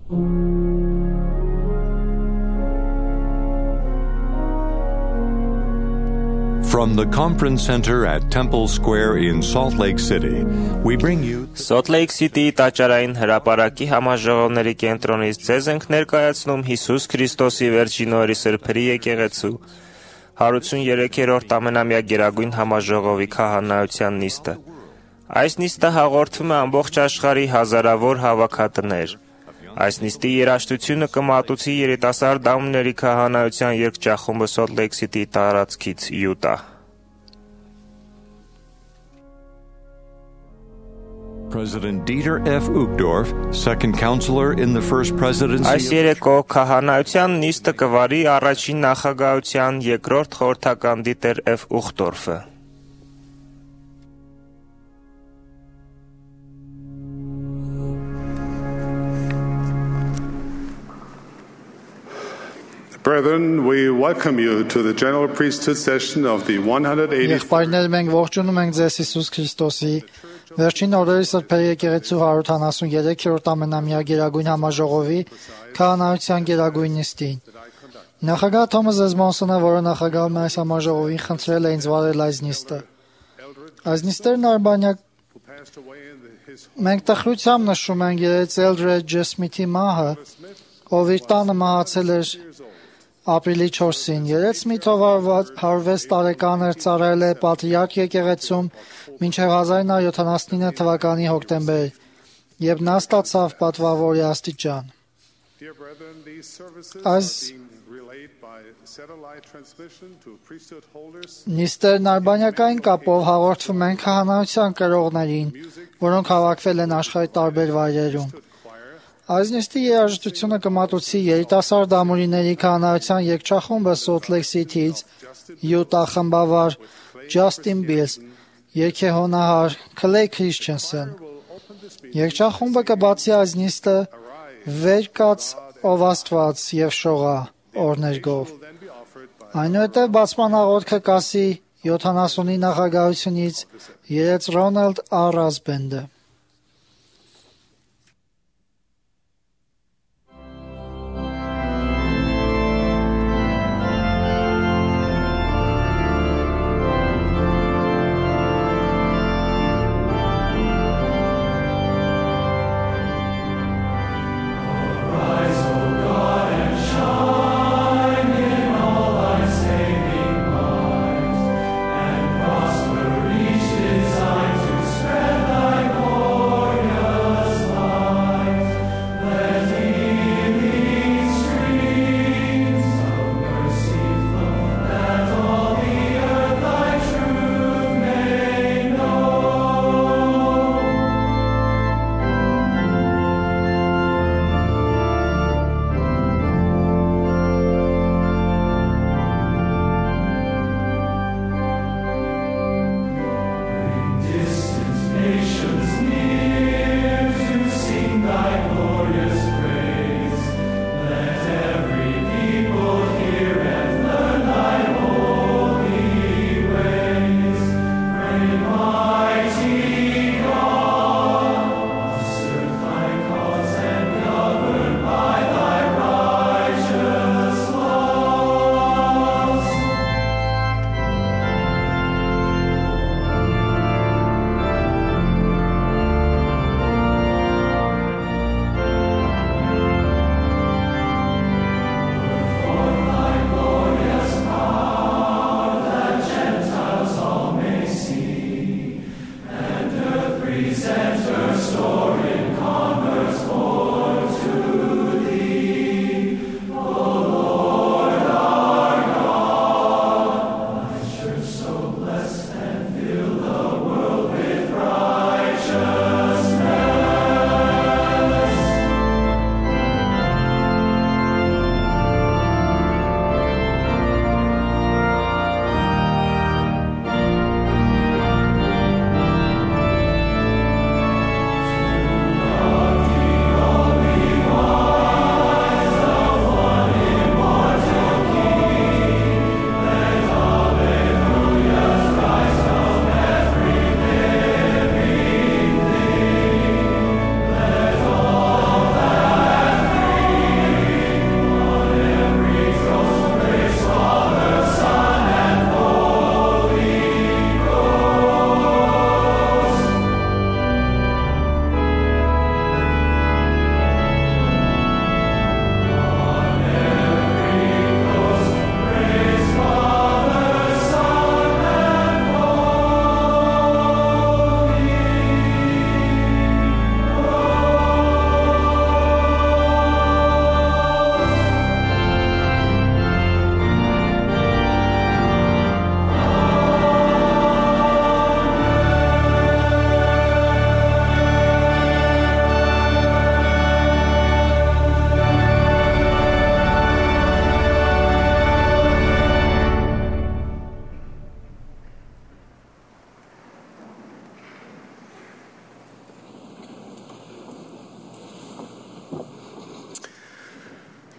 From the conference center at Temple Square in Salt Lake City, we bring you Salt Lake City-ի տաճարային հրապարակի համաժողովների կենտրոնից ձեզ ենք ներկայացնում Հիսուս Քրիստոսի վերջին օրերի սրբերի եկեղեցու 183-րդ ամենամյա գերագույն համաժողովի քահանայության նիստը։ Այս նիստը հաղորդվում է ամբողջ աշխարհի հազարավոր հավաքատներ։ Այս նիստի երաժշտությունը կմատուցի երիտասարդ դամների քահանայության երգչախումբը Salt Lake City տարածքից Յուտա։ President Dieter F. Uchtdorf, second counselor in the first presidency. Այս երեկո քահանայության նիստը կվարի առաջին նախագահության երկրորդ խորհրդական Դիտեր F. Ուխտորֆը։ Brethren, we welcome you to the General Priesthood session of the 180th. Եղբայրներ, մենք ողջունում ենք ձեզ Հիսուս Քրիստոսի վերջին օրերի սրբերի եկեղեցու 173-րդ ամենամյա գերագույն համաժողովի քահանայության գերագույն նիստին։ Նախագահ Թոմաս Էզմոնսոնը, որը նախագահում է այս համաժողովին, խնդրել է ինձ վարել այս նիստը։ Այս նիստերն արբանյակ մենք տխրությամբ նշում ենք երեց Էլդրեջ Ջ. Սմիթի մահը, ով իր տանը մահացել էր ապրիլի 4-ին։ Երեց Սմիթով 106 տարեկան էր, ծառայել է պատրիարք եկեղեցում մինչև 1979 թվականի հոկտեմբեր, երբ նա ստացավ պատվավորի աստիճան։ Այս նիստերն արբանյակային կապով հաղորդվում են քահանայության կրողներին, որոնք հավաքվել են աշխարհի տարբեր վայրերում։ Այս նիստի երաժշտությունը կմատուցի երիտասարդ ամուրիների քահանայության երգչախումբը Salt Lake City-ից Յուտա խմբավար Ջասթին Բիլս, երգեհոնահար Քլեյ Քրիսչենսեն։ Երգչախումբը կբացի այս նիստը «Վեր կաց ով Աստված եւ շողա» օրներգով։ Այնուհետև բացման աղոթքը կասի 70-ի նախագահությունից երեց Ռոնալդ Ռասբենդը։ Prosper each design to spread thy glory.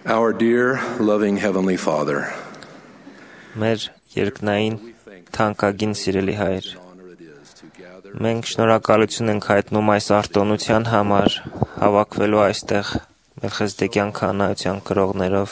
Our dear, loving Heavenly Father, Մեր երկնային թանկագին սիրելի Հայր, մենք շնորհակալություն ենք հայտնում այս արտոնության համար հավաքվելու այստեղ Մելխիզեդեկյան քահանայության կրողներով։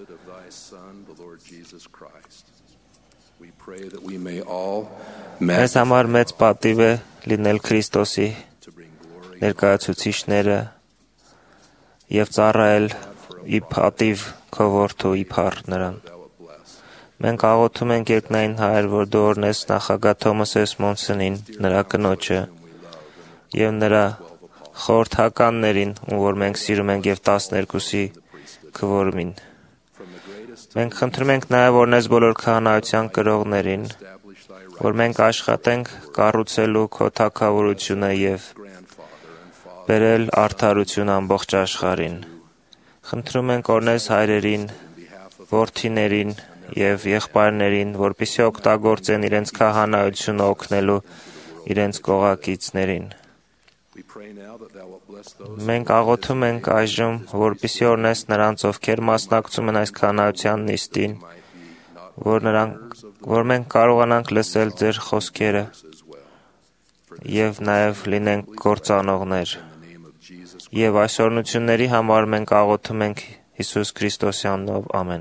Մեզ համար մեծ պատիվ է լինել Քրիստոսի ներկայացուցիչները եւ ծառայել ի պատիվ քո որդու իբար նրան։ Մենք աղոթում ենք երկնային Հայր, որ դու օրհնես նախագահ Թոմաս Էսմոնսոնին, նրա կնոջը եւ նրա խորհրդականներին, ում որ մենք սիրում ենք, եւ 12-ի քվորմին։ Մենք խնդրում ենք նաեւ օրհնես բոլոր քահանայության կրողներին, որ մենք աշխատենք կառուցելու քո թագավորությունը եւ բերել արդարություն ամբողջ աշխարհին։ Խնդրում ենք օրհնես հայրերին, որդիներին եւ եղբայրներին, որպեսզի օգտագործեն իրենց քահանայությունը օգնելու իրենց կողակիցներին։ Մենք աղոթում ենք այժմ, որպեսզի օրհնես նրանց, ովքեր մասնակցում են այս քահանայության նիստին, որ մենք կարողանանք լսել ձեր խոսքերը եւ նաեւ լինենք գործանողներ։ Եվ այս օրհնությունների համար մենք աղոթում ենք Հիսուս Քրիստոսի անունով, ամեն։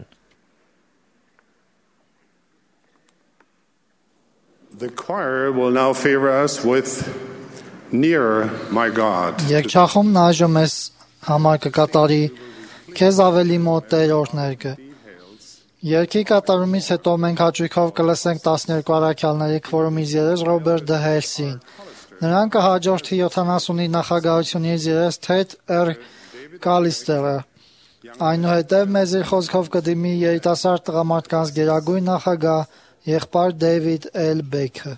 The choir will now favor us with Nearer, My God. Երգչախումբն այժմ մեզ համար կկատարի Քեզ ավելի մոտ Տեր օրհներգը։ Երգի կատարումից հետո մենք հաճույքով կլսենք 12 առաքյալների քվորումից երես Ռոբերտ Դհելսին։ Նրան կհաջորդի 70-ի նախագահությունից երես Թեդ Էր Կալիստերը։ Այնուհետև մեզ իր խոսքով կդիմի երիտասարդ տղամարդկանց գերագույն նախագահ եղբայր Դեյվիդ Էլ Բեքը։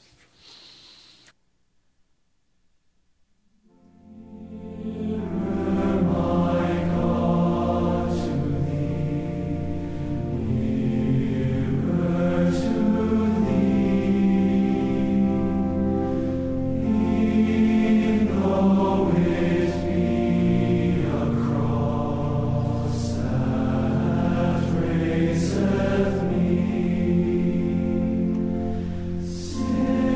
Sin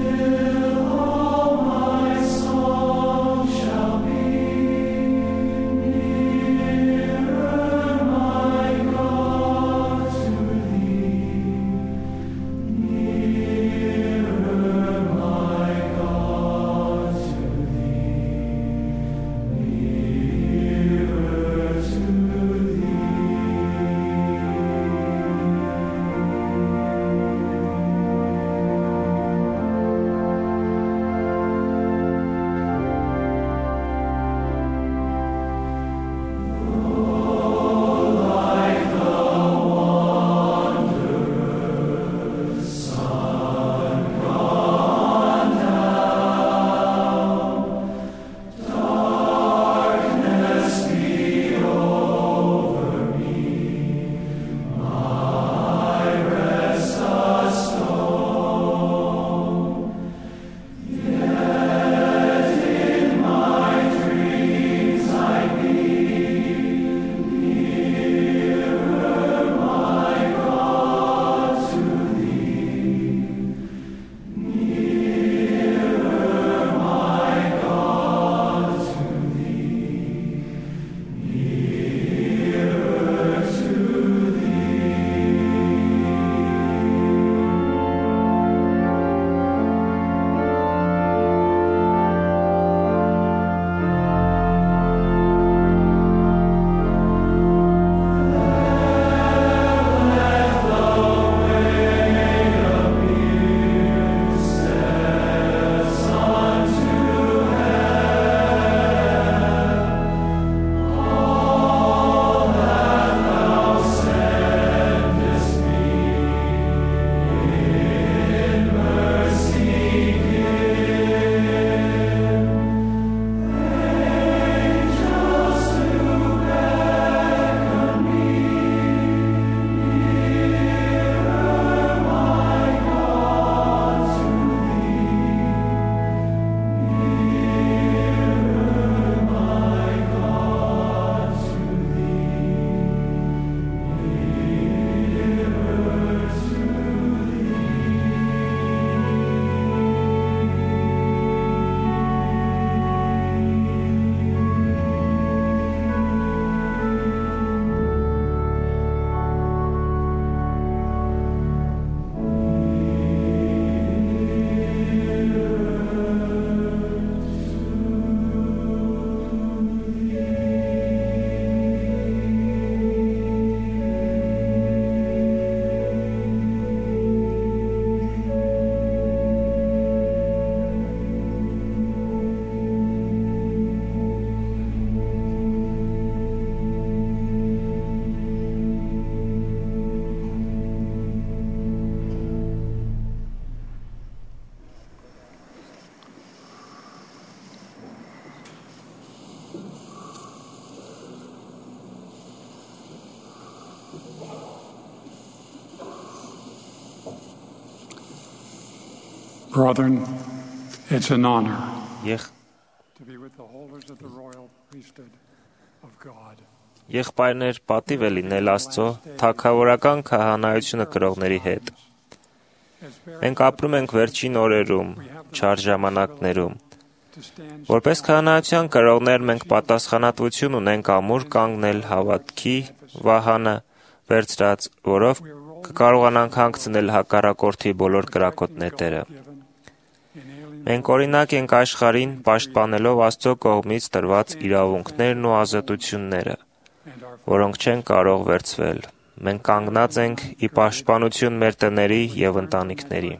Brethren, it's an honor Եղ to be with the holders of the royal priesthood of God. Եղբայրներ, պատիվ է լինել Աստծո թագավորական քահանայությունը կրողների հետ։ Մենք ապրում ենք վերջին օրերում, չար ժամանակներում։ Որպես քահանայության կրողներ մենք պատասխանատվություն ունենք ամուր կանգնել հավատքի վահանը վերցրած, որով կկարողանանք հանգցնել հակառակորդի բոլոր կրակոտ նետերը։ Մենք օրինակ ենք աշխարհին պաշտպանելով Աստծո կողմից տրված իրավունքներն ու ազատությունները, որոնք չեն կարող վերցվել։ Մենք կանգնած ենք ի պաշտպանություն մեր տների և ընտանիքների։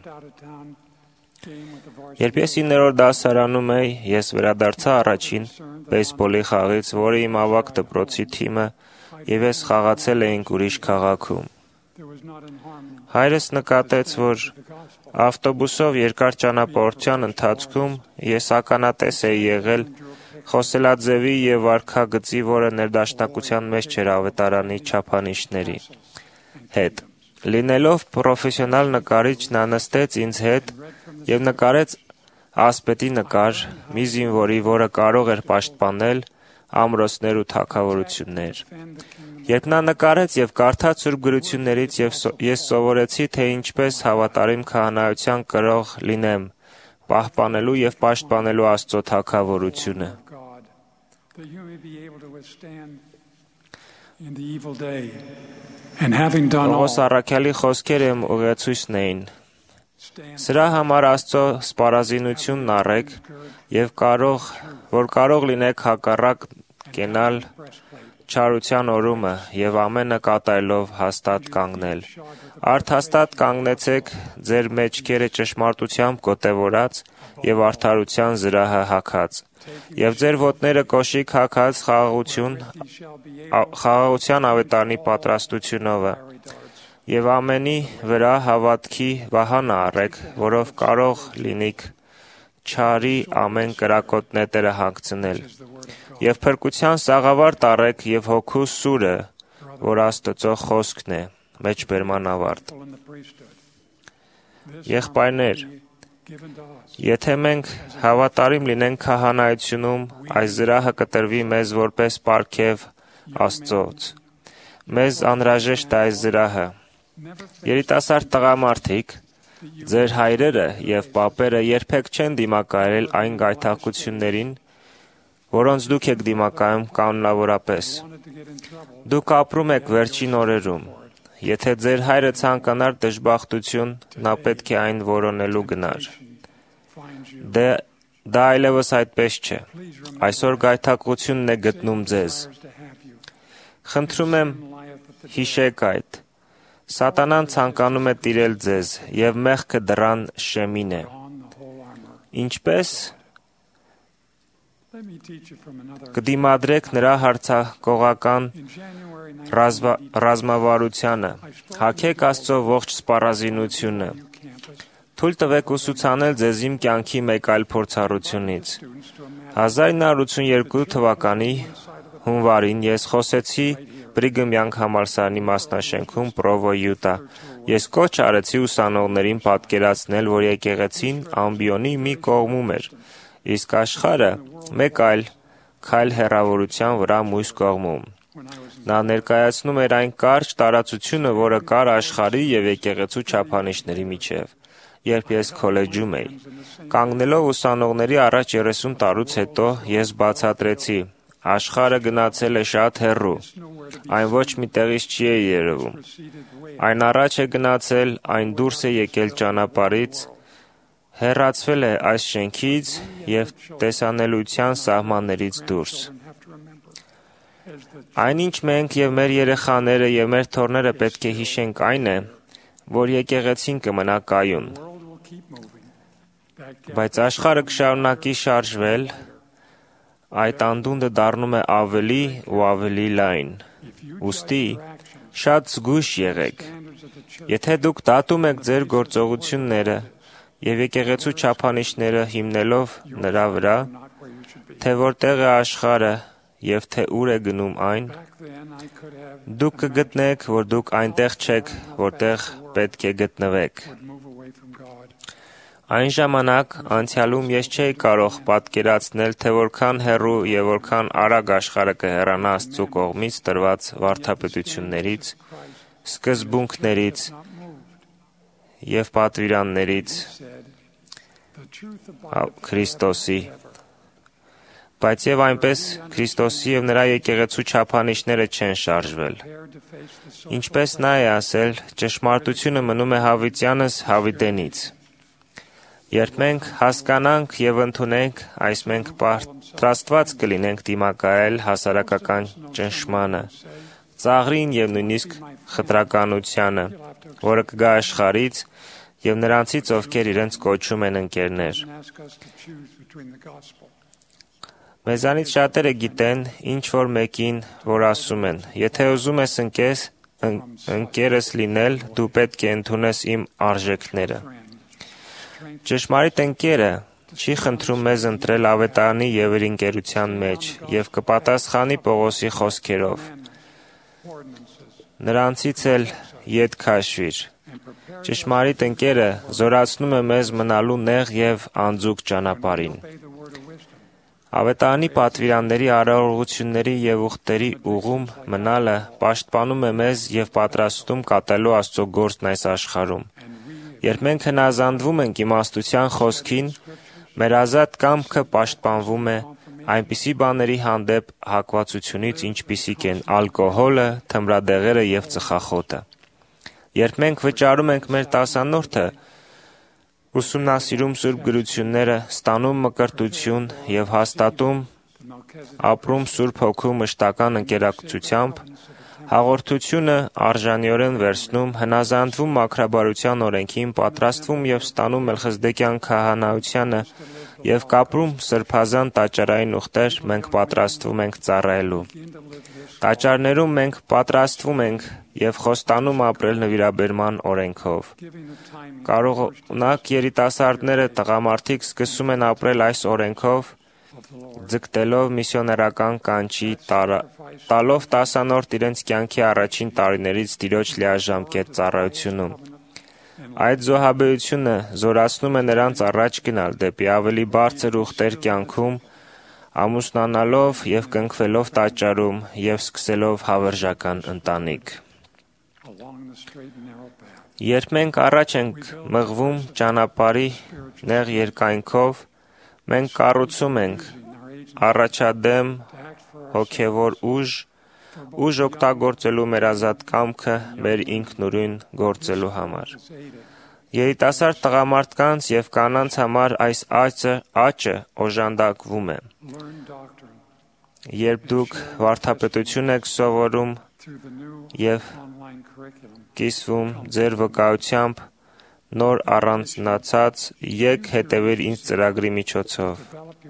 Երբ ես 9-րդ դասարանում էի, ես վերադարձա առաջին բեյսբոլի խաղից, որը իմ ավագ դպրոցի թիմը և ես խաղացել էինք ուրիշ քաղաքում։ Հայրս նկատեց, որ ավտոբուսով երկար ճանապարհորդության ընթացքում ես ականատես էի եղել խոսելաձևի և վարքագծի, որը ներդաշնակության մեջ չէր ավետարանի չափանիշների հետ։ Լինելով պրոֆեսիոնալ նկարիչ, նա նստեց ինձ հետ և նկարեց ասպետի նկար մի զինվորի, որը կարող էր պաշտպանել ամրոցներ ու թագավորություններ։ Երբ նա նկարեց և կարդաց Սուրբ գրություններից, ես սովորեցի, թե ինչպես հավատարիմ քահանայության կրող լինեմ, պահպանելու և պաշտպանելու Աստծո թագավորությունը։ Պողոս առաքյալի խոսքերը իմ ուղեցույցն էին։ Սրա համար Աստծո սպառազինությունն առեք, և որ կարող լինեք հակառակ կենալ չարության օրումը և ամենը կատարելով հաստատ կանգնել։ Արդ հաստատ կանգնեցեք ձեր մեջքերը ճշմարտությամբ գոտևորած և արդարության զրահը հագած, և ձեր ոտները կոշիկ հագած խաղաղության ավետարանի պատրաստությունով, և ամենի վրա հավատքի վահանը առեք, որով կարող լինիք չարի ամեն կրակոտ նետերը հանգցնել, և փրկության սաղավարտ առեք և հոգու սուրը, որ Աստծո խոսքն է, մեջբերման ավարտ։ Եղբայրներ, եթե մենք հավատարիմ լինենք քահանայությունում, այս զրահը կտրվի մեզ որպես պարգև Աստծոց։ Մեզ անհրաժեշտ է այս զրահը։ Երիտասարդ տղամարդիկ, ձեր հայրերը և պապերը երբեք չեն դիմակայել այն գայթակղություններին, որոնց դուք եք դիմակայում կանոնավորապես։ Դուք ապրում եք վերջին օրերում։ Եթե ձեր հայրը ցանկանար դժբախտություն, նա պետք է այն որոնելու գնար։ Դա այլևս այդպես չէ։ Այսօր գայթակղությունն է գտնում ձեզ։ Խնդրում եմ, հիշեք այդ։ Սատանան ցանկանում է տիրել ձեզ, և մեղքը դռան շեմին է։ Ինչպես կդիմադրեք նրա հարձակողական ռազմավարությանը, հագեք Աստծո ողջ սպառազինությունը։ Թույլ տվեք ուսուցանել ձեզ իմ կյանքի մեկ այլ փորձառությունից։ 1982 թվականի հունվարին ես խոսեցի Բրիգհամ Յանգ համալսարանի մասնաշենքում Պրովո, Յուտա։ Ես կոչ արեցի ուսանողներին պատկերացնել, որ եկեղեցին ամբիոնի մի կողմում էր, իսկ աշխարհը մեկ այլ քայլ հեռավորության վրա մյուս կողմում։ Նա ներկայացնում էր այն կարճ տարածությունը, որը կար աշխարհի և եկեղեցու չափանիշների միջև, երբ ես քոլեջում էի։ Կանգնելով ուսանողների առաջ 30 տարուց հետո, ես բացատրեցի. աշխարհը գնացել է շատ հեռու, այն ոչ մի տեղից չի է երևում։ Այն առաջ է գնացել, այն դուրս է եկել ճանապարհից, հեռացվել է այս շենքից և տեսանելիության սահմաններից դուրս։ Այնինչ մենք և մեր երեխաները և մեր թոռները պետք է հիշենք այն է, որ եկեղեցին կմնա կայուն։ Բայց աշխարհը կշարունակի շարժվել, այդ անդունդը դառնում է ավելի ու ավելի լայն։ Ուստի շատ զգույշ եղեք։ Եթե դուք դատում եք ձեր գործողությունները և եկեղեցու չափանիշները հիմնելով նրա վրա, թե որտեղ է աշխարհը և թե ուր է գնում այն, դուք կգտնեք, որ դուք այնտեղ չեք, որտեղ պետք է գտնվեք։ Այն ժամանակ անցյալում ես չէի կարող պատկերացնել, թե որքան հեռու եւ որքան արագ աշխարհը կհեռանա Աստծո կողմից տրված վարդապետություններից, սկզբունքներից եւ պատվիրաններից Քրիստոսի։ Բայց եւ այնպես Քրիստոսի եւ նրա եկեղեցու չափանիշները չեն շարժվել։ Ինչպես նա է ասել, ճշմարտությունը մնում է հավիտյանս հավիտենից։ Երբ մենք հասկանանք եւ ընդունենք, այս մենք պատրաստված կլինենք դիմակայել հասարակական ճնշմանը, ծաղրին եւ նույնիսկ խտրականությանը, որը կգա աշխարհից եւ նրանցից, ովքեր իրենց կոչում են ընկերներ։ Մեզանից շատերը գիտեն ինչ որ մեկին, որ ասում են. եթե ուզում ես ընկերս լինել, դու պետք է ընդունես իմ արժեքները։ Ճշմարիտ ընկերը չի խնդրում մեզ ընտրել ավետարանի եւ իր ընկերության մեջ եւ կպատասխանի Պողոսի խոսքերով. նրանցից էլ ետ քաշվիր։ Ճշմարիտ ընկերը զորացնում է մեզ մնալու նեղ եւ անձուկ ճանապարհին։ Ավետարանի պատվիրանների արարողությունների եւ ուխտերի ուղում մնալը պաշտպանում է մեզ եւ պատրաստում կատարելու Աստծո գործն այս աշխարհում։ Երբ մենք հնազանդվում ենք իմաստության խոսքին, մեր ազատ կամքը պաշտպանվում է այնպիսի բաների հանդեպ հակվածությունից, ինչպիսիք են ալկոհոլը, թմրադեղերը եւ ծխախոտը։ Երբ մենք վճարում ենք մեր տասանորդը, ուսումնասիրում Սուրբ գրությունները, ստանում մկրտություն եւ հաստատում ապրում Սուրբ Հոգու մշտական ընկերակցությամբ, հաղորդությունը արժանիորեն վերցնում, հնազանդվում մաքրաբարության օրենքին, պատրաստվում եւ ստանում Մելխիզեդեկյան քահանայությանը եւ կապրում սրբազան տաճարային ուխտեր, մենք պատրաստվում ենք ծառայելու։ Տաճարներում մենք պատրաստվում ենք եւ խոստանում ապրել նվիրաբերման օրենքով։ Կարողնակ երիտասարդները, տղամարդիկ սկսում են ապրել այս օրենքով, ձգտելով միսիոներական կանչի, տալով տասանորդ իրենց կյանքի առաջին տարիներից Տիրոջ լիաժամկետ ծառայությունում։ Այդ զոհաբերությունը զորացնում է նրանց առաջ գնալ դեպի ավելի բարձր ուխտեր կյանքում, ամուսնանալով եւ կնքվելով տաճարում եւ սկսելով հավերժական ընտանիք։ Երբ մենք առաջ ենք մղվում ճանապարհի նեղ երկայնքով, մենք կառուցում ենք առաջադեմ հոգևոր ուժ օգտագործելու մեր ազատ կամքը մեր ինքնուրույն գործելու համար։ Երիտասարդ տղամարդկանց եւ կանանց համար այս աճը օժանդակվում է։ Երբ դուք վարդապետություն եք սովորում եւ կիսվում ձեր վկայությամբ նոր առանձնացած, եք հետևիր ինձ ծրագրի միջոցով։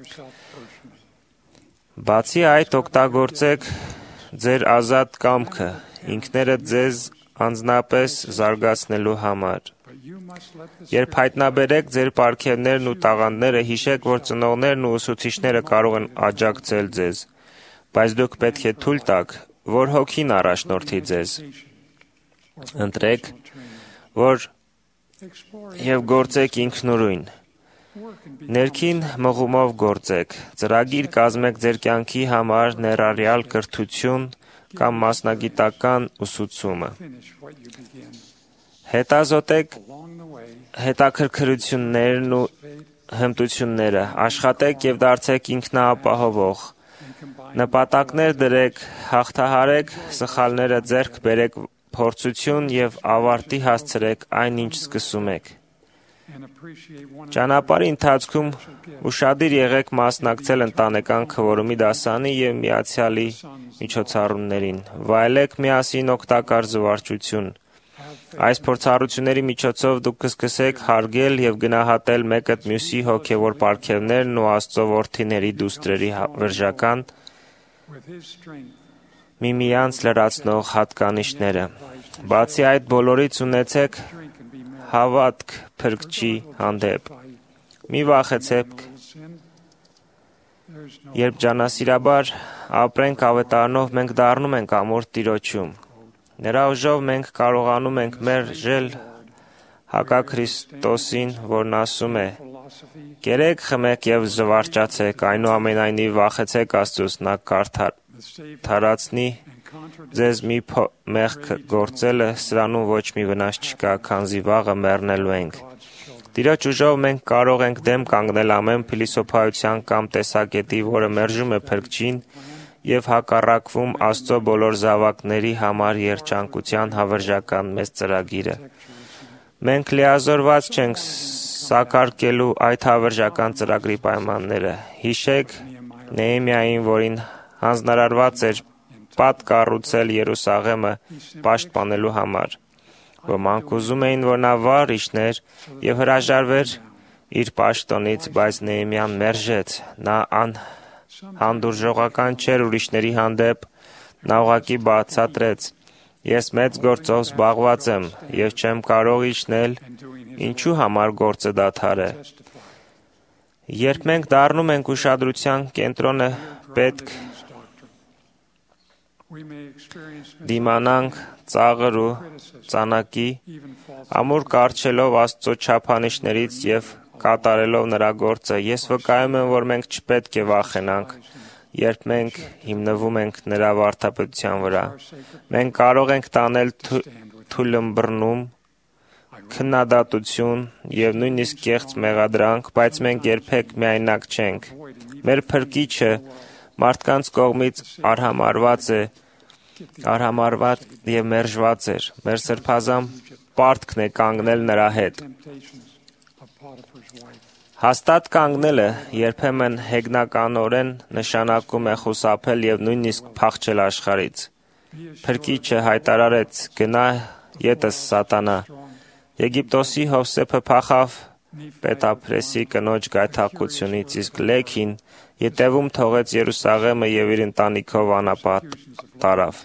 Բացի այդ, օգտագործեք ձեր ազատ կամքը, ինքներդ ձեզ անձնապես զարգացնելու համար։ Երբ հայտնաբերեք ձեր պարգևներն ու տաղանդները, հիշեք, որ ծնողներն ու ուսուցիչները կարող են աջակցել ձեզ, բայց դուք պետք է թույլ տաք, որ Հոգին առաջնորդի ձեզ։ Ընտրեք, որ եւ գործեք ինքնուրույն։ Ներքին մղումով գործեք, ծրագիր կազմեք ձեր կյանքի համար, ներառյալ կրթություն կամ մասնագիտական ուսուցումը։ Հետազոտեք հետաքրքրություններն ու հմտությունները, աշխատեք եւ դարձեք ինքնաապահովող։ Նպատակներ դրեք, հաղթահարեք սխալները, ձեռք բերեք փորձություն եւ ավարտի հասցրեք այն, ինչ սկսում եք։ Ճանապարհի ընթացքում ուշադիր եղեք մասնակցել ընտանեկան քվորումի դասանի եւ միացյալի միջոցառումներին։ Վայելեք միասին օգտակար զվարճություն։ Այս փորձառությունների միջոցով դուք կսկսեք հարգել եւ գնահատել մեկըդ մյուսի հոգեվոր պարգևներն ու Աստծո որդիների դուստրերի վրժական միմյանց լրացնող հատկանիշները։ Բացի այդ, բոլորից ունեցեք հավատք Փրկչի հանդեպ։ Մի վախեցեք, երբ ջանասիրաբար ապրենք ավետարանով, մենք դառնում ենք ամորթ Տիրոջում։ Նրա ուժով մենք կարողանում ենք մերժել հակա Քրիստոսին, որն ասում է. «Կերեք, խմեք եւ զվարճացեք, այնուամենայնիվ վախեցեք Աստծուց, նա կարդարացնի ձեզ մի մեղք գործելը, սրանում ոչ մի վնաս չկա, քանզի վաղը մեռնելու ենք»։ Տիրոջ ուժով մենք կարող ենք դեմ կանգնել ամեն փիլիսոփայության կամ տեսակետի, որը մերժում է Փրկչին եւ հակառակվում Աստծո բոլոր զավակների համար երջանկության հավերժական մեծ ծրագիրը։ Մենք լիազորված չենք սակարկելու այդ հավերժական ծրագրի պայմանները։ Հիշեք Նեհեմիային, որին հանձնարարված էր պատ կառուցել Երուսաղեմը պաշտպանելու համար։ Ոմանք ուզում էին, որ նա վառ իջներ եւ հրաժարվեր իր պաշտոնից, բայց Նեհեմիան մերժեց։ Նա հանդուրժողական չէր ուրիշների հանդեպ, նա ուղղակի բացատրեց. «Ես մեծ գործով զբաղված եմ եւ չեմ կարող իջնել, ինչու համար գործը դադար է»։ Երբ մենք դառնում ենք ուշադրության կենտրոնը, պետք դիմանանք ծաղր ու ծանակի, ամուր կառչելով Աստծո չափանիշներից եւ կատարելով նրա գործը։ Ես վկայում եմ, որ մենք չպետք է վախենանք, երբ մենք հիմնվում ենք նրա վարդապետության վրա։ Մենք կարող ենք տանել թույլըմբռնում, քննադատություն եւ նույնիսկ կեղծ մեղադրանք, բայց մենք երբեք միայնակ չենք։ Մեր Փրկիչը մարդկանց կողմից արհամարհված եւ մերժված էր։ Մեր սրբազան պարտքն է կանգնել նրա հետ։ Հաստատ կանգնելը երբեմն հեգնականորեն նշանակում է խուսափել եւ նույնիսկ փախչել աշխարհից։ Փրկիչը հայտարարեց. «Գնա ետս Սատանա»։ Եգիպտոսի Հովսեփը փախավ Պետափրեսի կնոջ գայթակղությունից, իսկ Լեքին ետևում թողեց Երուսաղեմը եւ իր ընտանիքով անապատ տարավ։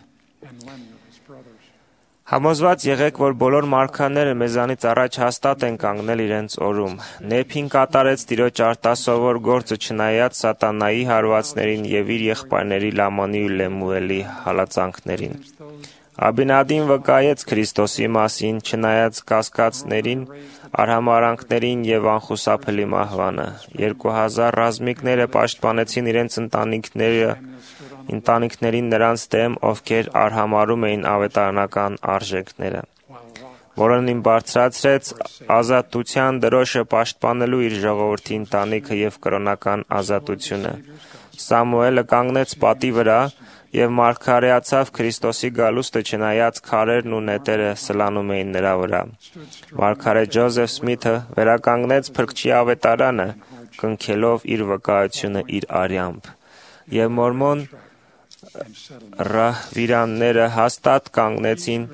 Համոզված եղեք, որ բոլոր մարգարեները մեզանից առաջ հաստատ են կանգնել իրենց օրում։ Նեփին կատարեց Տիրոջ արտասովոր գործը չնայած Սատանայի հարվածներին եւ իր եղբայրների Լամանի ու Լեմուելի հալածանքներին։ Աբինադին վկայեց Քրիստոսի մասին, չնայած կասկածներին, արհամարհանքներին եւ անխուսափելի մահվանը։ 2000 ռազմիկները պաշտպանեցին իրենց ընտանիքներին նրանց դեմ, ովքեր արհամարհում էին ավետարանական արժեքները։ Որոնին բարձրացրեց ազատության դրոշը պաշտպանելու իր ժողովրդի ընտանիքը եւ կրոնական ազատությունը։ Սամուելը կանգնեց պատի վրա եւ մարգարեացավ Քրիստոսի գալուստը, չնայած քարերն ու նետերը սլանում էին նրա վրա։ Մարգարե Ջոզեֆ Սմիթը վերականգնեց Փրկչի ավետարանը, կնքելով իր վկայությունը իր արյամբ։ Եվ մորմոն ռահվիրանները հաստատ կանգնեցին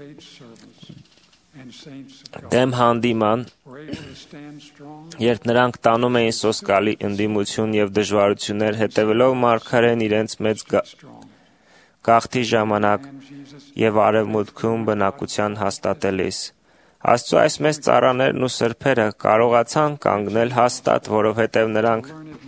դեմ հանդիման, երբ նրանք տանում էին սոսկալի ընդդիմություն եւ դժվարություններ, հետևելով մարգարեն իրենց մեծ գաղթի ժամանակ եւ արևմուտքում բնակության հաստատելիս։ Աստծո այս մեծ ծառաներն ու սրբերը կարողացան կանգնել հաստատ, որովհետեւ նրանք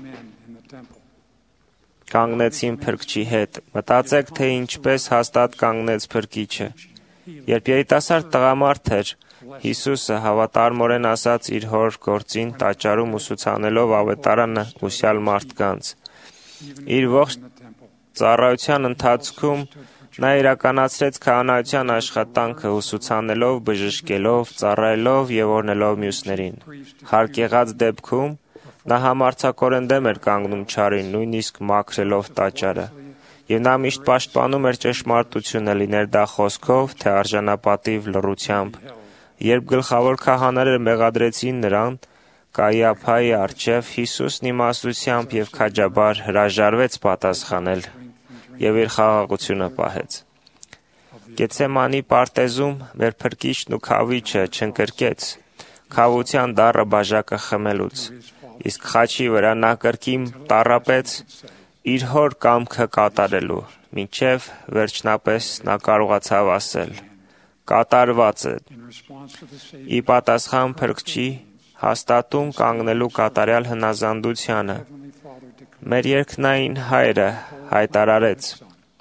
կանգնեցին Փրկչի հետ։ Մտածեք, թե ինչպես հաստատ կանգնեց Փրկիչը։ Երբ երիտասարդ տղամարդ էր, Հիսուսը հավատարմորեն ասաց իր հոր գործին, տաճարում ուսուցանելով ավետարանը ուսյալ մարդկանց։ Իր ողջ ծառայության ընթացքում նա իրականացրեց քահանայության աշխատանքը, ուսուցանելով, բժշկելով, ծառայելով եւ օրհնելով մյուսներին։ Հարկ եղած դեպքում նա համարձակորեն դեմ էր կանգնում չարին, նույնիսկ մաքրելով տաճարը։ Եվ նա միշտ պաշտպանում էր ճշմարտությունը, լիներ դա խոսքով, թե արժանապատիվ լռությամբ։ Երբ գլխավոր քահանաները մեղադրեցին նրան Կայիափայի առջև, Հիսուսն իմաստությամբ եւ քաջաբար հրաժարվեց պատասխանել եւ իր խաղաղությունը պահեց։ Գեթսեմանի պարտեզում մեր Փրկիչն ու Քավիչը չընկրկեց քավության դառը բաժակը խմելուց, իսկ խաչի վրա նա կրկին տառապեց իր հոր կամքը կատարելու, մինչև վերջնապես նա կարողացավ ասել. «Կատարված է»։ Ի պատասխան Փրկչի հաստատում կանգնելու կատարյալ հնազանդությանը մեր երկնային Հայրը հայտարարեց.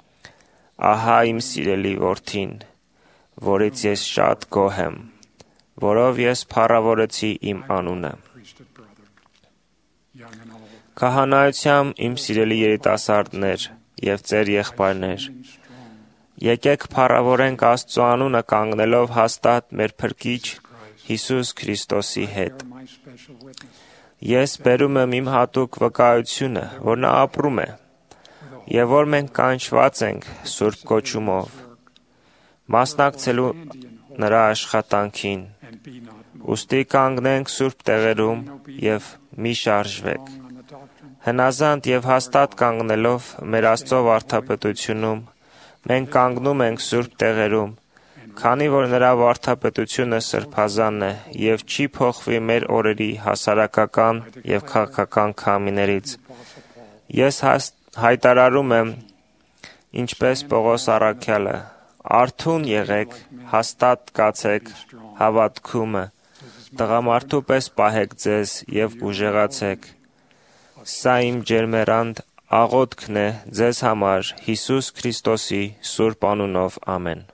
«Ահա իմ սիրելի որդին, որից ես շատ գոհ եմ»։ որով ես փառավորեցի իմ անունը։ priesthood brethren, young and old, Քահանայությամբ իմ սիրելի երիտասարդներ եւ ծեր եղբայրներ, եկեք փառավորենք Աստծո անունը կանգնելով հաստատ մեր Փրկիչ Հիսուս Քրիստոսի հետ։ bear my special witness Ես բերում եմ իմ հատուկ վկայությունը, որ նա ապրում է, եւ որ մենք կանչված ենք Սուրբ կոչումով, մասնակցելու նրա աշխատանքին, and be not moved ուստի կանգնենք Սուրբ տեղերում եւ մի շարժվեք։ on the doctrine Հնազանդ եւ հաստատ կանգնելով մեր Աստծո վարդապետությունում, մենք կանգնում ենք Սուրբ տեղերում, քանի որ նրա վարդապետությունը սրբազան է եւ չի փոխվի մեր օրերի հասարակական եւ քաղաքական քամիներից։ Ես հայտարարում եմ, ինչպես Պողոս առաքյալը, արթուն եղեք, հաստատ կացեք հավատքումը, տղամարդու պես պահեք ձեզ եւ ուժեղացեք։ Սա իմ ջերմերանդ աղոթքն է ձեզ համար Հիսուս Քրիստոսի սուրբ անունով, ամեն։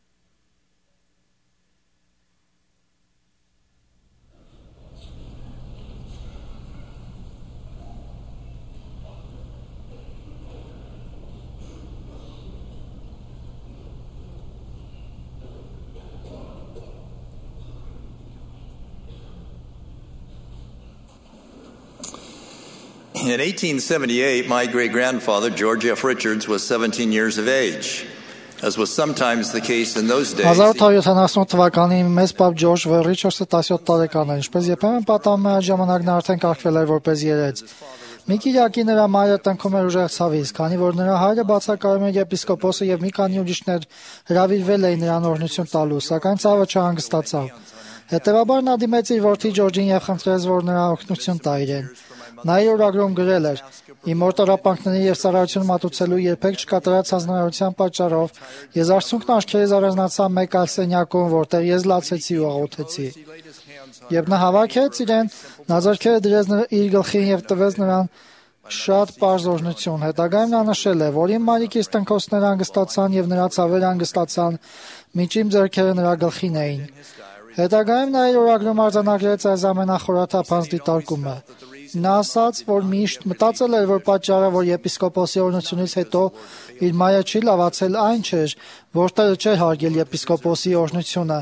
In 1878, my great-grandfather, George F. Richards, was 17 years of age. As was sometimes the case in those days, 1870 թվականին մեծ պապ Ջորջ Վ. Ռիչարդսը 17 տարեկան էր, ինչպես երբեմն պատահում է, այդ ժամանակ նա արդեն կարգվել էր որպես երեց։ Մի կիրակի նրա մայրը տնքում էր ուժեղ ցավից, քանի որ նրա հայրը բացակայում էր եպիսկոպոսը եւ մի քանի ուրիշներ հրավիրվել էին նրան օրհնություն տալու, սակայն ցավը չհանգստացավ։ Հետևաբար նա դիմեց իր որդի Ջորջին եւ խնդրեց, որ նրա օգնություն տա իրեն։ Նա իր օրագրում գրել էր. «Իմ մորտարապանքների եւ ծառայություն մատուցելու երբեք չկատարած հանրայնության պատճառով ես արցունքն աչքերից առանձնացա մեկ այլ սենյակում, որտեղ ես լացեցի ու աղոթեցի»։ Երբ նա հավաքեց իրեն, նա ձեռքերը դրեց իր գլխին եւ տվեց նրան շատ պարզ օրհնություն։ Հետագայում նա նշել է, որ իմ մայրիկիս տնքոցները հանգստացան եւ նրա ցավերը հանգստացան, մինչ իմ ձեռքերը նրա գլխին էին։ Հետագայում նա իր օրագրում արձանագրեց այս ամենախորաթափանց դիտարկումը։ Նա ասաց, որ միշտ մտածել էր, որ պատճառը, որ եպիսկոպոսի օրհնությունից հետո իր մայրը չի լավացել, այն չէր, որ Տերը չէր հարգել եպիսկոպոսի օրհնությունը,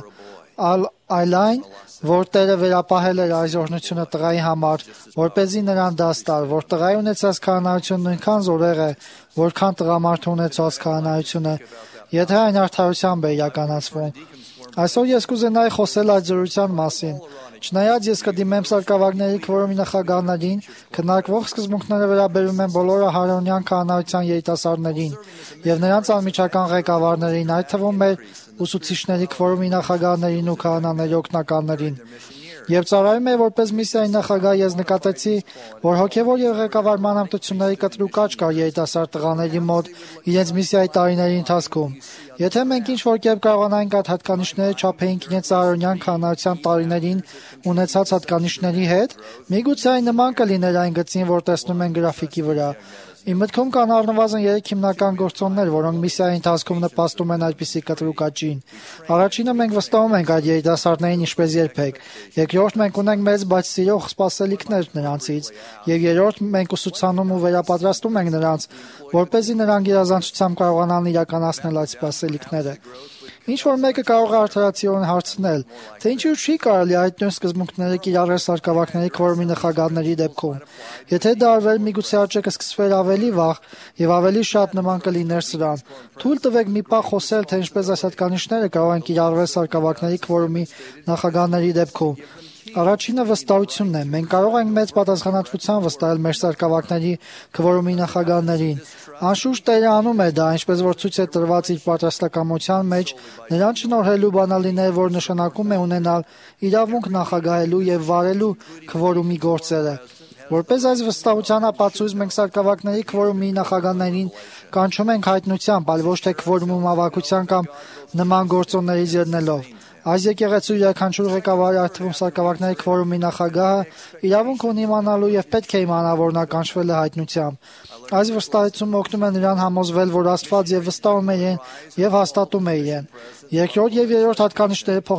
այլ այն, որ Տերը վերապահել էր այս օրհնությունը տղայի համար, որպեսզի նրան դաս տար, որ տղայի ունեցած քահանայությունն նույնքան զորեղ է, որքան տղամարդու ունեցած քահանայությունը, եթե այն արդարությամբ է իրականացվում։ Այսօր ես կուզենայի խոսել այդ զորության մասին։ Չնայած ես կդիմեմ սարկավագների քվորումի նախագահներին, քննարկվող սկզբունքները վերաբերում են բոլոր Ահարոնյան քահանայության երիտասարդներին եւ նրանց անմիջական ղեկավարներին, այդ թվում մեր ուսուցիչների քվորումի նախագահներին ու քահանաների օգնականներին։ Եվ ծառայում է որպես միսիայի նախագահ, ես նկատեցի, որ հոգևոր եւ ղեկավարման հմտությունների կտրուկ աճ կա երիտասարդ տղաների մոտ իրենց միսիայի տարիների ընթացքում։ Եթե մենք ինչ-որ կերպ կարողանանք այդ հատկանիշները չափեինք իրենց Ահարոնյան քահանայության տարիներին ունեցած հատկանիշների հետ, միգուցե այն նման կլիներ այն գծին, որ տեսնում են գրաֆիկի վրա։ Իմ մտքում կան առնվազն 3 հիմնական գործոններ, որոնք միսիայի ընթացքում նպաստում են այդպիսի կտրուկ աճին։ Առաջինը մենք վստահում ենք այդ երիտասարդներին ինչպես երբեք։ Երկրորդ մենք ունենք մեծ բայց սիրող սպասելիքներ նրանցից, եւ երրորդ մենք ուսուցանում ու վերապատրաստում ենք նրանց, որպեսզի նրանք գերազանցությամբ կարողանան իրականացնել այդ սպասելիքները։ Ինչ որ մեկը կարող է արդարացիորեն հարցնել, թե ինչու չի կարելի այդ նույն սկզբունքները կիրառել սարկավագների քվորումի նախագահների դեպքում։ Եթե դա արվեր, միգուցե աճը կսկսվեր ավելի վաղ եւ ավելի շատ նման կլիներ սրան։ Թույլ տվեք մի պահ խոսել, թե ինչպես այս հատկանիշները կարող են կիրառվել սարկավագների քվորումի նախագահների դեպքում։ Առաջինը վստահությունն է։ Մենք կարող ենք մեծ պատասխանատվությամբ վստահել մեր սարկավագների քվորումի նախագահներին։ Անշուշտ Տերը անում է դա, ինչպես որ ցույց է տրված իր պատրաստակամության մեջ, նրան շնորհելու բանալիները, որ նշանակում է ունենալ իրավունք նախագահելու եւ վարելու քվորումի գործերը։ Որպես այս վստահության ապացույց մենք սարկավագների քվորումի նախագահներին կանչում ենք հայտնությամբ, այլ ոչ թե քվորումում հավաքության կամ նման գործոններից ելնելով։ Այս եկեղեցու յուրաքանչյուր ղեկավարի, այդ թվում սարկավագների քվորումի նախագահը, իրավունք ունի իմանալու եւ պետք է իմանա, որ նա կանչվել է հայտնությամբ։ Այս վստահեցումը օգնում է նրան համոզվել, որ Աստված եւ վստահում է իրեն եւ հաստատում է իրեն։ Երկրորդ եւ երրորդ հատկանիշները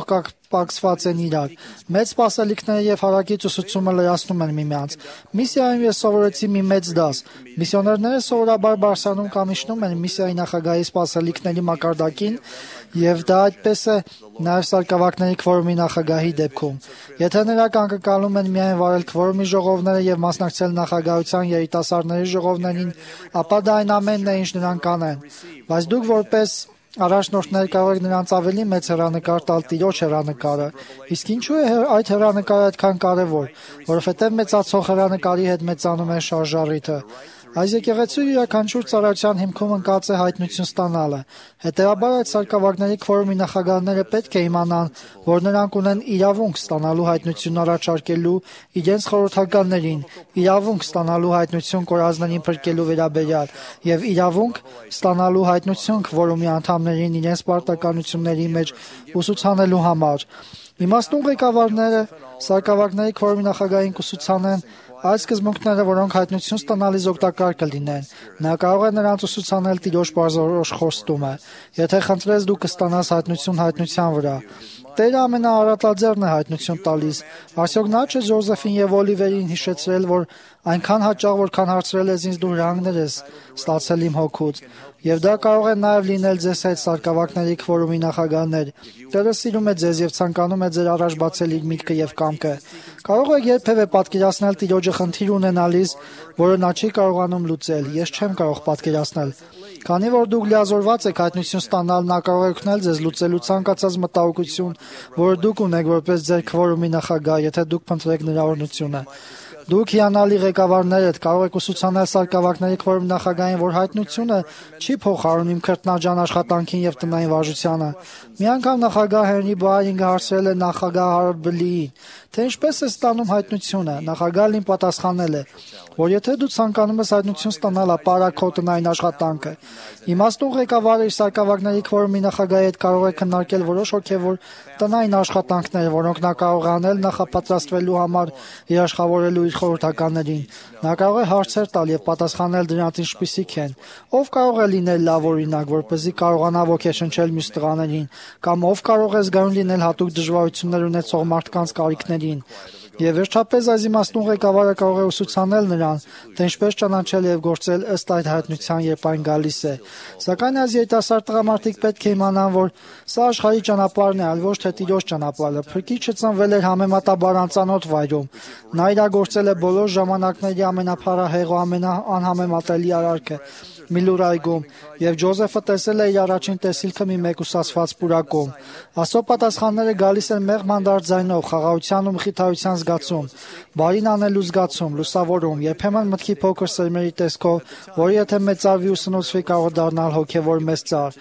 պակսված են իրար։ Մեծ սպասելիքները եւ հարակից ուսուցումը լրացնում են միմյանց։ Միսիայում ես սովորեցի մի մեծ դաս։ Միսիոներները սովորաբար բարձրանում կամ իջնում են միսիայի նախագահի սպասելիքների մակարդակին, եւ դա այդպես է նաեւ սարկավակների քվորումի նախագահի դեպքում։ Եթե նրանք անկկալում են միայն վարել քվորումի ժողովները եւ մասնակցել նախագահության երիտասարդների ժողովներին, ապա դա այն ամենն է, ինչ նրանք կանեն։ Բայց դուք որպես առաջնորդներ կարող եք նրանց ավելի մեծ հեռանկար տալ Տիրոջ հեռանկարը։ Իսկ ինչու է այդ հեռանկարը այդքան կարևոր, որովհետև մեծացող հեռանկարի հետ մեծանում է շարժառիթը։ Այս եկեղեցու յուրաքանչյուր ծառայության հիմքում ընկած է հայտնություն ստանալը։ Հետևաբար այդ սարկավակների քվորումի նախագահները պետք է իմանան, որ նրանք ունեն իրավունք ստանալու հայտնություն առաջարկելու իրենց խորհրդականներին, իրավունք ստանալու հայտնություն կորածներին փրկելու վերաբերյալ եւ իրավունք ստանալու հայտնություն քվորումի անդամներին իրենց պարտականությունների մեջ ուսուցանելու համար։ Իմաստուն ղեկավարները սարկավակների քվորումի նախագահին կուսուցանեն այդ սկզբունքները, որոնք հայտնություն ստանալիս օգտակար կլինեն։ Նա կարող է նրանց ուսուցանել Տիրոջ բարձրորոշ խոստումը։ Եթե խնդրես, դու կստանաս հայտնություն հայտնության վրա։ Տերը ամենաառատաձեռն է հայտնություն տալիս։ Արդյոք նա չէ Ջոզեֆին եւ Օլիվերին հիշեցրել, որ այնքան հաճախ որքան հարցրել ես ինձ, դու հրանգներ ես ստացել իմ հոգուց։ Եվ դա կարող է նաև լինել ձեզ հետ սարկավակների քվորումի նախագահներ։ Տերը սիրում է ձեզ եւ ցանկանում է ձեր առաջ բացել իր միտքը եւ կամքը։ Կարող եք երբևէ պատկերացնել Տիրոջը խնդիր ունենալիս, որը նա չի կարողանում լուծել։ Ես չեմ կարող պատկերացնել։ Քանի որ դուք լիազորված եք հայտնություն ստանալ, նա կարող է օգնել ձեզ լուծելու ցանկացած մտահոգություն, որը դուք ունեք որպես ձեր քվորումի նախագահ, եթե դուք փնտրեք նրա օրհնությունը։ Դուք հիանալի ղեկավարներ եք, կարող եք ուսուցանել սարկավակների քվորումի նախագահին, որ հայտնությունը չի փոխարինում իմ քրտնաջան աշխատանքին եւ տնային վարժությանը։ Մի անգամ նախագահ Հենրի Բոայինգը հարցրել է նախագահ Հարբլիին, թե ինչպես է ստանում հայտնությունը։ Նախագահն ihm պատասխանել է, որ եթե դու ցանկանում ես հայտնություն ստանալ, ապա արա քո տնային աշխատանքը։ Իմաստուն ղեկավարը իր սարկավակների քվորումի նախագահի հետ կարող է քննարկել որոշ հոգեվոր տնային աշխատանքներ, որոնք նա կարող է անել նախապատրաստվելու համար երաշխավորելու իր խորհրդականներին։ Նա կարող է հարցեր տալ եւ պատասխանել դրանց ինչպիսիք են։ Ով կարող է լինել լավ օրինակ, որպեսզի կարողանա ոգեշնչել մյուս տղաներին, կամ ով կարող է զգայուն լինել հատուկ դժվարություններ ունեցող մարդկանց կարիքներին։ Եվ վերջապես այս իմաստուն ղեկավարը կարող է ուսուցանել նրան, թե ինչպես ճանաչել եւ գործել ըստ այդ հայտնության, երբ այն գալիս է։ Սակայն այս երիտասարդ տղամարդիկ պետք է իմանան, որ սա աշխարհի ճանապարհն է, այլ ոչ թե Տիրոջ ճանապարհը։ Փրկիչը ծնվել էր համեմատաբար անծանոթ վայրում։ Նա իրագործել է բոլոր ժամանակների ամենափառահեղ ու ամենաանհամեմատելի արարքը Միլուրայգում, եւ Ջոզեֆը տեսել է իր առաջին տեսիլքը մի մեկուսացված պուրակում։ Աստծո պատասխանները գալիս են մեղմ հանդարտ ձայնով, խաղաղության ու մխիթարության զգացում, բարին անելու զգացում, լուսավորում, երբեմն մտքի փոքր սերմերի տեսքով, որը եթե մեծարվի ու սնուցվի կարող է դառնալ հոգեվոր մեծ ծառ։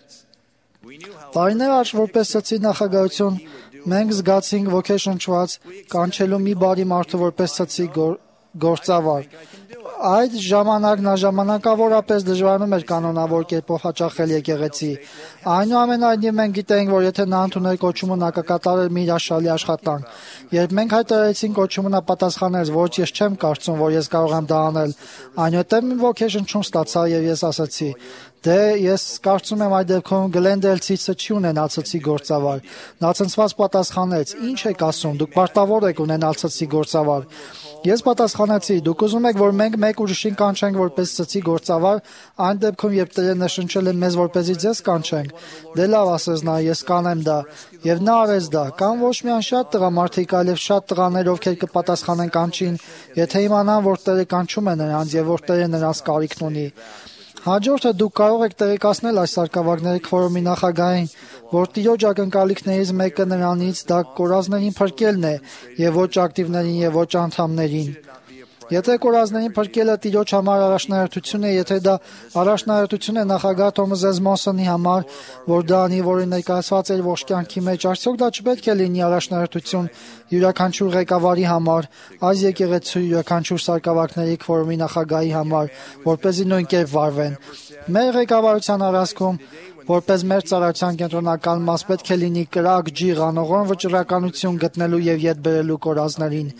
Տարիներ առաջ որպես ծծի նախագահություն մենք զգացինք ոգեշնչված կանչելու մի բարի մարդու որպես ծծի գործավար։ Այդ ժամանակն ժամանակավորապես դժվարանում էր կանոնավոր կերպով հաճախել եկեղեցի։ Այնուամենայնիվ մենք գիտենք, որ եթե նա ընդուներ կոչումը, նա կկատարեր մի հրաշալի աշխատանք։ Երբ մենք հայտարարեցինք կոչումը, նա պատասխանեց, ոչ, ես չեմ կարծում, որ ես կարող եմ դա անել։ Այնուհետև մի ոգեշնչում ստացա եւ ես ասացի. Դե ես կարծում եմ այդ դեպքում Գլենդելցիցը չի ունենա ծծի գործավար։ Նա ցնցված պատասխանեց. Ինչ եք ասում, դուք պարտավոր եք ունենալ ծծի գործավար։ Ես պատասխանեցի. դուք ուզում եք, որ մենք մեկ ուրիշին կանչենք որպես ծծի գործավար, այն դեպքում, երբ Տերը նշնչել է մեզ որպեսզի ձեզ կանչենք։ Դե լավ, ասեց նա, ես կանեմ դա։ Եվ նա արեց դա։ Կան ոչ միայն շատ տղամարդիկ, այլև շատ տղաներ, ովքեր կպատասխանեն կանչին, եթե իմանան, որ Տերը կանչում է նրանց եւ որ Տերը նրանց կարիքն ունի։ Հաջորդը դուք կարող եք տեղեկացնել այս սարկավակների քվորումի նախագահին, որ Տիրոջ ակնկալիքներից մեկը նրանից դա կորածներին փրկելն է եւ ոչ ակտիվներին եւ ոչ անդամներին։ Եթե կորածներին փրկելը Տիրոջ համար առաջնահերթություն է, եթե դա առաջնահերթություն է նախագահ Թոմաս Էսմոնսոնի համար, որ դա անի, որը ներկայացված էր ողջ կյանքի մեջ, արդյոք դա չպետք է լինի առաջնահերթություն յուրաքանչյուր ղեկավարի համար, այս եկեղեցու յուրաքանչյուր սարկավակների քվորումի նախագահի համար, որպեսզի նույն կերպ վարվեն։ Մեր ղեկավարության առանցքում որպես մեր ծառայության կենտրոնական մաս պետք է լինի կրակ, ջիղ, անողորմ վճռականություն գտնելու եւ ետ բերելու կորածներին։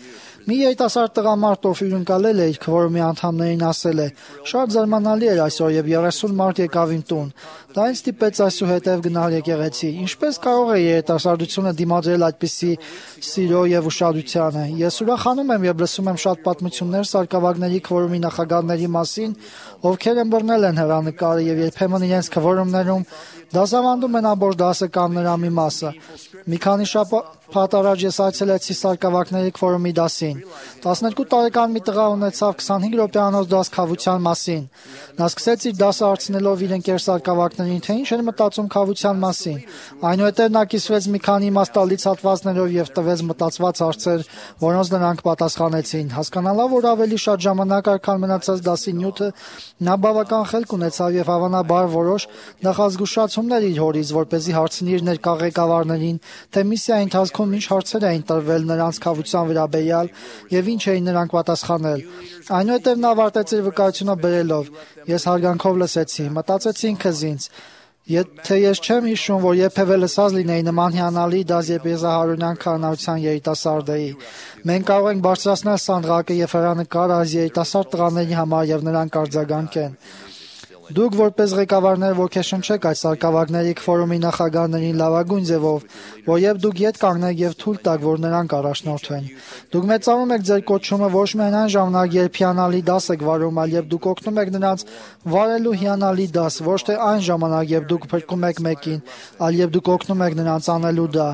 Մի երիտասարդ տղամարդ, ով հյուրընկալել է իր քվորումի անդամներին, ասել է. «Շատ զարմանալի էր այսօր եւ 30 մարդ եկավ իմ տուն։ Դա ինձ ստիպեց այսուհետև գնալ եկեղեցի։ Ինչպես կարող է երիտասարդությունը դիմադրել այդպիսի սիրո եւ ուշադրությանը։ Ես ուրախանում եմ եւ լսում եմ շատ պատմություններ սարկավագների քվորումի նախագահների մասին, ովքեր ըմբռնել են հեռանկարը եւ երբեմն իրենց քվորումներում դասավանդում են ամբողջ դասը կամ նրա մի մասը։ Մի քանի շաբաթ առաջ ես այցելեցի սարկավագների քվորումի դասին։ 12 տարեկան մի տղա ունեցավ 25 րոպեանոց դաս քավության մասին։ Նա սկսեց իր դասը հարցնելով իր ընկեր սարկավագներին, թե ինչ են մտածում քավության մասին։ Այնուհետև նա կիսվեց մի քանի իմաստալից հատվածներով եւ տվեց մտածված հարցեր, որոնց նրանք պատասխանեցին։ Հասկանալով, որ ավելի շատ ժամանակ կար, քան մնացած դասի նյութը, նա բավական խելք ունեցավ եւ հավանաբար որոշ նախազգուշացումներ իր հորից, որպեսզի հարցնի իր ներկա ղեկավարներին, թե միսիայի ընթացքում ինչ հարցեր էին տրվել նրանց քավության վերաբերյալ եւ ինչ էին նրանք պատասխանել։ Այնուհետև նա ավարտեց իր վկայությունը բերելով. «Ես հարգանքով լսեցի, մտածեցի ինքս ինձ, թե ես չեմ հիշում, որ երբևէ լսած լինեի նման հիանալի դաս, երբ ես հարյուրյան քահանայության երիտասարդ էի։ Մենք կարող ենք բարձրացնել սանդղակը եւ հեռանկարը այս երիտասարդ տղաների համար եւ նրանք արձագանքեն։ Դուք որպես ղեկավարներ ոգեշնչեք այս սարկավագների քվորումի նախագահներին լավագույն ձևով, որ եւ դուք ետ կանգնեք եւ թույլ տաք, որ նրանք առաջնորդեն։ Դուք մեծանում եք ձեր կոչումը ոչ միայն այն ժամանակ, երբ հիանալի դաս եք վարում, այլ երբ դուք օգնում եք նրանց վարելու հիանալի դաս, ոչ թե այն ժամանակ, երբ դուք փրկում եք մեկին, այլ երբ դուք օգնում եք նրանց անելու դա։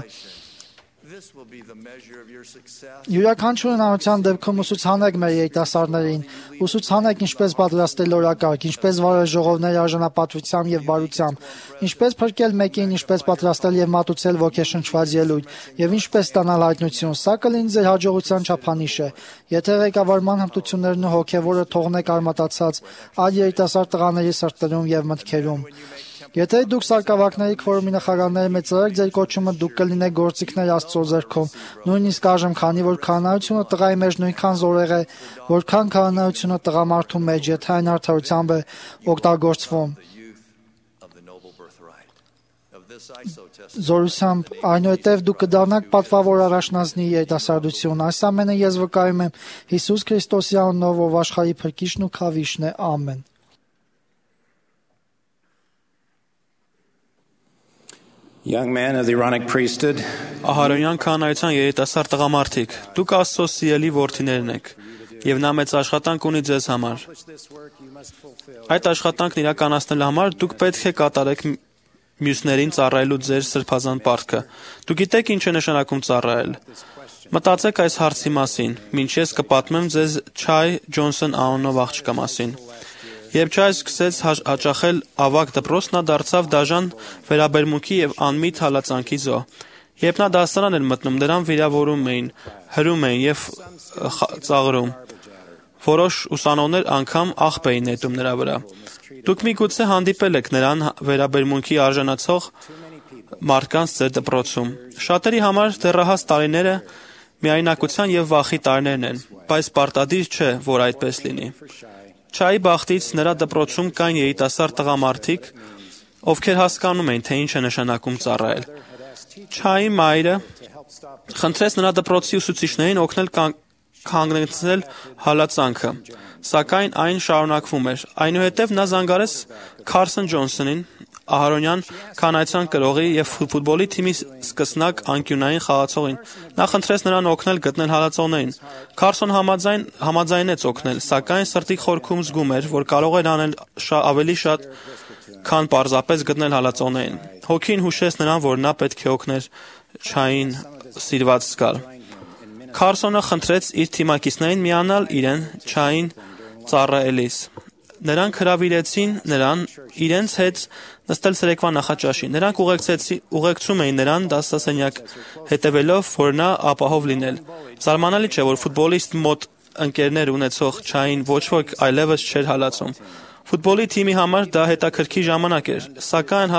Յուրաքանչյուր հնարավորության դեպքում ուսուցանեք մեր երիտասարդներին, ուսուցանեք ինչպես պատրաստել օրակարգ, ինչպես վարել ժողովներ արժանապատվությամբ եւ բարությամբ, ինչպես փրկել մեկին, ինչպես պատրաստել եւ մատուցել ոգեշնչված ելույթ եւ ինչպես ստանալ հայտնություն։ Սա կլինի ձեր հաջողության չափանիշը։ Եթե ղեկավարման հմտություններն ու հոգեվորը թողնեք արմատացած այլ երիտասարդ տղաների սրտերում եւ մտքերում։ Եթե դուք սարկավագների քվորումի նախագահները մեծարեք ձեր կոչումը, դուք կլինեք գործիքներ Աստծո ձեռքում, նույնիսկ այժմ, քանի որ քահանայությունը տղայի մեջ նույնքան զորեղ է, որքան քահանայությունը տղամարդու մեջ, եթե այն արդարությամբ է օգտագործվում։ Զորությամբ, այնուհետև դուք կդառնաք պատվավոր առաջնազնի երիտասարդություն։ Այս ամենը ես վկայում եմ Հիսուս Քրիստոսի անունով, ով աշխարհի փրկիչն ու քավիչն է։ Ամեն։ Young man of the Aaronic priesthood, Ահարոնյան քահանայության երիտասարդ տղամարդիկ, դուք Աստծո սիրելի որդիներն եք, եւ նա մեծ աշխատանք ունի ձեզ համար։ Այդ աշխատանքն իրականացնելու համար դուք պետք է կատարեք մյուսներին ծառայելու ձեր սրբազան պարտքը։ Դուք գիտեք ինչ է նշանակում ծառայել։ Մտածեք այս հարցի մասին, մինչ ես կպատմեմ ձեզ Չայ Ջոնսոն անունով աղջկա մասին։ Երբ Չայ սկսեց հաճախել ավագ դպրոց, նա դարձավ դաժան վերաբերմունքի եւ անմիտ հալածանքի զոհ։ Երբ նա դասարան էր մտնում, նրան վիրավորում էին, հրում էին եւ ծաղրում։ Որոշ ուսանողներ անգամ աղբ էին նետում նրա վրա։ Դուք միգուցե հանդիպել եք նրան վերաբերմունքի արժանացող մարդկանց ձեր դպրոցում։ Շատերի համար դեռահաս տարիները միայնակության եւ վախի տարիներն են, բայց պարտադիր չէ, որ այդպես լինի։ Չայի բախտից նրա դպրոցում կային երիտասարդ տղամարդիկ, ովքեր հասկանում էին, թե ինչ է նշանակում ծառայել։ Չայի մայրը խնդրեց նրա դպրոցի ուսուցիչներին օգնել կանգնեցնել հալածանքը, սակայն այն շարունակվում էր։ Այնուհետև նա զանգարեց Քարսոն Ջոնսոնին, Ահարոնյան քահանայության կրողի եւ ֆուտբոլի թիմի սկսնակ անկյունային խաղացողին։ Նա խնդրեց նրան օգնել գտնել հալածողներին։ Քարսոն համաձայնեց օգնել, սակայն սրտի խորքում զգում էր, որ կարող էր անել ավելի շատ, քան պարզապես գտնել հալածողներին։ Հոգին հուշեց նրան, որ նա պետք է օգներ Չային սիրված զգալ։ Քարսոնը խնդրեց իր թիմակիցներին միանալ իրեն Չային ծառայելիս։ Նրանք հրավիրեցին նրան իրենց հետ նստել ցերեկվա նախաճաշին։ Նրանք ուղեկցում էին նրան դասասենյակ, հետևելով, որ նա ապահով լինել։ Զարմանալի չէ, որ ֆուտբոլիստ մոտ ընկերներ ունեցող Չային ոչ ոք այլևս չէր հալածում։ Ֆուտբոլի թիմի համար դա հետաքրքիր ժամանակ էր, սակայն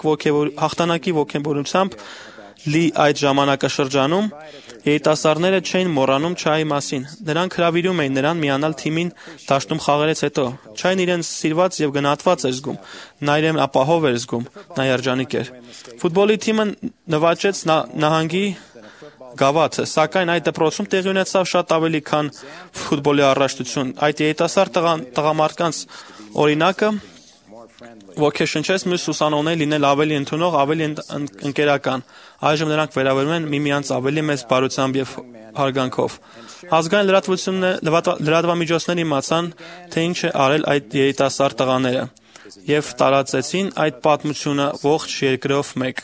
հաղթանակի ոգևորությամբ լի այդ ժամանակաշրջանում երիտասարդները չէին մոռանում Չայի մասին։ Նրանք հրավիրում էին նրան միանալ թիմին դաշտում խաղերից հետո։ Չային իրեն սիրված եւ գնահատված էր զգում։ Նա իրեն ապահով էր զգում, նա երջանիկ էր։ Ֆուտբոլի թիմը նվաճեց նահանգի գավաթը, սակայն այդ դպրոցում տեղի ունեցավ շատ ավելի քան ֆուտբոլի առաշտություն։ Այդ երիտասարդ տղամարդկանց օրինակը ոգեշնչեց մյուս ուսանողներին լինել ավելի ընդունող, ավելի ընկերական։ Այժմ նրանք վերաբերում են միմյանց ավելի մեծ բարությամբ եւ հարգանքով։ Ազգային լրատվամիջոցները իմացան, թե ինչ է արել այդ երիտասարդ տղաները եւ տարածեցին այդ պատմությունը ողջ երկրով մեկ։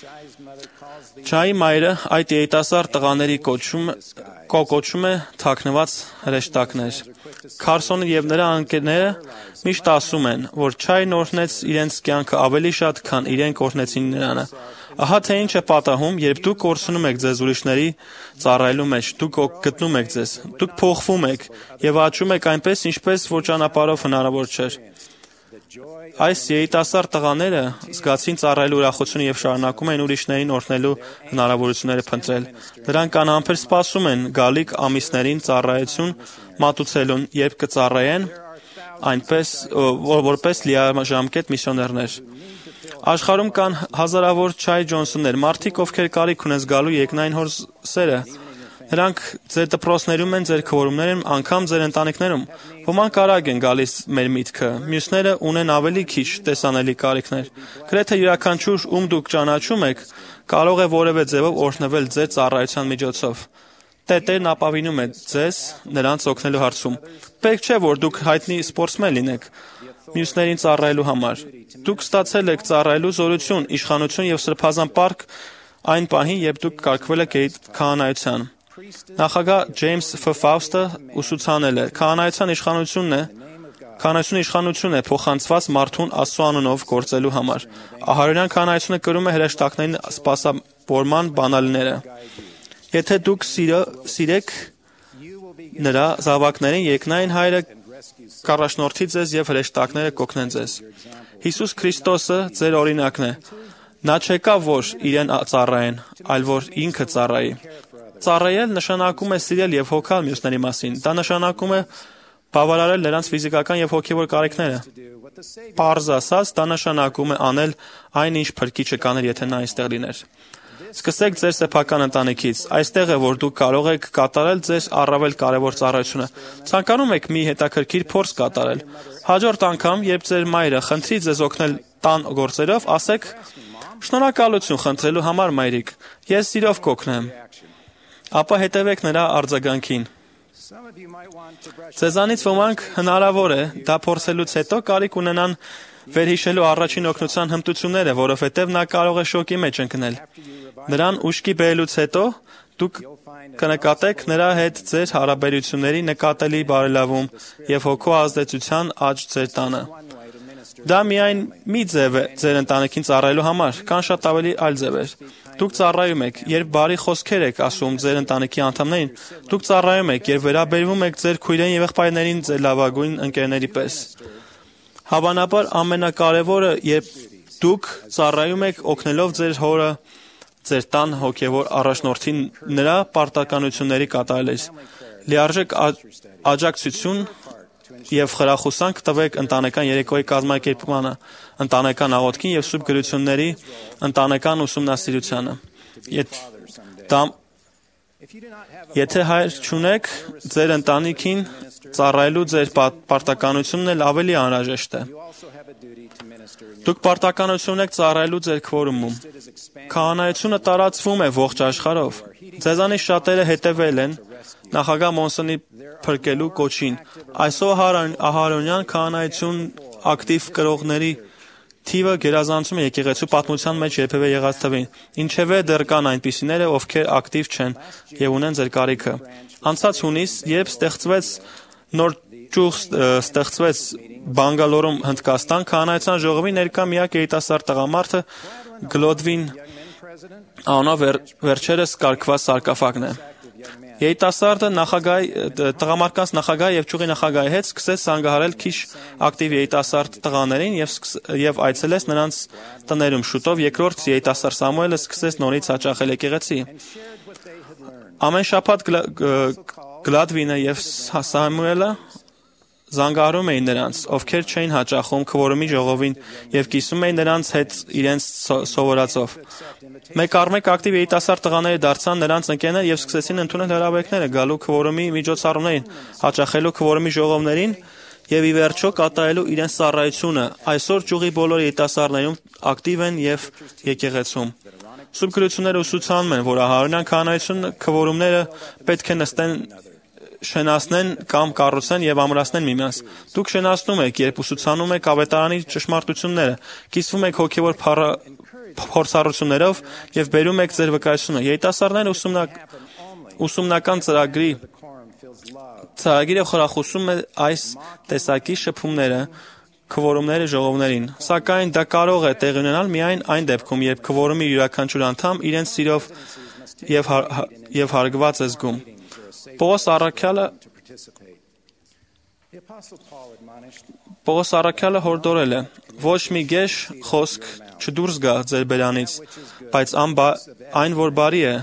Չայի մայրը այդ երիտասարդ տղաների կոչում է թաքնված հրեշտակներ։ Քարսոնը եւ նրա ընկերները միշտ ասում են, որ Չային օրհնեց իրենց կյանքը ավելի շատ, քան իրենք օրհնեցին նրանը։ Ահա թե ինչ է պատահում, երբ դուք կորցնում եք ձեզ ուրիշների ծառայելու մեջ, դուք գտնում եք ձեզ, դուք փոխվում եք եւ աճում եք այնպես, ինչպես որ ճանապարհով հնարավոր չէր։ Այս երիտասարդ տղաները զգացին ծառայելու ուրախությունը եւ շարունակում են ուրիշներին օրհնելու հնարավորությունները փնտրել։ Նրանք անհամբեր սպասում են գալիք ամիսներին ծառայություն մատուցելուն, երբ կծառայեն այնպես որպես լիաժամկետ միսիոներներ։ Աշխարհում կան հազարավոր Չայ Ջոնսոններ, մարդիկ, ովքեր կարիք ունեն զգալու երկնային հոր սերը։ Նրանք ձեր դպրոցներում են, ձեր քվորումներում, անգամ ձեր ընտանիքներում։ Ոմանք արագ են գալիս մեր միտքը, մյուսները ունեն ավելի քիչ տեսանելի կարիքներ։ Գրեթե յուրաքանչյուր ում դուք ճանաչում եք, կարող է որևէ ձևով օրհնվել ձեր ծառայության միջոցով։ Տերն ապավինում է ձեզ նրանց օգնելու հարցում։ Պետք չէ, որ դուք հայտնի սպորտսմեն լինեք մյուսներին ծառայելու համար։ Դուք ստացել եք ծառայելու զորություն, իշխանություն եւ սրբազան պարկ այն պահին, երբ դուք կարգվել եք քահանայության։ Նախագահ Ջեյմս Ֆ. Ֆաուստը ուսուցանել է. քահանայությունը իշխանություն է փոխանցված մարդուն Աստծո անունով գործելու համար։ Ահարոնյան քահանայությունը կրում է հրեշտակներին սպասավորման բանալիները։ Եթե դուք սիրեք նրա զավակներին, երկնային հայրը կառաջնորդի ձեզ եւ հրեշտակները կօգնեն ձեզ։ Հիսուս Քրիստոսը ձեր օրինակն է։ Նա չեկավ, որ իրեն ծառայեն, այլ որ ինքը ծառայի։ Ծառայել նշանակում է սիրել եւ հոգալ մյուսների մասին։ Դա նշանակում է բավարարել նրանց ֆիզիկական եւ հոգեվոր կարիքները։ Պարզ ասած, դա նշանակում է անել այն, ինչ Փրկիչը կաներ, եթե նա այստեղ լիներ։ Սկսեք ձեր սեփական ընտանիքից։ Այստեղ է, որ դուք կարող եք կատարել ձեր առավել կարևոր ծառայությունը։ Ցանկանում եք մի հետաքրքիր փորձ կատարել։ Հաջորդ անգամ, երբ ձեր մայրը խնդրի ձեզ օգնել տան գործերով, ասեք. «Շնորհակալություն խնդրելու համար, մայրիկ, ես սիրով կօգնեմ»։ Ապա հետևեք նրա արձագանքին։ Ձեզանից ոմանք հնարավոր է դա փորձելուց հետո կարիք ունենան վերհիշելու առաջին օգնության հմտությունները, որովհետև նա կարող է շոկի մեջ ընկնել։ Նրան ուշքի բերելուց հետո դուք կնկատեք նրա հետ ձեր հարաբերությունների նկատելի բարելավում եւ հոգու ազդեցության աճ ձեր տանը։ Դա միայն մի ձև է ձեր ընտանիքին ծառայելու համար, կան շատ ավելի այլ ձևեր։ Դուք ծառայում եք, երբ բարի խոսքեր եք ասում ձեր ընտանիքի անդամներին, դուք ծառայում եք, երբ վերաբերվում եք ձեր քույրերին եւ եղբայրներին ձեր լավագույն ընկերների պես։ Հավանաբար ամենակարևորը, երբ դուք ծառայում եք օգնելով ձեր հորը, ձեր տան հոգևոր առաջնորդին նրա պարտականությունների կատարելիս։ Լիարժեք աջակցություն եւ խրախուսանք տվեք ընտանեկան երեկոյի կազմակերպմանը, ընտանեկան աղոթքին եւ սուրբ գրությունների ընտանեկան ուսումնասիրությանը։ Եթե հայր չունեք, ձեր ընտանիքին ծառայելու ձեր պարտականությունն էլ ավելի անհրաժեշտ է։ Դուք պարտականություն ունեք ծառայելու ձեր քվորումում։ Քահանայությունը տարածվում է ողջ աշխարհով։ Ձեզանից շատերը հետևել են նախագահ Մոնսոնի փրկելու կոչին։ Այսօր ահարոնյան քահանայություն ակտիվ կրողների թիվը գերազանցում է եկեղեցու պատմության մեջ երբևէ եղած թվին։ Ինչևէ դեռ կան այնպիսիները, ովքեր ակտիվ չեն եւ ունեն ձեր կարիքը։ Անցած հունիս, երբ ստեղծվեց նոր ճյուղ Բանգալորում Հնդկաստան, քահանայության ժողովի ներկա միակ երիտասարդ տղամարդը Գլոդվին անունով վերջերս կարգված սարկաֆագն է։ Երիտասարդը տղամարդկանց նախագահ եւ ճյուղի նախագահի հետ սկսեց զանգահարել քիչ ակտիվ երիտասարդ տղաներին եւ այցելեց նրանց տներում։ Շուտով երկրորդ երիտասարդ Սամուելը սկսեց նորից հաճախել եկեղեցի։ Ամեն շաբաթ Գլադվինը եւ Սամուելը զանգահարում էին նրանց, ովքեր չէին հաճախում քվորումի ժողովին եւ կիսում էին նրանց հետ իրենց սովորածով։ Մեկ առ մեկ ակտիվ երիտասարդ տղաները դարձան նրանց ընկերներ եւ սկսեցին ընդունել հրավերները գալու քվորումի միջոցառումներին, հաճախելու քվորումի ժողովներին եւ ի վերջո կատարելու իրենց ծառայությունը։ Այսօր ճյուղի բոլոր երիտասարդներում ակտիվ են եւ եկեղեցում։ Սուրբ գրությունները ուսուցանում են, որ Ահարոնյան քահանայություն քվորումները պետք է նստեն, շենացնեն կամ կառուցեն եւ ամրացնեն միմյանց։ Դուք շենացնում եք, երբ ուսուցանում եք ավետարանի ճշմարտությունները, կիսվում եք հոգեվոր փորձառություններով եւ բերում եք ձեր վկայությունը։ Երիտասարդները ուսումնական ծրագիրը խրախուսում է այս տեսակի շփումները, քվորումները ժողովներին, սակայն դա կարող է տեղի ունենալ միայն այն դեպքում, երբ քվորումի յուրաքանչյուր անդամ իրենց սիրով եւ հարգված է զգում։ Պողոս առաքյալը հորդորել է. ոչ մի գեշ խոսք չդուրս գա ձեր բերանից, բայց այն, որ բարի է,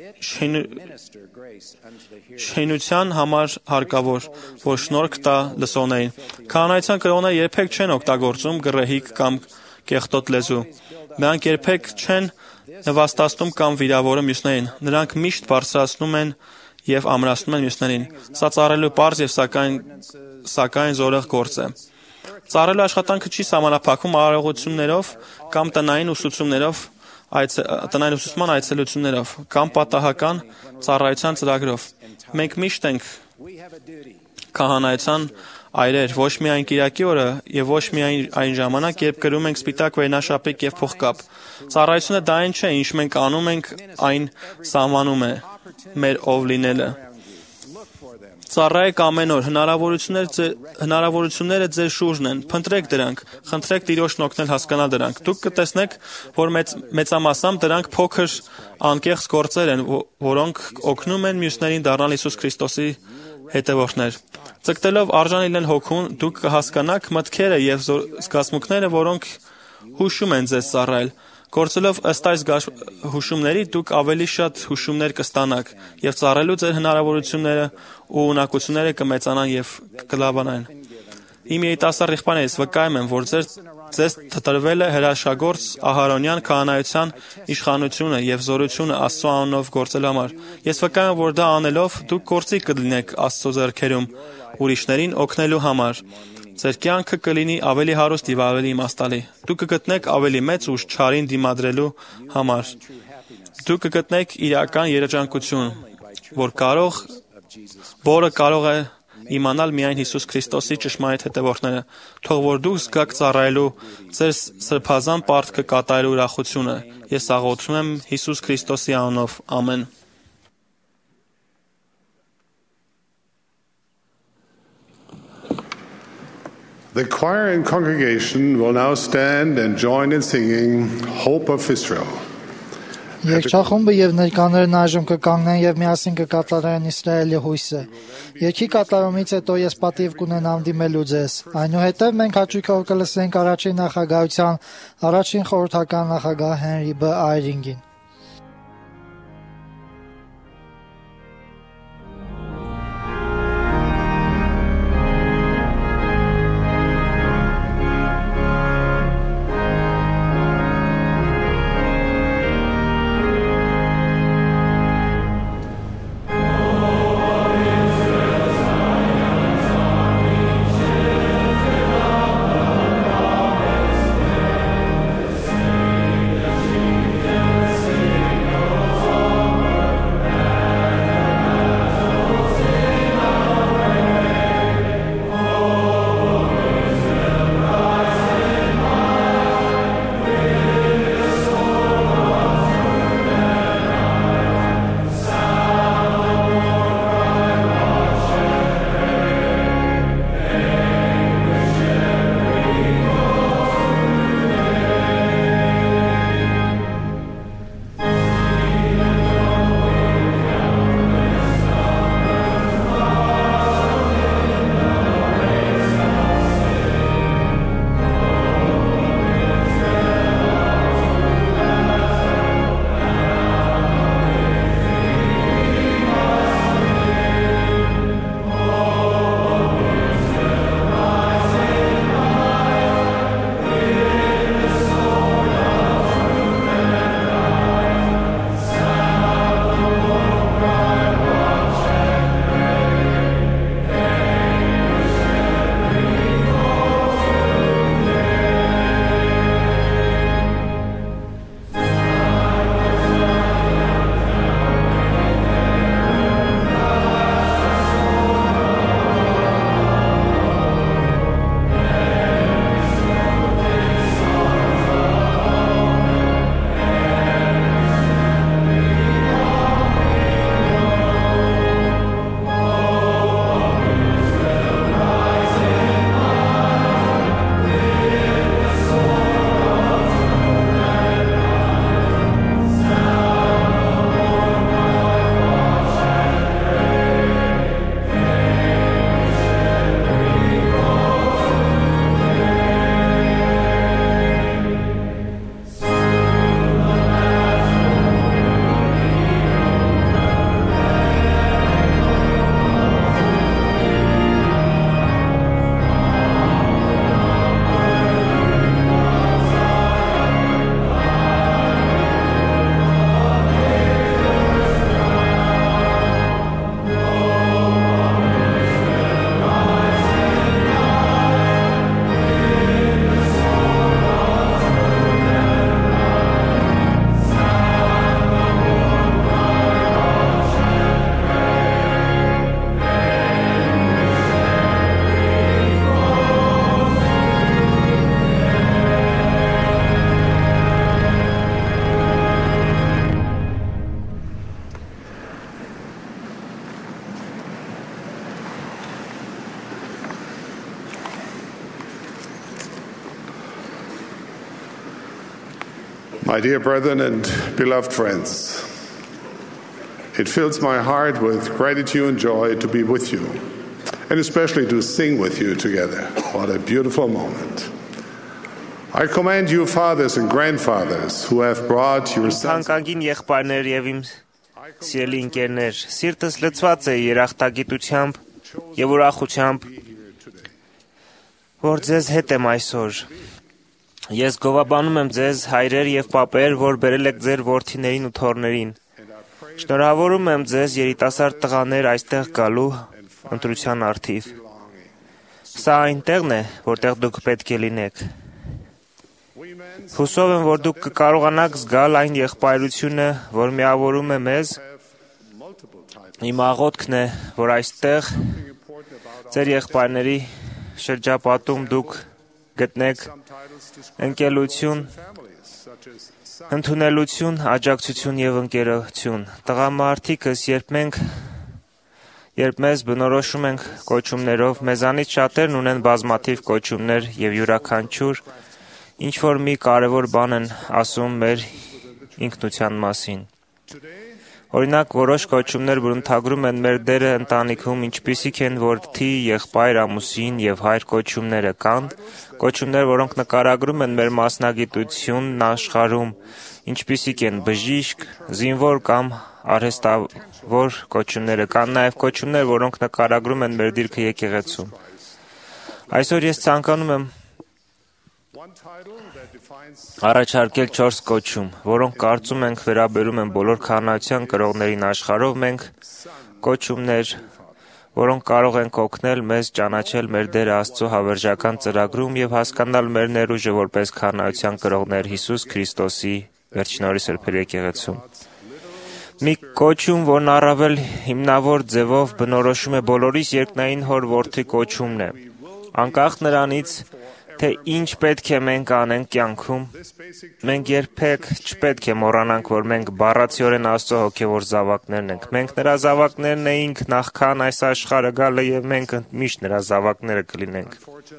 շինության համար հարկավոր, որ շնորհք տա լսողներին։ Քահանայության կրողները երբեք չեն օգտագործում գռեհիկ կամ կեղտոտ լեզու։ Նրանք երբեք չեն նվաստացնում կամ վիրավորում մյուսներին։ Նրանք միշտ բարձրացնում են եւ ամրացնում են մյուսներին։ Սա ծառայելու պարզ եւ սակայն զորեղ գործ է։ Ծառայելու աշխատանքը չի սահմանափակվում արարողություններով կամ տնային ուսուցման այցելություններով կամ պատահական ծառայության ծրագրով։ Մենք միշտ ենք քահանայության այրեր, ոչ միայն կիրակի օրը եւ ոչ միայն այն ժամանակ, երբ կրում ենք սպիտակ վերնաշապիկ եւ փողկապ։ Ծառայությունը դա այն չէ, ինչ մենք անում ենք, այն սահմանում է մեր ով լինելը։ Ծառայեք ամեն օր, հնարավորությունները ձեր շուրջն են, փնտրեք դրանք, խնդրեք Տիրոջն օգնել հասկանալ դրանք։ Դուք կտեսնեք, որ մեծամասամբ դրանք փոքր անկեղծ գործեր են, որոնք օգնում են մյուսներին դառնալ Հիսուս Քրիստոսի հետևորդներ։ Ձգտելով արժան լինել հոգուն, դուք կհասկանաք մտքերը եւ զգացմունքները, որոնք հուշում են ձեզ ծառայել։ Գործելով ըստ այս հուշումների դուք ավելի շատ հուշումներ կստանաք եւ ծառայելու ձեր հնարավորությունները ու ունակությունները կմեծանան եւ կլավանան։ Իմ երիտասարդ եղբայրներից վկայում եմ, որ ձեզ տրվել է հրաշագործ Ահարոնյան քահանայության իշխանությունը եւ զորությունը Աստծո անունով գործելու համար։ Ես վկայում եմ, որ դա անելով դուք գործիք կլինեք Աստծո ձեռքերում ուրիշներին օգնելու համար։ Ձեր կյանքը կլինի ավելի հարուստ եւ ավելի իմաստալի։ Դուք կգտնեք ավելի մեծ ուժ չարին դիմադրելու համար։ Դուք կգտնեք իրական երջանկություն, որը կարող է իմանալ միայն Հիսուս Քրիստոսի ճշմարիտ հետևորդները։ Թող որ դուք զգաք ծառայելու ձեր սրբազան պարտքը կատարելու ուրախությունը։ Ես աղոթում եմ Հիսուս Քրիստոսի անունով։ Ամեն։ The choir and congregation will now stand and join in singing Hope of Israel. Երգչախումբը եւ ներկաներն այժմ կկանգնեն եւ միասին կկատարեն Իսրայելի հույսը։ Երգի կատարումից հետո ես պատիվ կունենամ դիմելու ձեզ։ Այնուհետև մենք հաճույքով կլսենք առաջին նախագահության առաջին խորհրդական նախագահ Հենրի B. Այրինգին։ My dear brethren and beloved friends, it fills my heart with gratitude and joy to be with you, and especially to sing with you together. What a beautiful moment. I commend you, fathers and grandfathers, who have brought your sons. Թանկագին եղբայրներ եւ իմ սիրելի ընկերներ, սիրտս լցված է երախտագիտությամբ եւ ուրախությամբ, որ ձեզ հետ եմ այսօր։ Ես գովաբանում եմ ձեզ, հայրեր եւ պապեր, որ բերել եք ձեր որդիներին ու թոռներին։ Շնորհավորում եմ ձեզ, երիտասարդ տղաներ, այստեղ գալու ընտրության առթիվ։ Սա այնտեղն է, որտեղ դուք պետք է լինեք։ Հուսով եմ, որ դուք կկարողանաք զգալ այն եղբայրությունը, որ միավորում է մեզ։ Իմ աղոթքն է, որ այստեղ ձեր եղբայրների շրջապատում դուք գտնեք ընկերություն, ընդունելություն, աջակցություն եւ ընկերություն։ Տղամարդիկս, երբ մեզ բնորոշում ենք կոչումներով, մեզանից շատերն ունեն բազմաթիվ կոչումներ եւ յուրաքանչյուր ինչ-որ մի կարևոր բան են ասում մեր ինքնության մասին։ Օրինակ, որոշ կոչումներ բնութագրում են մեր դերը ընտանիքում, ինչպիսիք են որդի, եղբայր, ամուսին եւ հայր կոչումները կան, կոչումներ, որոնք նկարագրում են մեր մասնագիտությունն աշխարհում, ինչպիսիք են բժիշկ, զինվոր կամ արհեստավոր կոչումները, կան նաեւ կոչումներ, որոնք նկարագրում են մեր դիրքը եկեղեցում։ Այսօր ես ցանկանում եմ առաջարկել 4 կոչում, որոնք կարծում ենք վերաբերում են բոլոր քահանայության կրողներին աշխարհով, մենք կոչումներ, որոնք կարող են օգնել մեզ ճանաչել մեր դերը Աստծո հավերժական ծրագրում եւ հասկանալ մեր ներուժը որպես քահանայության կրողներ Հիսուս Քրիստոսի վերջնորի սրբերի եկեղեցում։ Մի կոչում, որն առավել հիմնավոր ձևով բնորոշում է բոլորիս երկնային հոր որդի կոչումն է։ Անկախ նրանից, թե ինչ պետք է մենք անենք կյանքում, մենք երբեք չպետք է մոռանանք, որ մենք բառացիորեն Աստծո հոգևոր զավակներն ենք։ Մենք նրա զավակներն էինք նախքան այս աշխարհը գալը եւ մենք միշտ նրա զավակները կլինենք։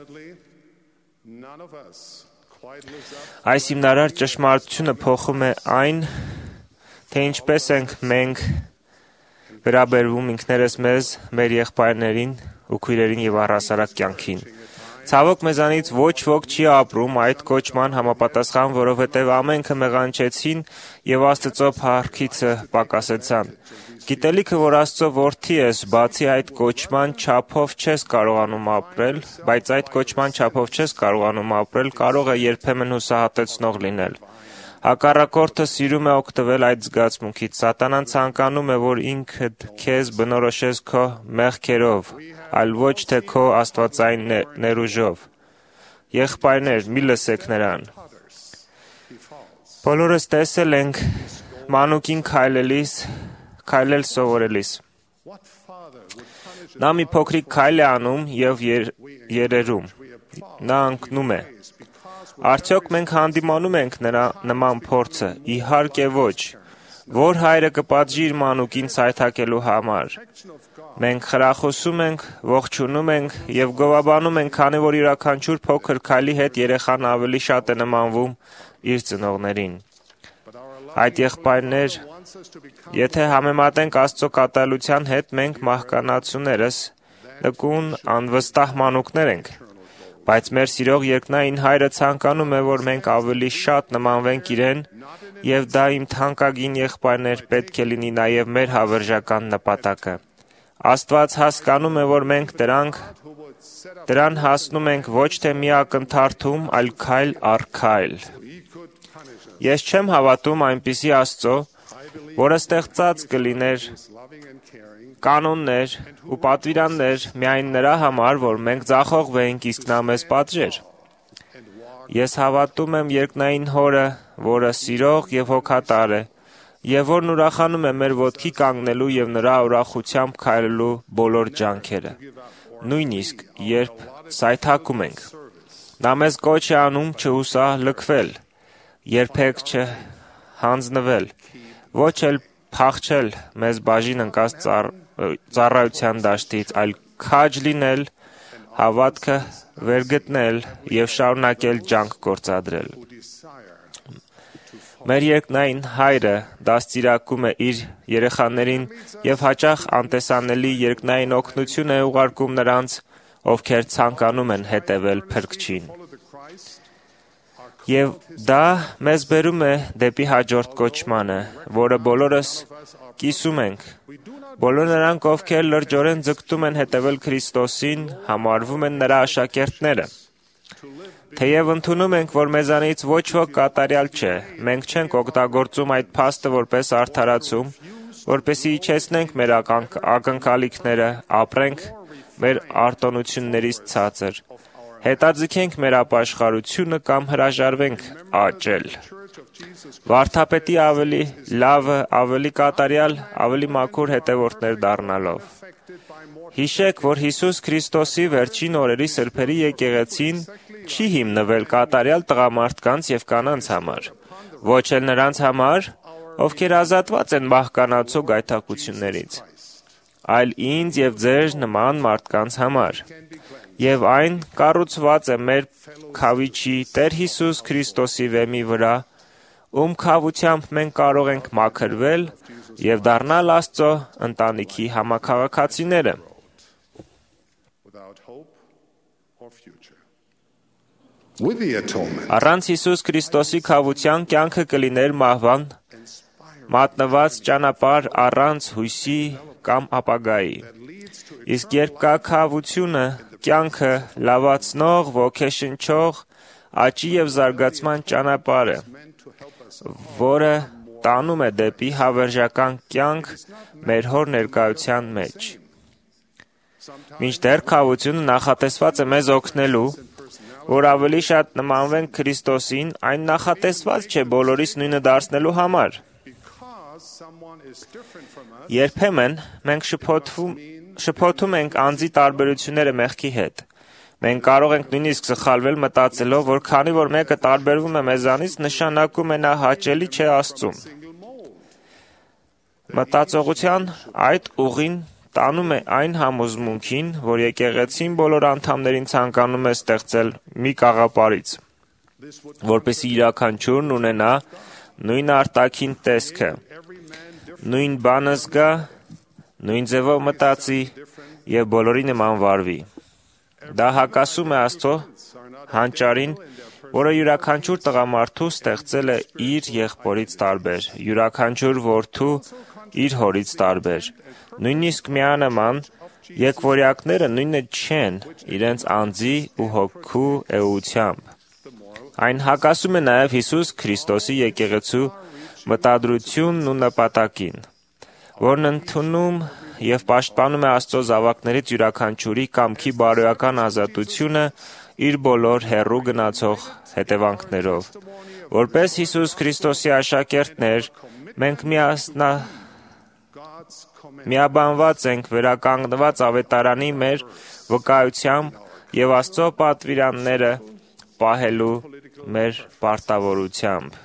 Այս հիմնարար ճշմարտությունը փոխում է այն, թե ինչպես ենք մենք վերաբերվում ինքներս մեզ, մեր եղբայրներին ու քույրերին եւ առհասարակ կյանքին։ Ցավոք մեզանից ոչ ոք չի ապրում այդ կոչման համապատասխան, որովհետև ամենքը մեղանչեցին եւ Աստծո փառքիցը պակասեցան։ Գիտելիքը, որ Աստծո որդի ես, բացի այդ կոչման չափով չես կարողանում ապրել, բայց այդ կոչման չափով չես կարողանում ապրել, կարող է երբեմն հուսահատեցնող լինել։ Հակառակորդը սիրում է օգտվել այդ զգացմունքից։ Սատանան ցանկանում է, որ ինքդ քեզ բնորոշես քո մեղքերով, այլ ոչ թե քո աստվածային ներուժով։ Եղբայրներ, մի լսեք նրան։ Բոլորս տեսել ենք մանուկին քայլել սովորելիս։ Նա մի փոքրիկ քայլ է անում եւ երերում։ Նա ընկնում է։ Արդյոք մենք հանդիմանում ենք նրա նման փորձը։ Իհարկե ոչ։ Որ հայրը կպատժի իր մանուկին սայթաքելու համար։ Մենք խրախուսում ենք, ողջունում ենք եւ գովաբանում ենք, քանի որ յուրաքանչյուր փոքր քայլի հետ երեխան ավելի շատ է նմանվում իր ծնողներին։ Այդ եղբայրներ, եթե համեմատենք Աստծո կատարելության հետ, մենք մահկանացուներս նկուն անվստահ մանուկներ ենք։ Բայց մեր սիրող երկնային հայրը ցանկանում է, որ մենք ավելի շատ նմանվենք իրեն, եւ դա իմ թանկագին եղբայրներ պետք է լինի նաեւ մեր հավերժական նպատակը։ Աստված հասկանում է, որ մենք դրան հասնում ենք ոչ թե մի ակնթարթում, այլ քայլ առ քայլ։ Ես չեմ հավատում այնպիսի Աստծո, որը ստեղծած կլիներ կանոններ ու պատվիրաններ միայն նրա համար, որ մենք ձախողվենք, իսկ նա մեզ պատժեր։ Ես հավատում եմ երկնային հորը, որը սիրող եւ հոգատար է, եւ որն ուրախանում է մեր ոտքի կանգնելու եւ նրա ուրախությամբ քայլելու բոլոր ջանքերը, նույնիսկ երբ սայթաքում ենք։ Նա մեզ կոչ է անում չհուսահլքվել, երբեք չհանձնվել, ոչ էլ փախչել մեզ բաժին ընկած ծառայության դաշտից, այլ քաջ լինել, հավատքը վերգտնել եւ շարունակել ջանք գործադրել։ Մեր երկնային Հայրը դաստիարակում է իր երեխաներին եւ հաճախ անտեսանելի երկնային օգնություն է ուղարկում նրանց, ովքեր ցանկանում են հետևել Փրկչին։ Եվ դա մեզ բերում է դեպի հաջորդ կոչմանը, որը բոլորս կիսում ենք։ Բոլոր նրանք, ովքեր լրջորեն ձգտում են հետևել Քրիստոսին, համարվում են նրա աշակերտները։ Թեև ընդունում ենք, որ մեզանից ոչ ոք կատարյալ չէ, մենք չենք օգտագործում այդ փաստը որպես արդարացում, որպեսզի իջեցնենք մեր ակնկալիքները, ապրենք մեր արտոնություններից ցածր, հետաձգենք մեր ապաշխարությունը կամ հրաժարվենք աճել։ Վարդապետի ավելի լավը, ավելի կատարյալ, ավելի մաքուր հետևորդներ դառնալով։ Հիշեք, որ Հիսուս Քրիստոսի վերջին օրերի սրբերի եկեղեցին չի հիմնվել կատարյալ տղամարդկանց և կանանց համար, ոչ էլ նրանց համար, ովքեր ազատված են մահկանացու գայթակղություններից, այլ ինձ և ձեր նման մարդկանց համար, և այն կառուցված է մեր քավիչի Տեր Հիսուս Քրիստոսի վեմի վրա, ում քավությամբ մենք կարող ենք մաքրվել և դառնալ Աստծո ընտանիքի համաքաղաքացիները։ Առանց Հիսուս Քրիստոսի քավության կյանքը կլիներ մահվան մատնված ճանապարհ առանց հույսի կամ ապագայի։ Իսկ երբ կա քավությունը, կյանքը լավացնող, ոգեշնչող, աճի և զարգացման ճանապարհը, որը տանում է դեպի հավերժական կյանք մեր Հոր ներկայության մեջ։ Մինչդեռ քավությունը նախատեսված է մեզ օգնելու, որ ավելի շատ նմանվենք Քրիստոսին, այն նախատեսված չէ բոլորիս նույնը դարձնելու համար։ Երբեմն մենք շփոթում ենք անձի տարբերությունները մեղքի հետ։ Մենք կարող ենք նույնիսկ սխալվել մտածելով, որ քանի որ մեկը տարբերվում է մեզանից, նշանակում է նա հաճելի չէ Աստծուն։ Մտածողության այդ ուղին տանում է այն համոզմունքին, որ եկեղեցին բոլոր անդամներին ցանկանում է ստեղծել մի կաղապարից, որպեսզի յուրաքանչյուրն ունենա նույն արտաքին տեսքը, նույն բանը զգա, նույն ձևով մտածի և բոլորի նման վարվի։ Դա հակասում է Աստծո հանճարին, որը յուրաքանչյուր տղամարդու ստեղծել է իր եղբորից տարբեր, յուրաքանչյուր որդու իր հորից տարբեր։ Նույնիսկ միանման եկվորյակները նույնը չեն իրենց անձի ու հոգու էությամբ։ Այն հակասում է նաև Հիսուս Քրիստոսի եկեղեցու մտադրությունն ու նպատակին, որն ընդունում և պաշտպանում է Աստծո զավակներից յուրաքանչյուրի կամքի բարոյական ազատությունը իր բոլոր հեռու գնացող հետևանքներով։ Որպես Հիսուս Քրիստոսի աշակերտներ, մենք միաբանված ենք վերականգնված ավետարանի մեր վկայությամբ և Աստծո պատվիրանները պահելու մեր պարտավորությամբ։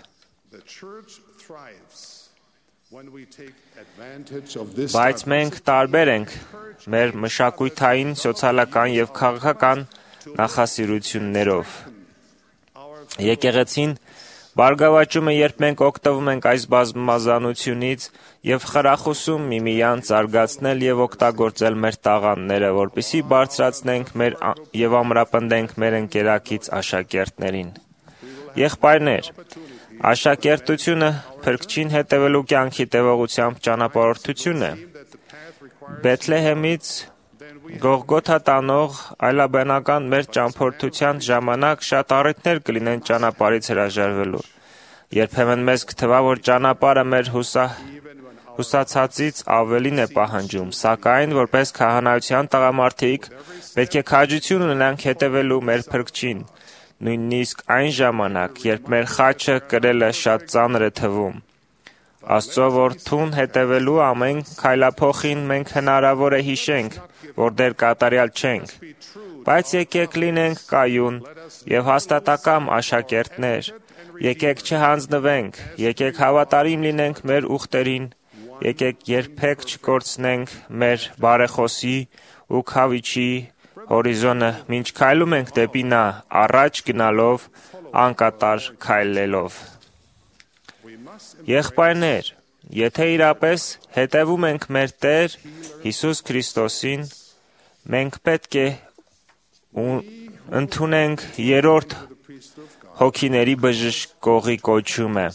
Բայց մենք տարբեր ենք մեր մշակութային, սոցիալական և քաղաքական նախասիրություններով։ Եկեղեցին բարգավաճում է, երբ մենք օգտվում ենք այս բազմազանությունից և խրախուսում միմյանց զարգացնել և օգտագործել մեր տաղանդները, որպեսզի բարձրացնենք և ամրապնդենք մեր ընկերակից աշակերտներին։ Եղբայրներ, աշակերտությունը Փրկչին հետևելու կյանքի տևողությամբ ճանապարհորդություն է։ Բեթլեհեմից Գողգոթա տանող այլաբանական մեր ճամփորդության ժամանակ շատ առիթներ կլինեն ճանապարհից հրաժարվելու։ Երբեմն մեզ կթվա, որ ճանապարհը մեր հուսացածից ավելին է պահանջում, սակայն որպես քահանայության տղամարդիկ պետք է քաջություն ունենանք հետևելու մեր Փրկչին, նույնիսկ այն ժամանակ, երբ մեր խաչը կրելը շատ ծանր է թվում։ Աստծո որդուն հետևելու ամեն քայլափոխին մենք հնարավոր է հիշենք, որ դեռ կատարյալ չենք, բայց եկեք լինենք կայուն և հաստատակամ աշակերտներ, եկեք չհանձնվենք, եկեք հավատարիմ լինենք մեր ուխտերին, եկեք երբեք չկորցնենք մեր բարեխոսի ու քավիչի հորիզոնը, մինչ քայլում ենք դեպի նա, առաջ գնալով, անկատար քայլելով։ Եղբայրներ, եթե իրապես հետևում ենք մեր Տեր Հիսուս Քրիստոսին, մենք պետք է ընդունենք երրորդ հոգիների բժշկողի կոչումը։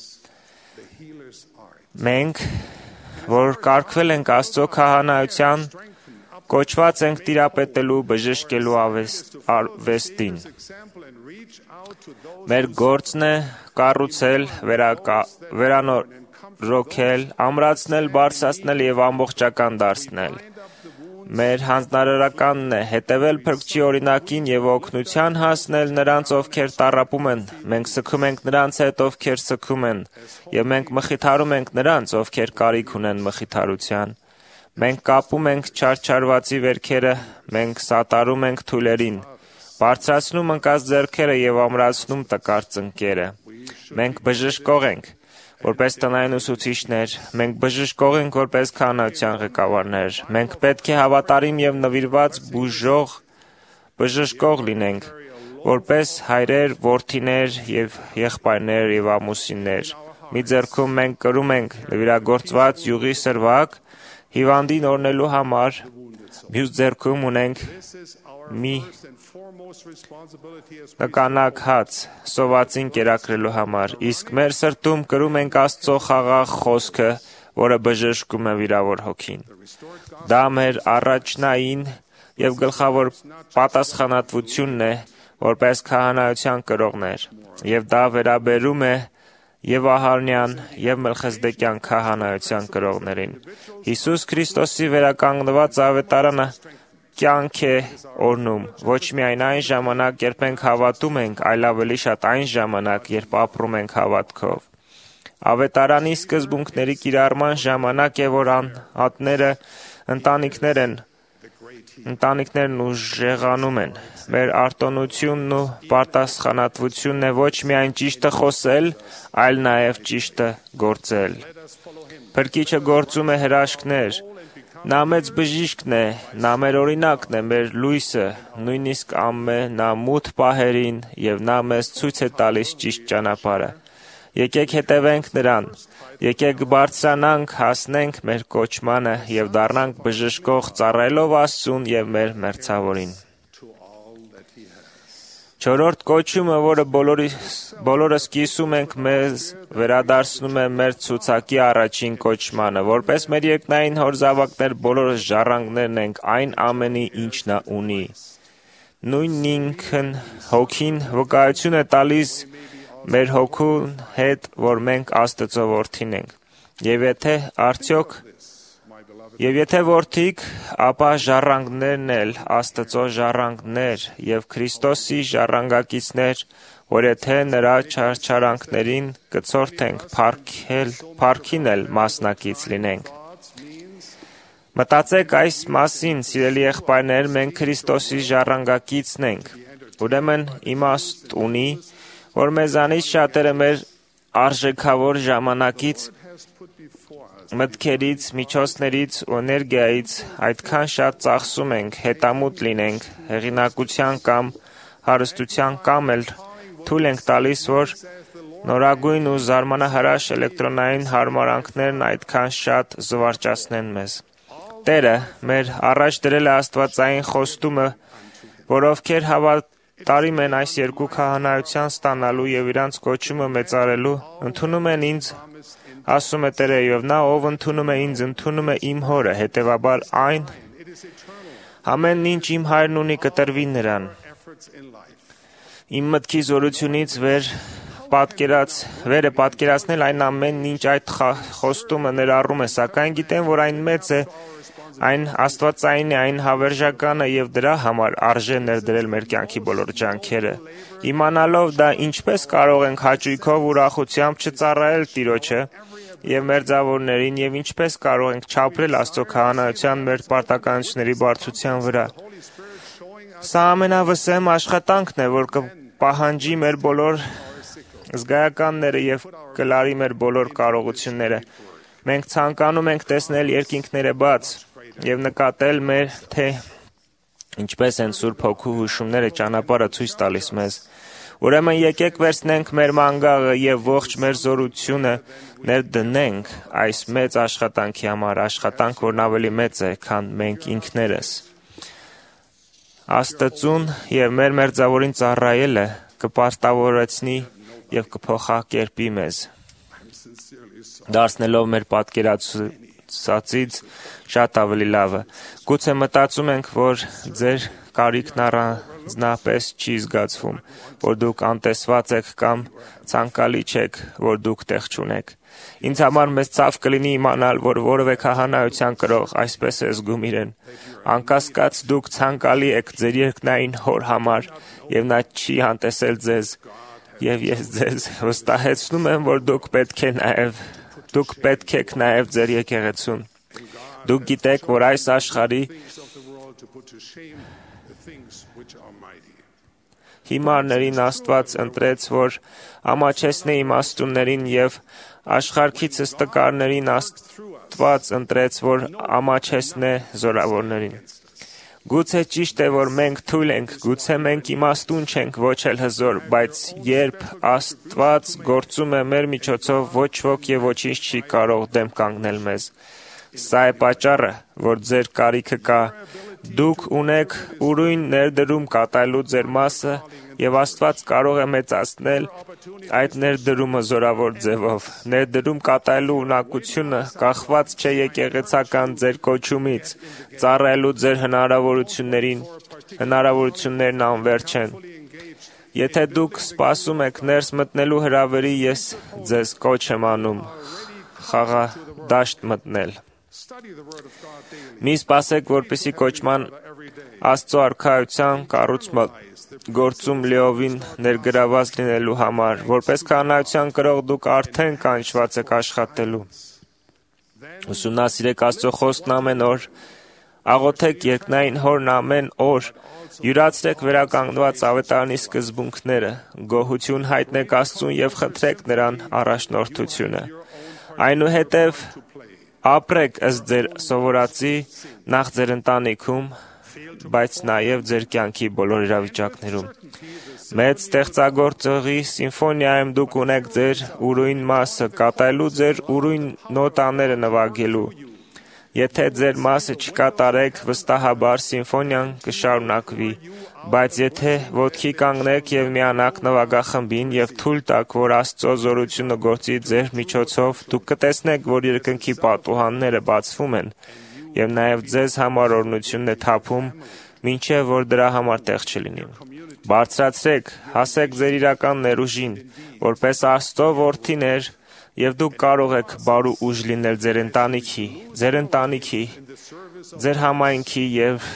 Մենք, որ կարգվել ենք Աստծո քահանայության, կոչված ենք տիրապետելու բժշկելու արվեստին։ Մեր գործն է կառուցել, վերանորոգել, ամրացնել, բարձրացնել եւ ամբողջական դարձնել։ Մեր հանձնարարականն է հետևել Փրկչի օրինակին եւ օգնության հասնել նրանց, ովքեր տառապում են։ Մենք սգում ենք նրանց հետ, ովքեր սգում են, եւ մենք մխիթարում ենք նրանց, ովքեր կարիք ունեն մխիթարության։ Մենք կապում ենք չարչարվածի վերքերը, մենք սատարում ենք թույլերին, բարձրացնում ընկած ձեռքերը եւ ամրացնում տկար ծնկերը։ Մենք բժշկող ենք, որպես տնային ուսուցիչներ, մենք բժշկող ենք որպես քահանայության ղեկավարներ, մենք պետք է հավատարիմ եւ նվիրված բժշկող լինենք, որպես հայրեր, որդիներ եւ եղբայրներ եւ ամուսիններ։ Մի ձեռքում մենք կրում ենք նվիրագործված յուղի սրվակ, հիվանդին օրնելու համար, մյուս ձեռքում ունենք մի նկանակ հաց սովածին կերակրելու համար, իսկ մեր սրտում կրում ենք Աստծո խաղաղ խոսքը, որը բժշկում է վիրավոր հոգին։ Դա մեր առաջնային եւ գլխավոր պատասխանատվությունն է, որպես քահանայության կրողներ, եւ դա վերաբերում է եւ Ահարոնյան եւ Մելխիզեդեկյան քահանայության կրողներին։ Հիսուս Քրիստոսի վերականգնված ավետարանը կյանք է օրնում, ոչ միայն այն ժամանակ, երբ մենք հավատում ենք, այլ ավելի շատ այն ժամանակ, երբ ապրում ենք հավատքով։ Ավետարանի սկզբունքների կիրառման ժամանակ է, որ անհատները ընտանիքներն ուժեղանում են։ Մեր արտոնությունն ու պատասխանատվությունն է ոչ միայն ճիշտը խոսել, այլ նաև ճիշտը գործել։ Փրկիչը գործում է հրաշքներ։ Նա մեծ բժիշկն է, նա մեր օրինակն է, մեր լույսը, նույնիսկ ամենամութ պահերին, եւ նա մեզ ցույց է տալիս ճիշտ ճանապարհը։ Եկեք հետևենք նրան, եկեք բարձրանանք, հասնենք մեր կոչմանը եւ դառնանք բժշկող ծառայելով Աստծուն եւ մեր մերձավորին։ Չորրորդ կոչումը, որը բոլորս կիսում ենք, մեզ վերադարձնում է մեր ցուցակի առաջին կոչմանը, որպես մեր երկնային հոր զավակներ բոլորս ժառանգներն ենք այն ամենի, ինչ նա ունի։ Նույն ինքն հոգին վկայություն է տալիս մեր հոգուն հետ, որ մենք Աստծո որդին ենք։ Եվ եթե որդիկ, ապա ժառանգներն էլ Աստծո ժառանգներ եւ Քրիստոսի ժառանգակիցներ, որ եթե նրա չարչարանքներին կցորդենք, փառքին էլ մասնակից լինենք։ Մտածեք այս մասին, սիրելի եղբայրներ, մենք Քրիստոսի ժառանգակիցն ենք։ Ուրեմն իմաստ ունի, որ մեզանից շատերը մեր արժեքավոր ժամանակից, մտքերից, միջոցներից ու էներգիայից այդքան շատ ծախսում ենք, հետամուտ լինենք, հեղինակության կամ հարստության կամ էլ թույլ ենք տալիս, որ նորագույն ու զարմանահրաշ էլեկտրոնային հարմարանքներն այդքան շատ զվարճացնեն մեզ։ Տերը մեր առաջ դրել է աստվածային խոստումը, որ ովքեր հավատարիմ են այս երկու քահանայության ստանալու եւ իրանց կոչումը մեծարելու, ընդունում են ինձ, ասում է Տերը, եւ նա, ով ընդունում է ինձ, ընդունում է իմ հորը, հետեւաբար ամեն ինչ իմ հայրն ունի կտրվի նրան։ Իմ մտքի զորությունից վեր է պատկերացնել այն ամենն, ինչ այդ խոստումը ներառում է, սակայն գիտեմ, որ այն մեծ է, այն աստվածային է, այն հավերժական է եւ դրա համար արժե ներդրել մեր կյանքի բոլոր ջանքերը։ Իմանալով դա, ինչպես կարող ենք հաճույքով, ուրախությամբ չծառայել Տիրոջը եւ մերձավորներին եւ ինչպես կարող ենք չապրել Աստծո քահանայության մեր պարտականությունների բարձրության վրա։ Սա ամենավսեմ աշխատանքն է, որ կպահանջի մեր բոլոր զգայականները եւ կլարի մեր բոլոր կարողությունները։ Մենք ցանկանում ենք տեսնել երկինքները բաց եւ նկատել թե ինչպես են Սուրբ Հոգու հուշումները ճանապարհը ցույց տալիս մեզ։ Ուրեմն եկեք վերցնենք մեր մանգաղը եւ ողջ մեր զորությունը ներդնենք այս մեծ աշխատանքի համար, աշխատանք, որն ավելի մեծ է, քան մենք ինքներս։ Աստծուն եւ մեր մերձավորին ծառայելը կպարտավորեցնի եւ կփոխակերպի մեզ, դարձնելով մեր պատկերացածից շատ ավելի լավը։ Գուցե մտածում ենք, որ ձեր կարիքն առանձնապես չի զգացվում, որ դուք անտեսված եք կամ ցանկալի չեք, որ դուք տեղ չունեք։ Ինձ համար մեծ ցավ կլինի իմանալ, որ որևէ քահանայության կրող այսպես է զգում իրեն։ Անկասկած դուք ցանկալի եք ձեր երկնային հոր համար, եւ նա չի անտեսել ձեզ, եւ ես ձեզ վստահեցնում եմ, որ դուք պետք եք նաեւ ձեր եկեղեցուն։ Դուք գիտեք, որ այս աշխարհի հիմարներին Աստված ընտրեց, որ ամաչեցնե իմաստուններին, եւ աշխարհքիցս տկարներին Աստված ընտրեց, որ ամաչեցնե զորավորներին։ Գուցե ճիշտ է, որ մենք թույլ ենք, գուցե մենք իմաստուն չենք, ոչ էլ հզոր, բայց երբ Աստված գործում է մեր միջոցով, ոչ ոք եւ ոչինչ չի կարող դեմ կանգնել մեզ։ Սա է պատճառը, որ ձեր կարիքը կա։ Դուք ունեք ուրույն ներդրում կատարելու ձեր մասը, եւ Աստված կարող է մեծացնել այդ ներդրումը զորավոր ձևով։ Ներդրում կատարելու ունակությունը կախված չէ եկեղեցական ձեր կոչումից, ծառայելու ձեր հնարավորություններն անվերջ են։ Եթե դուք սպասում եք ներս մտնելու հրավերի, ես ձեզ կոչ եմ անում խաղադաշտ մտնել։ Մի սպասեք, որպեսզի կոչման Աստծո արքայության գործում լիովին ներգրաված լինելու համար, որպես քահանայության կրող դուք արդեն կանչված եք աշխատելու։ Ուսումնասիրեք Աստծո խոսքն ամեն օր, աղոթեք երկնային Հորն ամեն օր, յուրացրեք վերականգնված ավետարանի սկզբունքները, գոհություն հայտնեք Աստծուն եւ խնդրեք նրան առաջնորդությունը։ Այնուհետև ապրեք ըստ ձեր սովորածի նախ ձեր ընտանիքում, բայց նաև ձեր կյանքի բոլոր իրավիճակներում։ Մեծ ստեղծագործողի սիմֆոնիայում դուք ունեք ձեր ուրույն մասը, կատարելու ձեր ուրույն նոտաները նվագելու։ Եթե ձեր մասը չկատարեք, վստահաբար սիմֆոնիան կշարունակվի, բայց եթե ոտքի կանգնեք եւ միանաք նվագախմբին եւ թույլ տաք, որ Աստծո զորությունը գործի ձեր միջոցով, դուք կտեսնեք, որ երկնքի պատուհանները բացվում են եւ նաեւ ձեզ համար օրհնությունն է թափում, մինչեւ որ դրա համար տեղ չլինի։ Բարձրացրեք, հասեք ձեր իրական ներուժին, որպես Աստծո որդիներ, եւ դուք կարող եք բարու ուժ լինել ձեր ընտանիքի, ձեր համայնքի եւ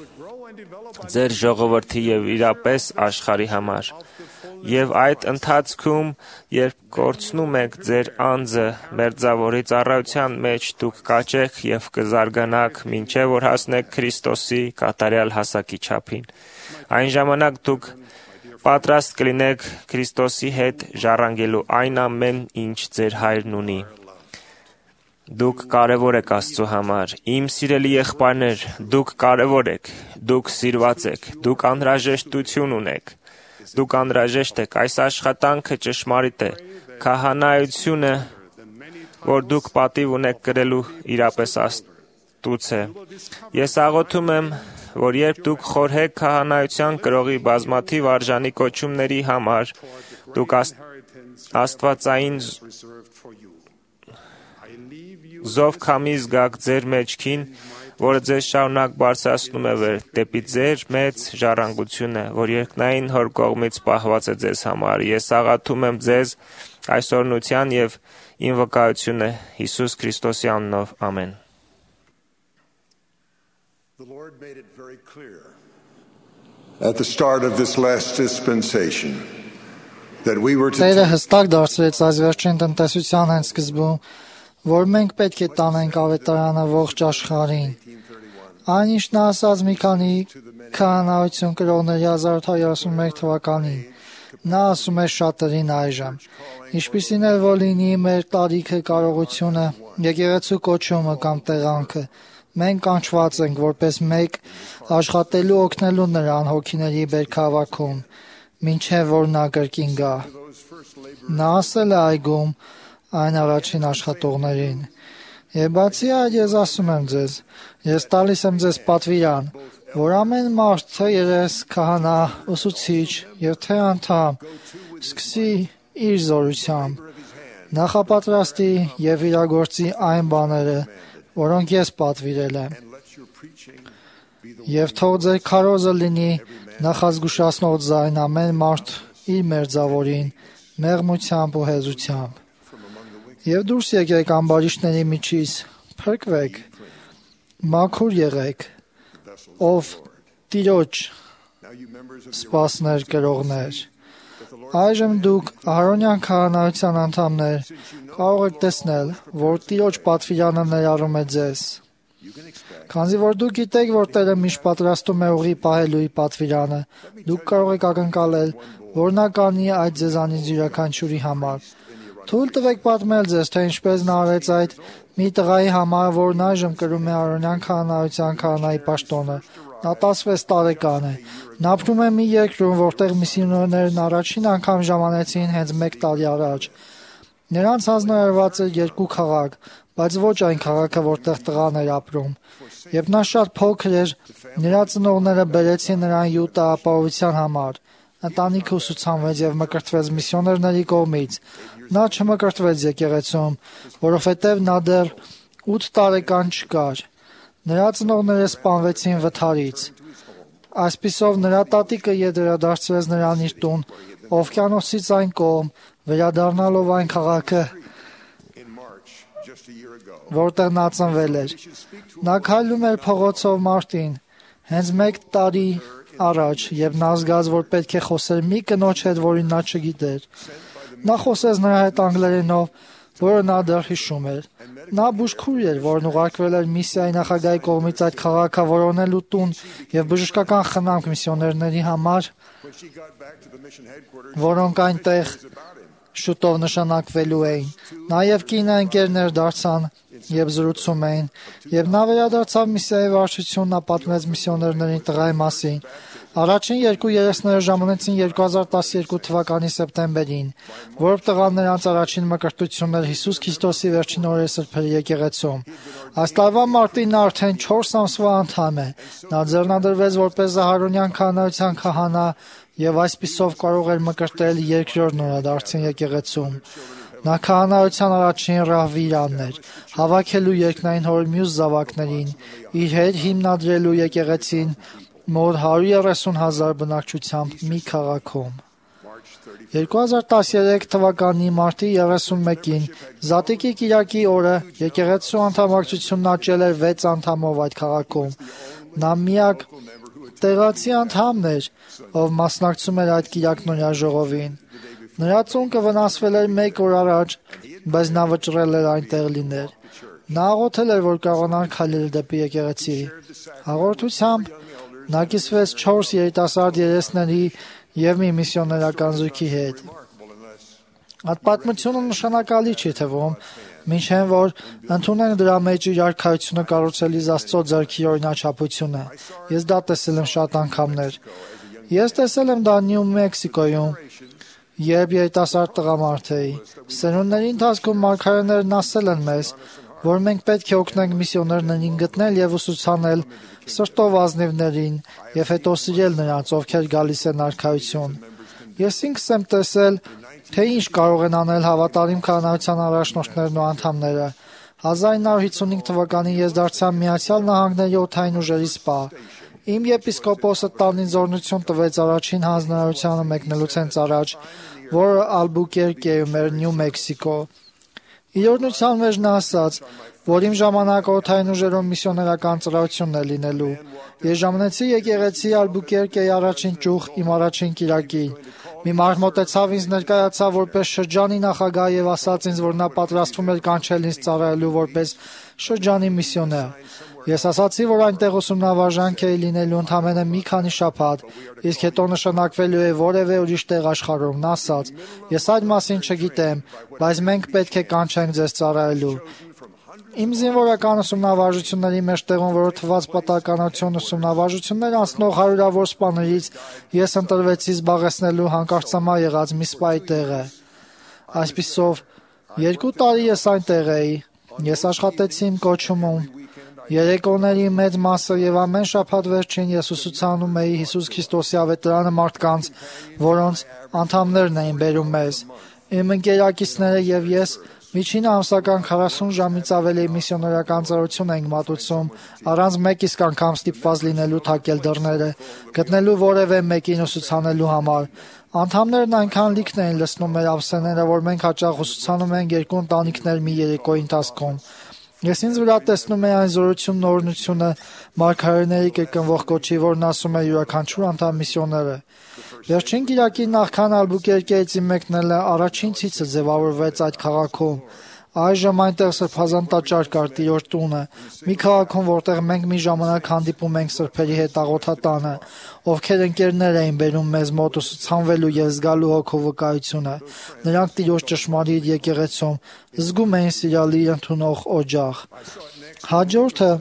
ձեր ժողովրդի եւ իրապես աշխարհի համար։ Եվ այդ ընթացքում, երբ կորցնում եք ձեր անձը մերձավորի ծառայության մեջ, դուք կաճեք եւ կզարգանաք, մինչեւ որ հասնեք Քրիստոսի կատարյալ հասակի չափին։ Այն ժամանակ դուք պատրաստ կլինեք Քրիստոսի հետ ժառանգելու այն ամեն ինչ ձեր հայրն ունի։ Դուք կարևոր եք Աստծո համար։ Իմ սիրելի եղբայրներ, դուք կարևոր եք, դուք սիրված եք, դուք անհրաժեշտություն ունեք։ Դուք անհրաժեշտ եք, այս աշխատանքը ճշմարիտ է։ Քահանայությունը, որ դուք պատիվ ունեք կրելու, իրապես Աստծուց է։ Ես աղոթում եմ, որ երբ դուք խորհեք քահանայության կրողի բազմաթիվ արժանի կոչումների համար, դուք աստվածային զով քամի զգաք ձեր մեջքին, որը ձեզ շարունակ բարձրացնում է վեր, դեպի ձեր մեծ ժառանգությունը, որ երկնային Հոր կողմից պահված է ձեզ համար։ Ես աղոթում եմ ձեզ այս օրհնության եւ իմ վկայությունը Հիսուս Քրիստոսի անունով, ամեն։ At the start of this last dispensation that we were to Տերը հստակ դարձրեց այս վերջին տնտեսության հենց սկզբում, որ մենք պետք է տանենք ավետարանը ողջ աշխարհին։ Այն ինչ նա ասաց մի քանի քահանայություն կրողների 1831 թվականին, նա ասում է շատերին այժմ։ Ինչպիսին էլ որ լինի մեր տարիքը, կարողությունը, եկեղեցու կոչումը կամ տեղանքը, մենք կանչված ենք որպես մեկ աշխատելու օգնելու նրան հոգիների բերքահավաքում։ մինչև որ նա կրկին գա։ Նա ասել է այգում այն առաջին աշխատողներին. Եվ բացի այդ ես ասում եմ ձեզ, ես տալիս եմ ձեզ պատվիրան, որ ամեն մարդ, թե երես, քահանա, ուսուցիչ և թե անդամ, սկսի իր զորությամբ, նախապատրաստի և իրագործի այն բաները, որոնք ես պատվիրել եմ։ Եվ թող ձեր քարոզը լինի նախազգուշացնող ձայն ամեն մարդ իր մերձավորին, մեղմությամբ ու հեզությամբ։ Եվ դուրս եկեք ամբարիշտների միջից, փրկվեք, մաքուր եղեք, ով Տիրոջ սպասներ կրողներ։ Այժմ դուք Ահարոնյան քահանայության անդամներ կարող եք տեսնել, որ Տիրոջ պատվիրանը ներառում է ձեզ։ Քանզի որ դուք գիտեք, որ Տերը միշտ պատրաստում է ուղի պահելու իր պատվիրանը, դուք կարող եք ակնկալել, որ նա կանի այդ ձեզանից յուրաքանչյուրի համար։ Թույլ տվեք պատմել ձեզ, թե ինչպես նա արեց այդ մի տղայի համար, որն այժմ կրում է Ահարոնյան քահանայության քահանայի պաշտոնը։ Նա 16 տարեկան է։ Նա ապրում է մի երկրում, որտեղ միսիոներներն առաջին անգամ ժամանեցին հենց 1 տարի առաջ։ Նրանց հանձնարարված էր 2 քաղաք, բայց ոչ այն քաղաքը, որտեղ տղան էր ապրում։ Երբ նա շատ փոքր էր, նրա ծնողները բերեցին նրան Յուտա ապահովության համար։ Ընտանիքը ուսուցանվեց և մկրտվեց միսիոներների կողմից։ Նա չմկրտվեց եկեղեցում, որովհետև նա դեռ 8 տարեկան չկար։ Նրա ծնողները սպանվեցին վթարից։ Այսպիսով նրա տատիկը ետ նրան իր տուն, օվկիանոսից այն կողմ, վերադառնալով այն քաղաքը, որտեղ նա ծնվել էր։ Նա քայլում էր փողոցով մարտին, հենց 1 տարի առաջ, երբ նա զգաց, որ պետք է խոսեր մի կնոջ հետ, որին նա չգիտեր։ Նա խոսեց նրա հետ անգլերենով, որը նա դեռ հիշում էր։ Նա բուժքույր էր, որն ուղարկվել էր միսիայի նախագահի կողմից այդ քաղաքը որոնելու տուն և բժշկական խնամք միսիոներների համար, որոնք այնտեղ շուտով նշանակվելու էին։ Նա և կինը ընկերներ դարձան և զրուցում էին, և նա վերադարձավ միսիայի վարչություն, նա պատմեց միսիոներներին տղայի մասին։ Առաջին 2 երեսները ժամանեցին 2012 թվականի սեպտեմբերին, որով տղան նրանց առաջին մկրտությունն էր Հիսուս Քրիստոսի վերջին օրերի սրբերի եկեղեցում։ Այս տարվա մարտին նա արդեն 4 ամսվա անդամ է։ Նա ձեռնադրվեց որպես Ահարոնյան քահանայության քահանա և այսպիսով կարող էր մկրտել երկրորդ նորադարձին եկեղեցում։ Նա քահանայության առաջին ռահվիրանն էր, հավաքելու երկնային հոր մյուս զավակներին, իր հետ հիմնադրելու եկեղեցին մոտ 130,000 բնակչությամբ մի քաղաքում։ 2013 թվականի մարտի 31-ին Զատիկի կիրակի օրը եկեղեցու անդամակցությունն աճել էր 6 անդամով այդ քաղաքում։ Նա միակ տեղացի անդամն էր, ով մասնակցում էր այդ կիրակնօրյա ժողովին։ Նրա ծունկը վնասվել էր 1 օր առաջ, բայց նա վճռել էր այնտեղ լինել։ Նա աղոթել էր, որ կարողանար քայլել դեպի եկեղեցի։ Հաղորդությամբ նա կիսվեց 4 երիտասարդ երեսների և մի միսիոներական զույգի հետ։ Այդ պատմությունը նշանակալի չի թվում, մինչև որ ընդունենք դրա մեջ իր արքայությունը կառուցելիս Աստծո ձեռքի օրինաչափությունը։ Ես դա տեսել եմ շատ անգամներ։ Ես տեսել եմ դա Նյու Մեքսիկոյում, երբ երիտասարդ տղամարդ էի։ Սերունդների ընթացքում մարգարեներն ասել են մեզ, որ մենք պետք է օգնենք միսիոներներին գտնել և ուսուցանել սրտով ազնիվներին և հետո սիրել նրանց, ովքեր գալիս են արքայություն։ Ես ինքս եմ տեսել, թե ինչ կարող են անել հավատարիմ քահանայության առաջնորդներն ու անդամները։ 1955 թվականին ես դարձա Միացյալ Նահանգների օդային ուժերի սպա։ Իմ եպիսկոպոսը տան ինձ օրհնություն տվեց առաջին հանձնարարությանը մեկնելուց հենց առաջ, որը Ալբուկերկեում էր, Նյու Մեքսիկո։ Իր օրհնության մեջ նա ասաց, որ իմ ժամանակը օդային ուժերում միսիոներական ծառայությունն է լինելու։ Ես ժամանեցի եկեղեցի Ալբուկերկեի առաջին ճյուղ իմ առաջին կիրակին։ Մի մարդ մոտեցավ ինձ, ներկայացավ որպես շրջանի նախագահ և ասաց ինձ, որ նա պատրաստվում էր կանչել ինձ ծառայելու որպես շրջանի միսիոներ։ Ես ասացի, որ այնտեղ ուսումնավարժանք էի լինելու ընդամենը մի քանի շաբաթ, իսկ հետո նշանակվելու է որևէ ուրիշ տեղ աշխարհում։ Նա ասաց. «Ես այդ մասին չգիտեմ, բայց մենք պետք է կանչենք ձեզ ծառայելու»։ Իմ զինվորական ուսումնավարժությունների մեջ տեղավորված պատահականություն ուսումնավարժություններ անցնող հարյուրավոր սպաներից ես ընտրվեցի զբաղեցնելու հանկարծամա եղած մի սպայի տեղը։ Այսպիսով 2 տարի ես այնտեղ էի։ Ես աշխատեցի իմ կոչումում։ Երեկոների մեծ մասը եւ ամեն շաբաթ վերջին ես ուսուցանում էի Հիսուս Քրիստոսի ավետարանը մարդկանց, որոնց անդամներն էին բերում մեզ։ Իմ ընկերակիցները եւ ես միջին ամսական 40 ժամից ավելի միսիոներական ծառայություն ենք մատուցում, առանց մեկ իսկ անգամ ստիպված լինելու թակել դռները, գտնելու որևէ մեկին ուսուցանելու համար։ Անդամներն այնքան լիքն էին լցնում մեր ափսեները, որ մենք հաճախ ուսուցանում ենք 2 ընտանիքներ մի երեկոյի ընթացքում։ Ես ինձ վրա տեսնում եմ այն զորությունն ու օրհնությունը մարգարեների կրկնվող կոչի, որն ասում է յուրաքանչյուր անդամ միսիոները։ Վերջին կիրակի նախքան Ալբուկերկեից մեկնելը առաջին ցույցը ձևավորվեց այդ քաղաքում։ Այժմ այնտեղ սրբազան տաճար կար Տիրոջ տունը, մի քաղաքում, որտեղ մենք մի ժամանակ հանդիպում ենք սրբերի հետ աղոթատանը, ովքեր ընկերներ էին բերում մեզ մոտ ուսուցանվելու եւ զգալու հոգու վկայությունը։ Նրանք Տիրոջ ճշմարիտ եկեղեցում զգում էին սիրալի ընդունող օջախ։ Հաջորդը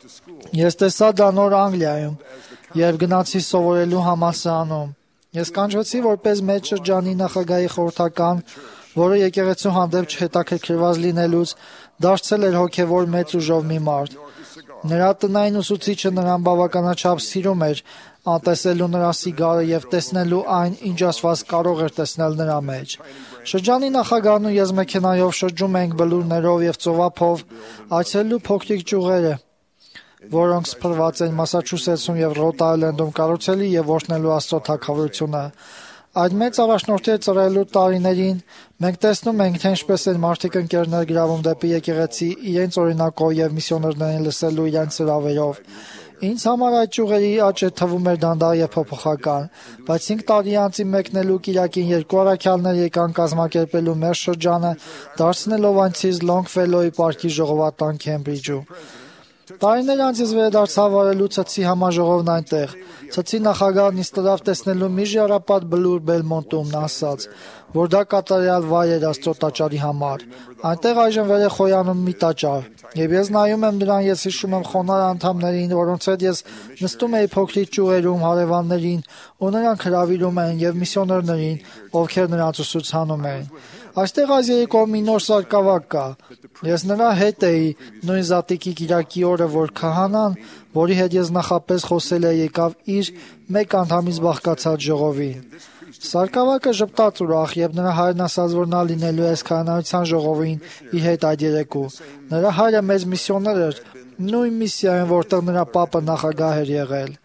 ես տեսա դա Նոր Անգլիայում, երբ գնացի սովորելու համալսարանում։ Ես կանչվեցի որպես մեծ շրջանի նախագահի խորհրդական, որը եկեղեցու հանդեպ չհետաքրքրված լինելուց դարձել էր հոգևոր մեծ ուժով մի մարդ։ Նրա տնային ուսուցիչը նրան բավականաչափ սիրում էր, անտեսելու նրա սիգարը եւ տեսնելու այն, ինչ Աստված կարող էր տեսնել նրա մեջ։ Շրջանի նախագահն ու ես մեքենայով շրջում ենք բլուրներով եւ ծովափով, այցելելու փոքրիկ ճյուղերը, որոնք սփռված են Մասաչուսեթսում եւ Ռոդ Այլենդում կառուցելի եւ օրհնելու Աստծո թագավորությունը։ Այդ մեծ առաջնորդի ծառայելու տարիներին մենք տեսնում ենք, թե ինչպես են մարդիկ ընկերներ գրավում դեպի եկեղեցի իրենց օրինակով եւ միսիոներներին լսելու իրենց հրավերով։ Ինձ համար այդ ճյուղերի աճը թվում էր դանդաղ եւ փոփոխական, բայց 5 տարի անց մեկնելու կիրակին 2 առաքյալներ եկան կազմակերպելու մեր շրջանը, դարձնելով այն ցիզ Լոնգֆելոյի պարկի ժողովրդական Քեմբրիջում։ Տարիներ անց ես վերադարձա վարելու ցցի համաժողովն այնտեղ։ Ցցի նախագահն ինձ տվավ տեսնելու մի ժառապատ բլուր Բելմոնտում, նա ասաց, որ դա կատարյալ վայր էր Աստծո տաճարի համար։ Այնտեղ այժմ վեր է խոյանում մի տաճար։ Եվ ես նայում եմ դրան, ես հիշում եմ խոնարհ անդամներին, որոնց հետ ես նստում էի փոքրիկ ճյուղերում, հարևաններին, ու նրանք հրավիրում էին եւ միսիոներներին, ովքեր նրանց ուսուցանում էին։ Այստեղ այս երեկո մի նոր սարկավակ կա։ Ես նրա հետ էի նույն զատիկի կիրակի օրը, որ քահանան, որի հետ ես նախապես խոսել էի, եկավ իր մեկ անդամից բաղկացած ժողովին։ Սարկավակը ժպտաց ուրախ, եւ նրա հայրն ասաց, որ նա լինելու է քահանայության ժողովին իր հետ այդ երեկո։ Նրա հայրը մեծ միսիոներ էր, նույն միսիայում, որտեղ նրա պապը նախագահ էր եղել։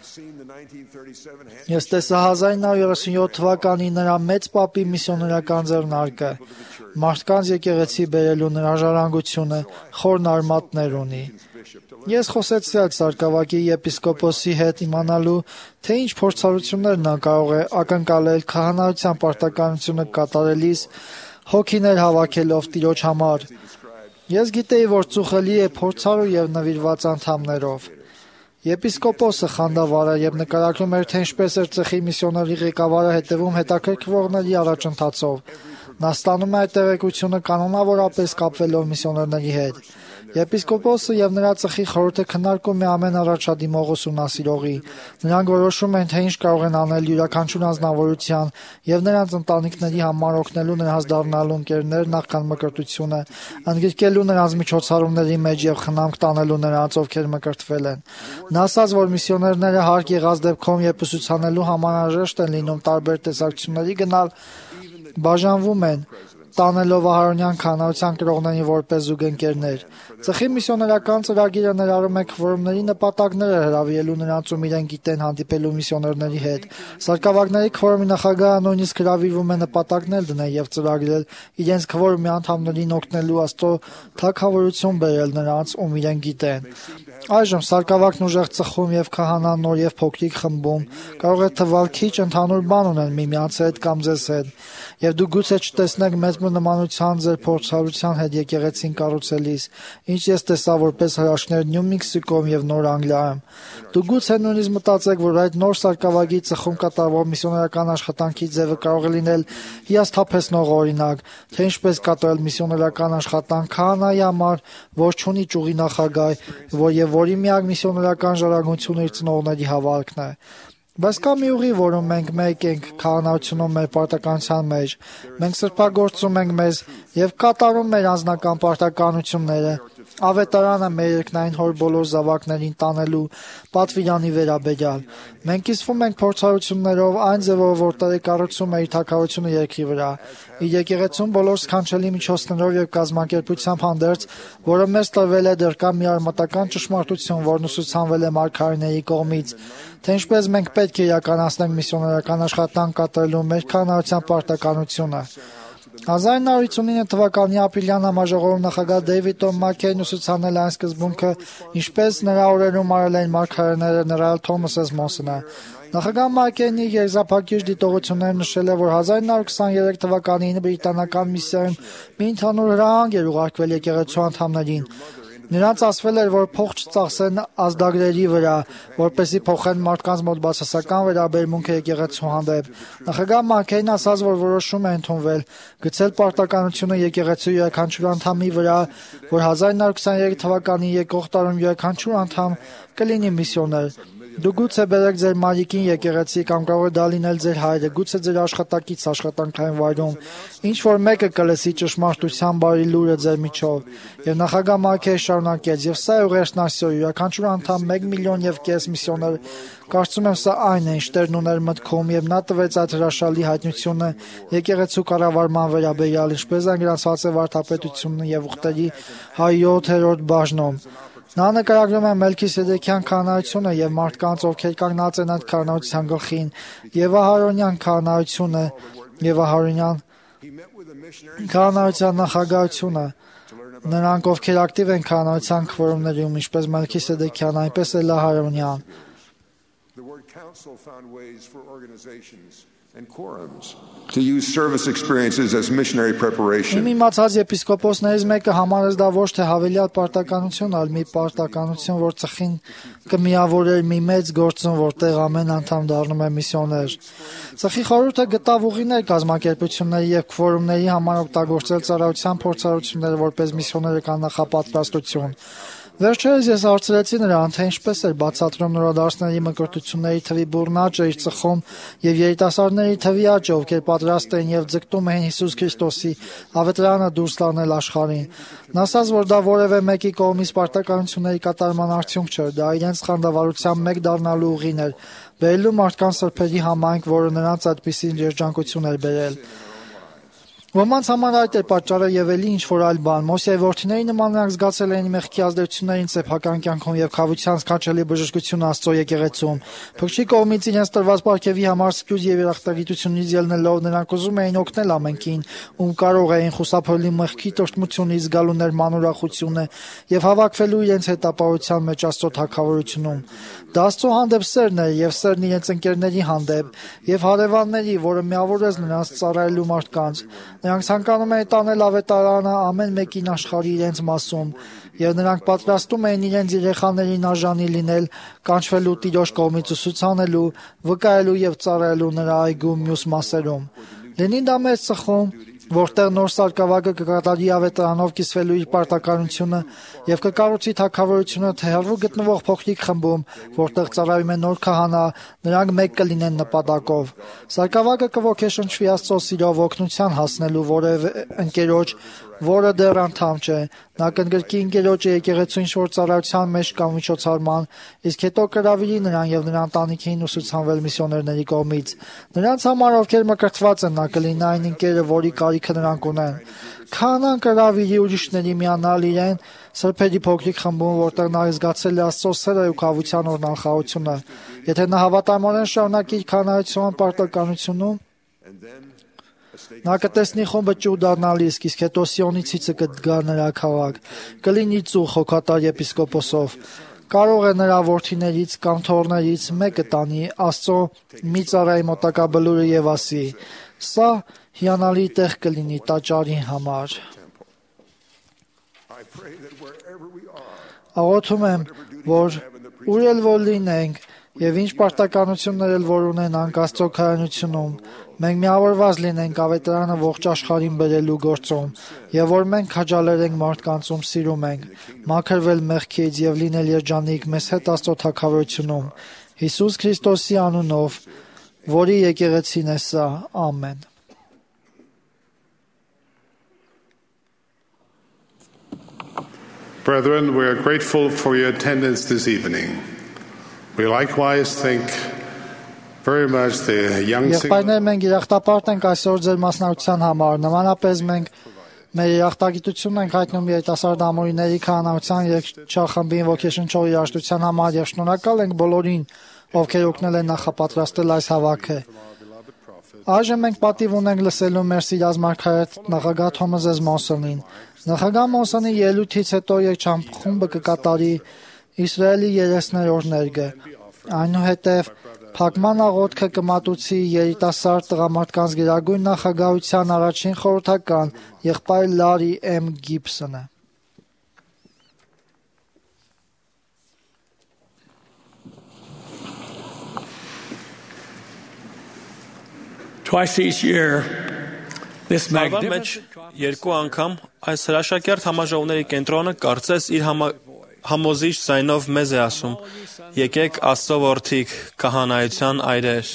Ես տեսա 1937 թվականի նրա մեծ պապի միսիոներական ձեռնարկը։ Մարդկանց եկեղեցի բերելու նրա ժառանգությունը խորն արմատներ ունի։ Ես խոսեցի այդ սարկավակի եպիսկոպոսի հետ իմանալու, թե ինչ փորձառություններ նա կարող է ակնկալել քահանայության պարտականությունը կատարելիս հոգիներ հավաքելով Տիրոջ համար։ Ես գիտեի, որ ծուխելի է փորձառու եւ նվիրված անդամներով։ Եպիսկոպոսը խանդավառ էր եւ նկարագրում էր, թե ինչպես էր ծխի միսիոների ղեկավարը հետևում հետաքրքրվողների առաջընթացով։ Նա ստանում է այդ տեղեկությունը կանոնավորապես կապվելով միսիոներների հետ։ Եպիսկոպոսը եւ նրա ծխի խորհուրդը քննարկում է ամեն առաջադիմող ուսումնասիրողի։ Նրանք որոշում են, թե ինչ կարող են անել յուրաքանչյուր անձնավորության եւ նրանց ընտանիքների համար օգնելու նրանց դառնալու ընկերներ նախքան մկրտությունը, ընդգրկելու նրանց միջոցառումների մեջ եւ խնամք տանելու նրանց, ովքեր մկրտվել են։ Նա ասաց, որ միսիոներները հարկ եղած դեպքում, երբ ուսուցանելու համար անհրաժեշտ են լինում տարբեր տեսակցությունների գնալ, բաժանվում են, տանելով Ահարոնյան քահանայության կրողներին որպես զուգընկերներ։ Ծխի միսիոներական ծրագիրը ներառում է քվորումների նպատակները հրավիրելու նրանց, ում իրենք գիտեն հանդիպելու միսիոներների հետ։ Սարկավակների քվորումի նախագահը նույնիսկ հրավիրվում է նպատակներ դնել եւ ծրագրել իրենց քվորումի անդամներին օգնելու Աստծո թագավորություն բերել նրանց, ում իրենք գիտեն։ Այժմ սարկավակն ուժեղ ծխում եւ քահանան նոր եւ փոքրիկ խմբում կարող է թվալ քիչ ընդհանուր բան ունեն միմյանց հետ կամ ձեզ հետ, եւ դուք գուցե չտեսնեք մեծ նմանության ձեր փորձառության հետ եկեղեցին կառուցելիս, ինչ ես տեսա որպես հրաշքներ Նյու Մեքսիկոյում եւ Նոր Անգլիայում։ Դուք գուցե նույնիսկ մտածեք, որ այդ նոր սարքավագի ծխում կատարվող միսիոներական աշխատանքի ձևը կարող է լինել հիասթափեցնող օրինակ, թե ինչպես կատարել միսիոներական աշխատանք քահանայի համար, որ չունի ճյուղի նախագահ, եւ որի միակ միսիոներական ժառանգությունը իր ծնողների հավաքն է։ Բայց կա մի ուղի, որում մենք մեկ ենք քահանայությունում մեր պարտականության մեջ։ Մենք սրբագործում ենք մեզ եւ կատարում մեր անձնական պարտականությունները։ Ավետարանը մեր երկնային հոր բոլոր զավակներին տանելու պատվիրանի վերաբերյալ։ Մենք կիսվում ենք փորձառություններով այն ձևով, որ տարեկառուցում է իր թագավորությունը երկրի վրա։ Իր եկեղեցում բոլոր սքանչելի միջոցներով եւ կազմակերպությամբ հանդերձ, որը մեզ տրվել է, դեռ կա մի արմատական ճշմարտություն, որն ուսուցանվել է մարգարեների կողմից, թե ինչպես մենք պետք է իրականացնենք միսիոներական աշխատանք կատարելու մեր քահանայության պարտականությունը։ 1959 թվականի ապրիլյան համաժողովում նախագահ Դեյվիդ Մաքքեյն ուսուցանել այն սկզբունքը, ինչպես նրա օրերում արել էին մարգարեները, ներառյալ Թոմաս Մոնսոնը։ Նախագահ Մաքքեյնի եզրափակիչ դիտողություններում նշել է, որ 1923 թվականին բրիտանական միսիայում մի ընդհանուր հրահանգ էր ուղարկվել եկեղեցու անդամներին։ Նրանց ասվել էր, որ փող չծախսեն ազդագրերի վրա, որպեսզի փոխեն մարդկանց մոտ բացասական վերաբերմունքը եկեղեցու հանդեպ։ Նախագահ Մաքքեյն ասաց, որ որոշում է ընդունվել գցել պարտականությունը եկեղեցու յուրաքանչյուր անդամի վրա, որ 1923 թվականի եկող տարում յուրաքանչյուր անդամ կլինի միսիոներ։ Դուք գուցե բերեք ձեր մայրիկին եկեղեցի կամ կարող է դա լինել ձեր հայրը, գուցե ձեր աշխատակից աշխատանքային վայրում, ինչ որ մեկը կլսի ճշմարտության բարի լուրը ձեր միջով։ Եվ նախագահ Մաքքեյն շարունակեց. «Եվ սա ուղերձն այսօր յուրաքանչյուր անդամ 1,5 միլիոն միսիոներ, կարծում եմ սա այն է, ինչ Տերն ուներ մտքում, եւ նա տվեց այդ հրաշալի հայտնությունը եկեղեցու կառավարման վերաբերյալ, ինչպես այն գրանցված է վարդապետությունն եւ ուխտերի 107-րդ բաժնում»։ Նա նկարագրում է Մելքիսեդեկյան քահանայությունը եւ մարդկանց, ովքեր կանգնած են այդ քահանայության գլխին, եւ Ահարոնյան քահանայությունը եւ Ահարոնյան քահանայության նախագահությունը։ Նրանք, ովքեր ակտիվ են քահանայության քվորումներում, ինչպես Մելքիսեդեկյան, այնպես էլ Ահարոնյան։ To use service experiences as missionary preparation. Իմ իմացած եպիսկոպոսներից մեկը համարեց դա ոչ թե հավելյալ պարտականություն, այլ մի պարտականություն, որ ծխին կմիավորեր մի մեծ գործում, որտեղ ամեն անդամ դառնում է միսիոներ։ Ծխի խորհուրդը գտավ ուղիներ կազմակերպությունների եւ քվորումների համար օգտագործել ծառայության փորձառությունները որպես միսիոներական նախապատրաստություն։ Վերջերս ես հարցրեցի նրան, թե ինչպես էր բացատրում նորադարձների մկրտությունների թվի բուռն աճը իր ծխում եւ երիտասարդների թվի աճը, ովքեր պատրաստ էին եւ ձգտում էին Հիսուս Քրիստոսի ավետարանը դուրս տանել աշխարհին։ Նա ասաց, որ դա որևէ մեկի կողմից պարտականությունների կատարման արդյունք չէր, դա իրենց խանդավառության մեկ դառնալու ուղին էր, բերելու մարդկանց սրբերի համայնք, որը նրանց այդպիսի երջանկություն էր բերել։ Ոմանց համար այդ է պատճառը եւ էլի ինչ որ այլ բան։ Մոսեի որդիների նման նրանք զգացել էին մեղքի ազդեցություններին սեփական կյանքում եւ խավության սքանչելի բժշկությունը Աստծո եկեղեցում։ Փրկչի կողմից իրենց տրված պարգևի համար սփյուռ եւ երախտագիտությունից ելնելով նրանք ուզում էին օգնել ամենքին, ում կարող էին խուսափելի մեղքի տրտմությունից գալու ներմանուրախությունը եւ հավաքվելու իրենց հետապահության մեջ Աստծո թագավորությունում։ Դա Աստծո հանդեպ սերն էր եւ սերն իրենց ընկերների հանդեպ եւ հարևանների, որը միավորեց նրանց ծառայելու մարդկանց։ Նրանք ցանկանում էին տանել ավետարանը ամեն մեկին աշխարհի իրենց մասում, եւ նրանք պատրաստում էին իրենց երեխաներին արժանի լինել, կանչվելու Տիրոջ կողմից ուսուցանելու, վկայելու եւ ծառայելու նրա այգու մյուս մասերում։ Լինի դա մեծ ծխում, որտեղ նոր սարկավագը կկատարի ավետարանով կիսվելու իր պարտականությունը եւ կկառուցի թագավորությունը, թե հեռու գտնվող փոքրիկ խմբում, որտեղ ծառայում է նոր քահանա, նրանք մեկ կլինեն նպատակով։ Սարկավագը կողքեշնչվի Աստծո սիրով օգնության հասնելու որևէ ընկերոջ, որը դեռ անդամ չէ։ Նա կընդգրկի ընկերոջը եկեղեցու ինչ-որ ծառայության մեջ կամ միջոցառման, իսկ հետո կհրավիրի նրան եւ նրա ընտանիքին ուսուցանվել միսիոներների կողմից։ Նրանց համար, ովքեր մկրտված են, նա կլինի այն ընկերը, որի կարիքը նրանք ունեն։ Քահանան կհրավիրի ուրիշների միանալ իրեն սրբերի փոքրիկ խմբում, որտեղ նա զգացել է Աստծո սերը ու քավության օրնախաղությունը։ Եթե նա հավատարմորեն շարունակի իր քահանայության պարտականությունում, նա կտեսնի խումբը ճուղ դառնալիս, իսկ հետո Սիոնիցիցը կգա նրա քաղաք, կլինի ծուղ հոգատար եպիսկոպոսով։ Կարող է նրա որդիներից կամ թոռներից մեկը տանի Աստծո մի ծառայի մոտակա բլուրը եւ ասի. «Սա հիանալի տեղ կլինի տաճարի համար։ Աղոթում եմ, որ ուր էլ որ լինենք եւ ինչ պարտականություններ էլ որ ունենանք Աստծո քահանությունում, մենք միավորված լինենք ավետարանը ողջ աշխարհին բերելու գործում եւ որ մենք քաջալերենք մարդկանց, ում սիրում ենք, մաքրվել մեղքից եւ լինել երջանիկ մեզ հետ Աստծո թագավորությունում։ Հիսուս Քրիստոսի անունով, որի եկեղեցին է սա, ամեն։ Brethren, we are grateful for your attendance this evening. We likewise thank very much the young Եղբայրներ, մենք երախտապարտ ենք այսօր ձեր մասնակցության համար։ Նմանապես մենք մեր երախտագիտությունն ենք հայտնում երիտասարդ ամորիների քահանայության երգչախմբին ոգեշնչող երաժշտության համար եւ շնորհակալ ենք բոլորին, ովքեր օգնել են նախապատրաստել այս հավաքը։ Այժմ մենք պատիվ ունենք լսելու մեր սիրած մարգարետ նախագահ Թոմաս Մոնսոնին։ Նախագահ Մոնսոնի ելույթից հետո երգչախմբը կկատարի Իսրայելի 30-րդ ներգը։ Այնուհետև փակման աղոթքը կմատուցի երիտասարդ տղամարդկանց գերագույն նախագահության առաջին խորհրդական եղբայր Լարի M. Գիբսոնը։ Twice each year, this magnificent երկու անգամ այս հրաշակերտ համաժողովների կենտրոնը կարծես իր համոզիչ ձայնով մեզ է ասում. եկեք Աստծո որդիք, քահանայության այրեր։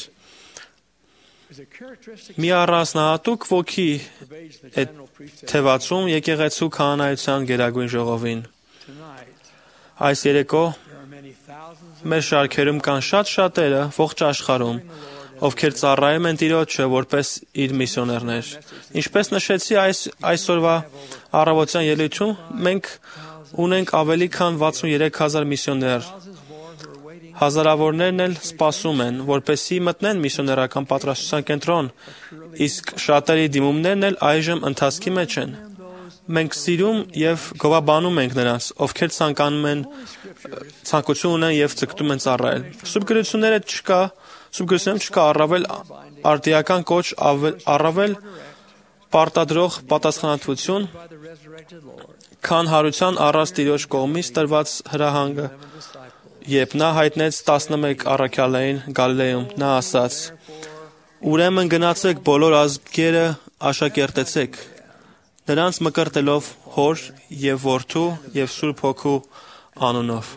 Մի առանձնահատուկ ոգի է թևածում եկեղեցու քահանայության գերագույն ժողովին։ Այս երեկո մեր շարքերում կան շատ շատերը ողջ աշխարհում, ովքեր ծառայում են Տիրոջը որպես իր միսիոներներ։ Ինչպես նշեցի այսօրվա առավոտյան ելույթում, մենք ունենք ավելի քան 63,000 միսիոներ։ Հազարավորներն էլ սպասում են, որպեսզի մտնեն միսիոներական պատրաստության կենտրոն, իսկ շատերի դիմումներն էլ այժմ ընթացքի մեջ են։ Մենք սիրում եւ գովաբանում ենք նրանց, ովքեր ցանկություն ունեն եւ ցկտում են ծառայել։ Սուբգրությունում չկա առավել արդիական կոչ, առավել պարտադրող պատասխանատվություն, քան հարության առած Տիրոջ կողմից տրված հրահանգը, երբ նա հայտնեց 11 առաքյալներին Գալիլեյում, նա ասաց. «Ուրեմն գնացեք բոլոր ազգերը աշակերտեցեք, նրանց մկրտելով Հոր եւ Որդու եւ Սուրբ Հոգու անունով,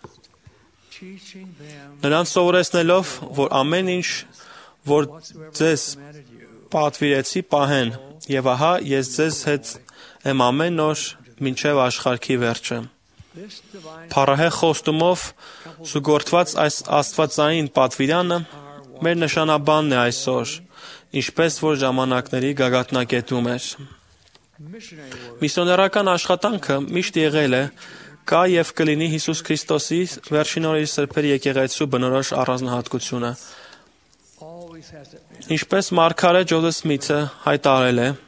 նրանց սովորեցնելով, որ ամեն ինչ, որ ձեզ պատվիրեցի, պահեն, եւ ահա ես ձեզ հետ եմ ամեն օր մինչև աշխարհի վերջը»։ Փառահեղ խոստումով զուգորդված այս աստվածային պատվիրանը մեր նշանաբանն է այսօր, ինչպես որ ժամանակների գագաթնակետում էր։ Միսիոներական աշխատանքը միշտ եղել է, կա եւ կլինի Հիսուս Քրիստոսի վերջին օրերի սրբերի եկեղեցու բնորոշ առանձնահատկությունը։ Ինչպես մարգարե Ջոզեֆ Սմիթը հայտարարել է,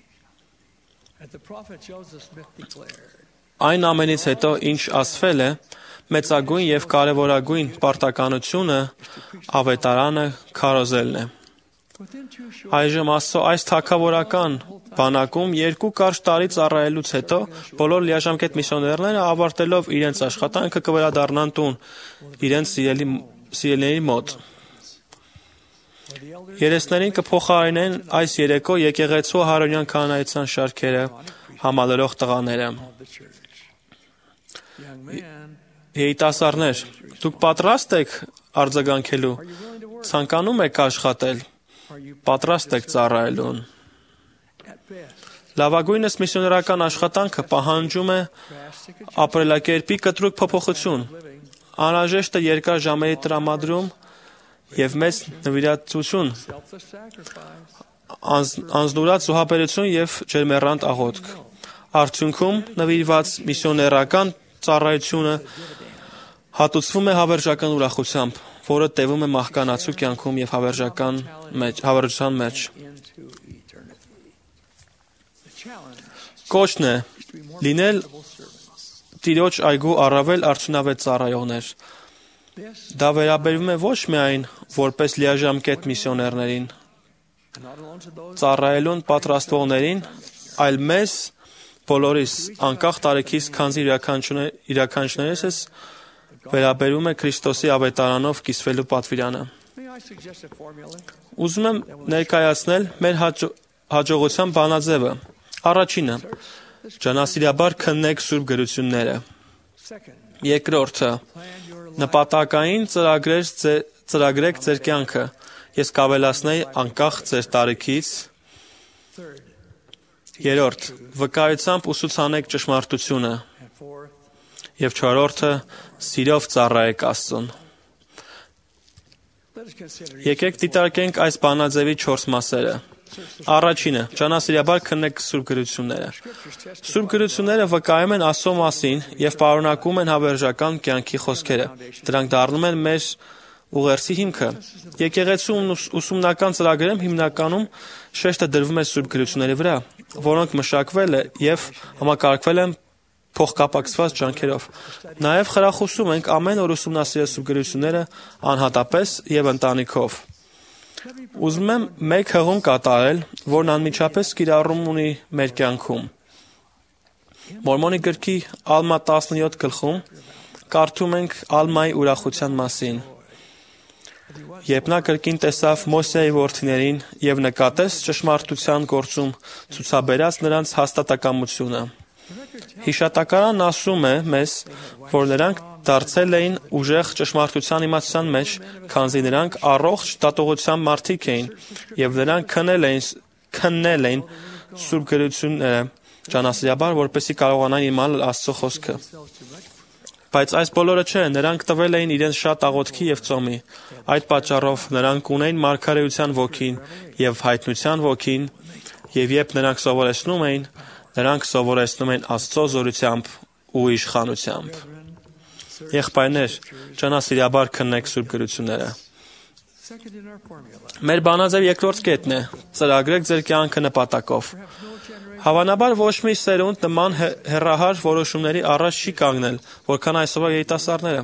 այն ամենից հետո, ինչ ասվել է, մեծագույն եւ կարեւորագույն պարտականությունը ավետարանը քարոզելն է։ Այժմ Աստծո այս թագավորական բանակում 2 կարճ տարի ծառայելուց հետո բոլոր լիաժամկետ միսիոներները ավարտելով իրենց աշխատանքը կվերադառնան տուն իրենց սիրելիների մոտ։ Երեսներին կփոխարինեն այս երեկո եկեղեցու հարոնյան քահանայության շարքերը համալրող տղաները։ Երիտասարդներ, դուք պատրաստ եք արձագանքելու, ցանկանում եք աշխատել, պատրաստ եք ծառայելուն։ Լավագույնս միսիոներական աշխատանքը պահանջում է ապրելակերպի կտրուկ փոփոխություն, անհրաժեշտ է երկար ժամերի տրամադրում եւ մեծ նվիրատվություն, անձնուրաց զոհաբերություն եւ ջերմեռանդ աղոթք։ Արդյունքում նվիրված միսիոներական ծառայությունը հատուցվում է հավերժական ուրախությամբ, որը տևում է մահկանացու կյանքում եւ հավերժության մեջ։ Կոչն է լինել Տիրոջ այգու առավել արդյունավետ ծառայողներ։ Դա վերաբերվում է ոչ միայն որպես լիաժամկետ միսիոներներին, ծառայելուն պատրաստվողներին, այլ մեզ բոլորիս անկախ տարիքից, քանզի իրականություններս վերաբերում է Քրիստոսի ավետարանով կիսվելու պատվիրանը։ Ուզում եմ ներկայացնել մեր հաջողության բանաձևը։ Առաջինը՝ ջանասիրաբար քննեք Սուրբ գրությունները։ Երկրորդը՝ նպատակային ծրագրեք ձեր կյանքը։ Ես կավելացնեի անկախ ձեր տարիքից։ Երրորդ՝ վկայությամբ ուսուցանեք ճշմարտությունը։ Եվ չորրորդը՝ սիրով ծառայեք Աստծուն։ Եկեք դիտարկենք այս բանաձևի 4 մասերը։ Առաջինը՝ ջանասիրաբար քննեք Սուրբ գրությունները։ Սուրբ գրությունները վկայում են Աստծո մասին եւ պարունակում են հավերժական կյանքի խոսքերը։ Դրանք դառնում են մեր ուղերձի հիմքը։ Եկեղեցու ուսումնական ծրագրերում հիմնականում շեշտը դրվում է Սուրբ գրությունների վրա, որոնք մշակվել եւ համակարգվել են փոխկապակցված ջանքերով։ Նաեւ խրախուսում ենք ամեն օր ուսումնասիրել Սուրբ գրությունները անհատապես եւ ընտանիքով։ Ուզում եմ մեկ հղում կատարել, որն անմիջապես կիրառում ունի մեր կյանքում։ Մորմոնի գրքի Ալմա 17 գլխում կարդում ենք Ալմայի ուրախության մասին։ Երբ նա կրկին տեսավ Մոսեի որդիներին եւ նկատեց ճշմարտության գործում ցուցաբերած նրանց հաստատակամությունը։ Հիշատակարանն ասում է մեզ, որ նրանք դարձել էին ուժեղ ճշմարտության իմացության մեջ, քանզի նրանք առողջ դատողության մարդիկ էին եւ նրանք քննել էին Սուրբ գրությունները ջանասիրաբար, որպեսզի կարողանան իմանալ Աստծո խոսքը։ Բայց այս բոլորը չէ, նրանք տվել էին իրենց շատ աղոթքի եւ ծոմի։ Այդ պատճառով նրանք ունեին մարգարեության ոգին եւ հայտնության ոգին, եւ երբ նրանք սովորեցնում էին Աստծո զորությամբ ու իշխանությամբ։ Եղբայրներ, ջանասիրաբար քննեք Սուրբ գրությունները։ Մեր բանաձև երկրորդ կետն է՝ ծրագրեք ձեր կյանքը նպատակով։ Հավանաբար ոչ մի սերունդ նման հեռահար որոշումների առաջ չի կանգնել, որքան այսօրվա երիտասարդները։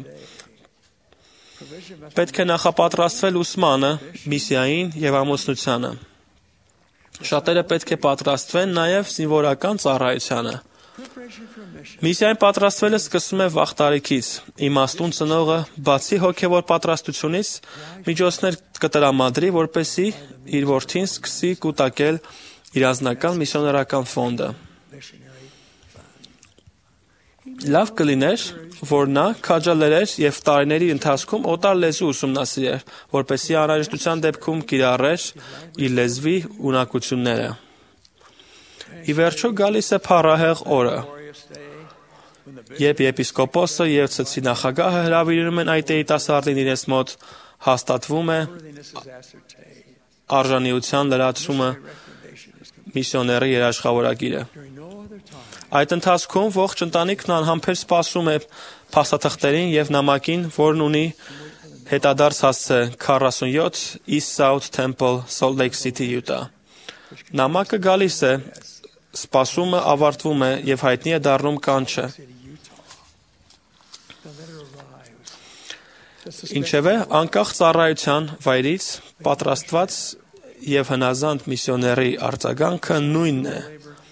Պետք է նախապատրաստվել ուսմանը, միսիային եւ ամուսնությանը։ Շատերը պետք է պատրաստվեն նաեւ զինվորական ծառայությանը։ Միսիային պատրաստվելը սկսվում է վաղ տարիքից։ Իմաստուն ծնողը, բացի հոգևոր պատրաստությունից, միջոցներ կտրամադրի, որպեսզի իր որդին սկսի կուտակել իր անձնական միսիոներական ֆոնդը։ Լավ կլիներ, որ նա քաջալերեր եւ տարիների ընթացքում օտար լեզու ուսումնասիրեր, որպեսզի անհրաժեշտության դեպքում կիրառեր իր լեզվի ունակությունները։ Ի վերջո գալիս է փառահեղ օրը, երբ եպիսկոպոսը եւ ցցի նախագահը հրավիրում են այդ երիտասարդին իրենց մոտ, հաստատվում է արժանիության լրացումը միսիոների երաշխավորագիրը։ Այդ ընթացքում ողջ ընտանիքն անհամբեր սպասում է փաստաթղթերին եւ նամակին, որն ունի հետադարձ հասցե 47 East South Temple, Salt Lake City, Utah։ Նամակը գալիս է, սպասումը ավարտվում է եւ հայտնի է դառնում կանչը։ Ինչևէ, անկախ ծառայության վայրից պատրաստված եւ հնազանդ միսիոների արձագանքը նույնն է։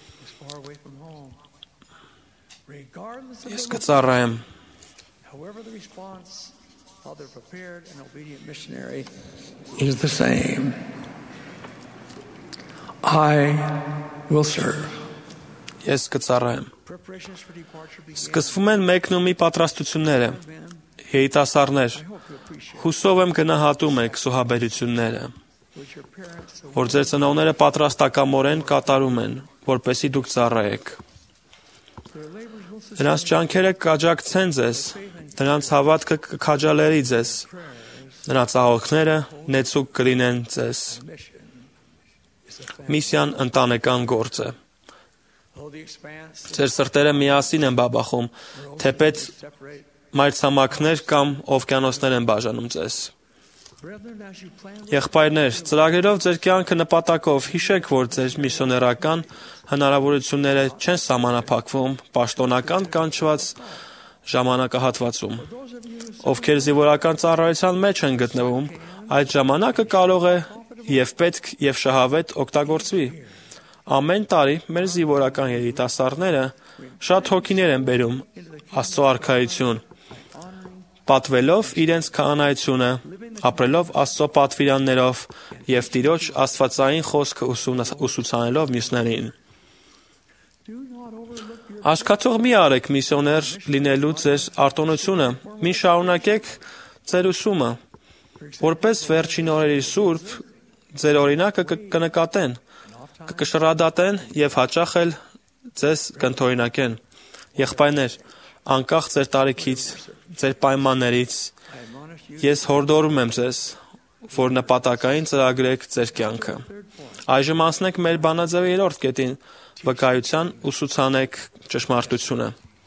Ես կծառայեմ։ Is the same. I will serve. Ես կծառայեմ։ Սկսվում են մեկնումի պատրաստությունները։ Երիտասարդներ, հուսով եմ գնահատում եք զոհաբերությունները, որ ձեր ծնողները պատրաստակամորեն կատարում են, որպեսզի դուք ծառայեք։ Նրանց ջանքերը կաջակցեն ձեզ, նրանց հավատքը կքաջալերի ձեզ, նրանց աղոթքները նեցուկ կլինեն ձեզ։ Միսիան ընտանեկան գործ է։ Ձեր սրտերը միասին են բաբախում, թեպետ մայրցամաքներ կամ օվկիանոսներ են բաժանում ձեզ։ Եղբայրներ, ծրագրերով ձեր կյանքը նպատակով հիշեք, որ ձեր միսիոներական հնարավորությունները չեն սահմանափակվում պաշտոնական կանչված ժամանակահատվածում։ Ովքեր զինվորական ծառայության մեջ են գտնվում, այդ ժամանակը կարող է եւ պետք եւ շահավետ օգտագործվի։ Ամեն տարի մեր զինվորական երիտասարդները շատ հոգիներ են բերում Աստծո արքայություն, պատվելով իրենց քահանայությունը, ապրելով Աստծո պատվիրաններով եւ Տիրոջ աստվածային խոսքը ուսուցանելով մյուսներին։ Աշխատող մի արեք միսիոներ լինելու ձեր արտոնությունը, մի շարունակեք ձեր ուսումը, որպես վերջին օրերի սուրբ, ձեր օրինակը կնկատեն, կշռադատեն եւ հաճախ էլ ձեզ կընդօրինակեն։ Եղբայրներ, անկախ ձեր տարիքից, ձեր պայմաններից, ես հորդորում եմ ձեզ, որ նպատակային ծրագրեք ձեր կյանքը։ Այժմ անցնենք մեր բանաձևի 3-րդ կետին, վկայության ուսուցանեք ճշմարտությունը։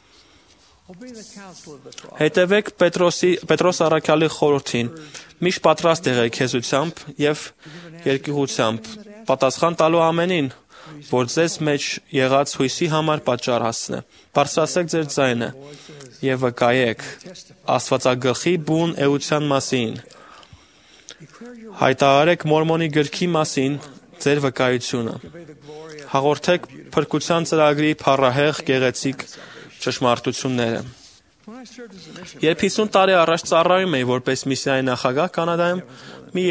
Հետևեք Պետրոս առաքյալի խորհրդին, միշտ պատրաստ եղեք հեզությամբ եւ երկյուղությամբ, պատասխան տալու ամենին, որ ձեզ մեջ եղած հույսի համար պատճառ հասցնե։ Բարձրացրեք ձեր ձայնը եւ վկայեք Աստվածագլխի բուն էության մասին։ Հայտարարեք Մորմոնի գրքի մասին ձեր վկայությունը։ Հաղորդեք փրկության ծրագրի փառահեղ գեղեցիկ ճշմարտությունները։ Երբ 50 տարի առաջ ծառայում էի որպես միսիայի նախագահ Կանադայում, մի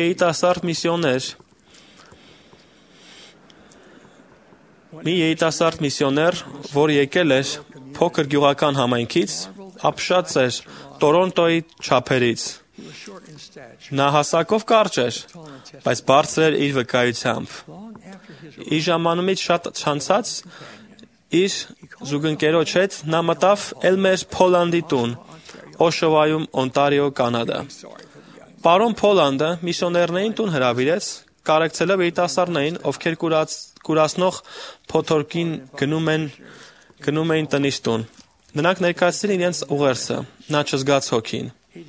երիտասարդ միսիոներ, որ եկել էր փոքր գյուղական համայնքից, ապշած էր Տորոնտոյի չափերից։ Նա հասակով կարճ էր, բայց բարձր էր իր վկայությամբ։ Իր ժամանումից շատ չանցած իր զուգընկերոջ հետ նա մտավ Էլմեր Փոլանդի տուն, Օշովայում, Օնտարիո, Կանադա։ Պարոն Փոլանդը միսիոներներին տուն հրավիրեց, կարեկցելով երիտասարդներին, ովքեր կուրացնող փոթորկին գնում էին տնից տուն։ Նրանք ներկայացրին իրենց ուղերձը, նա չզգաց հոգին։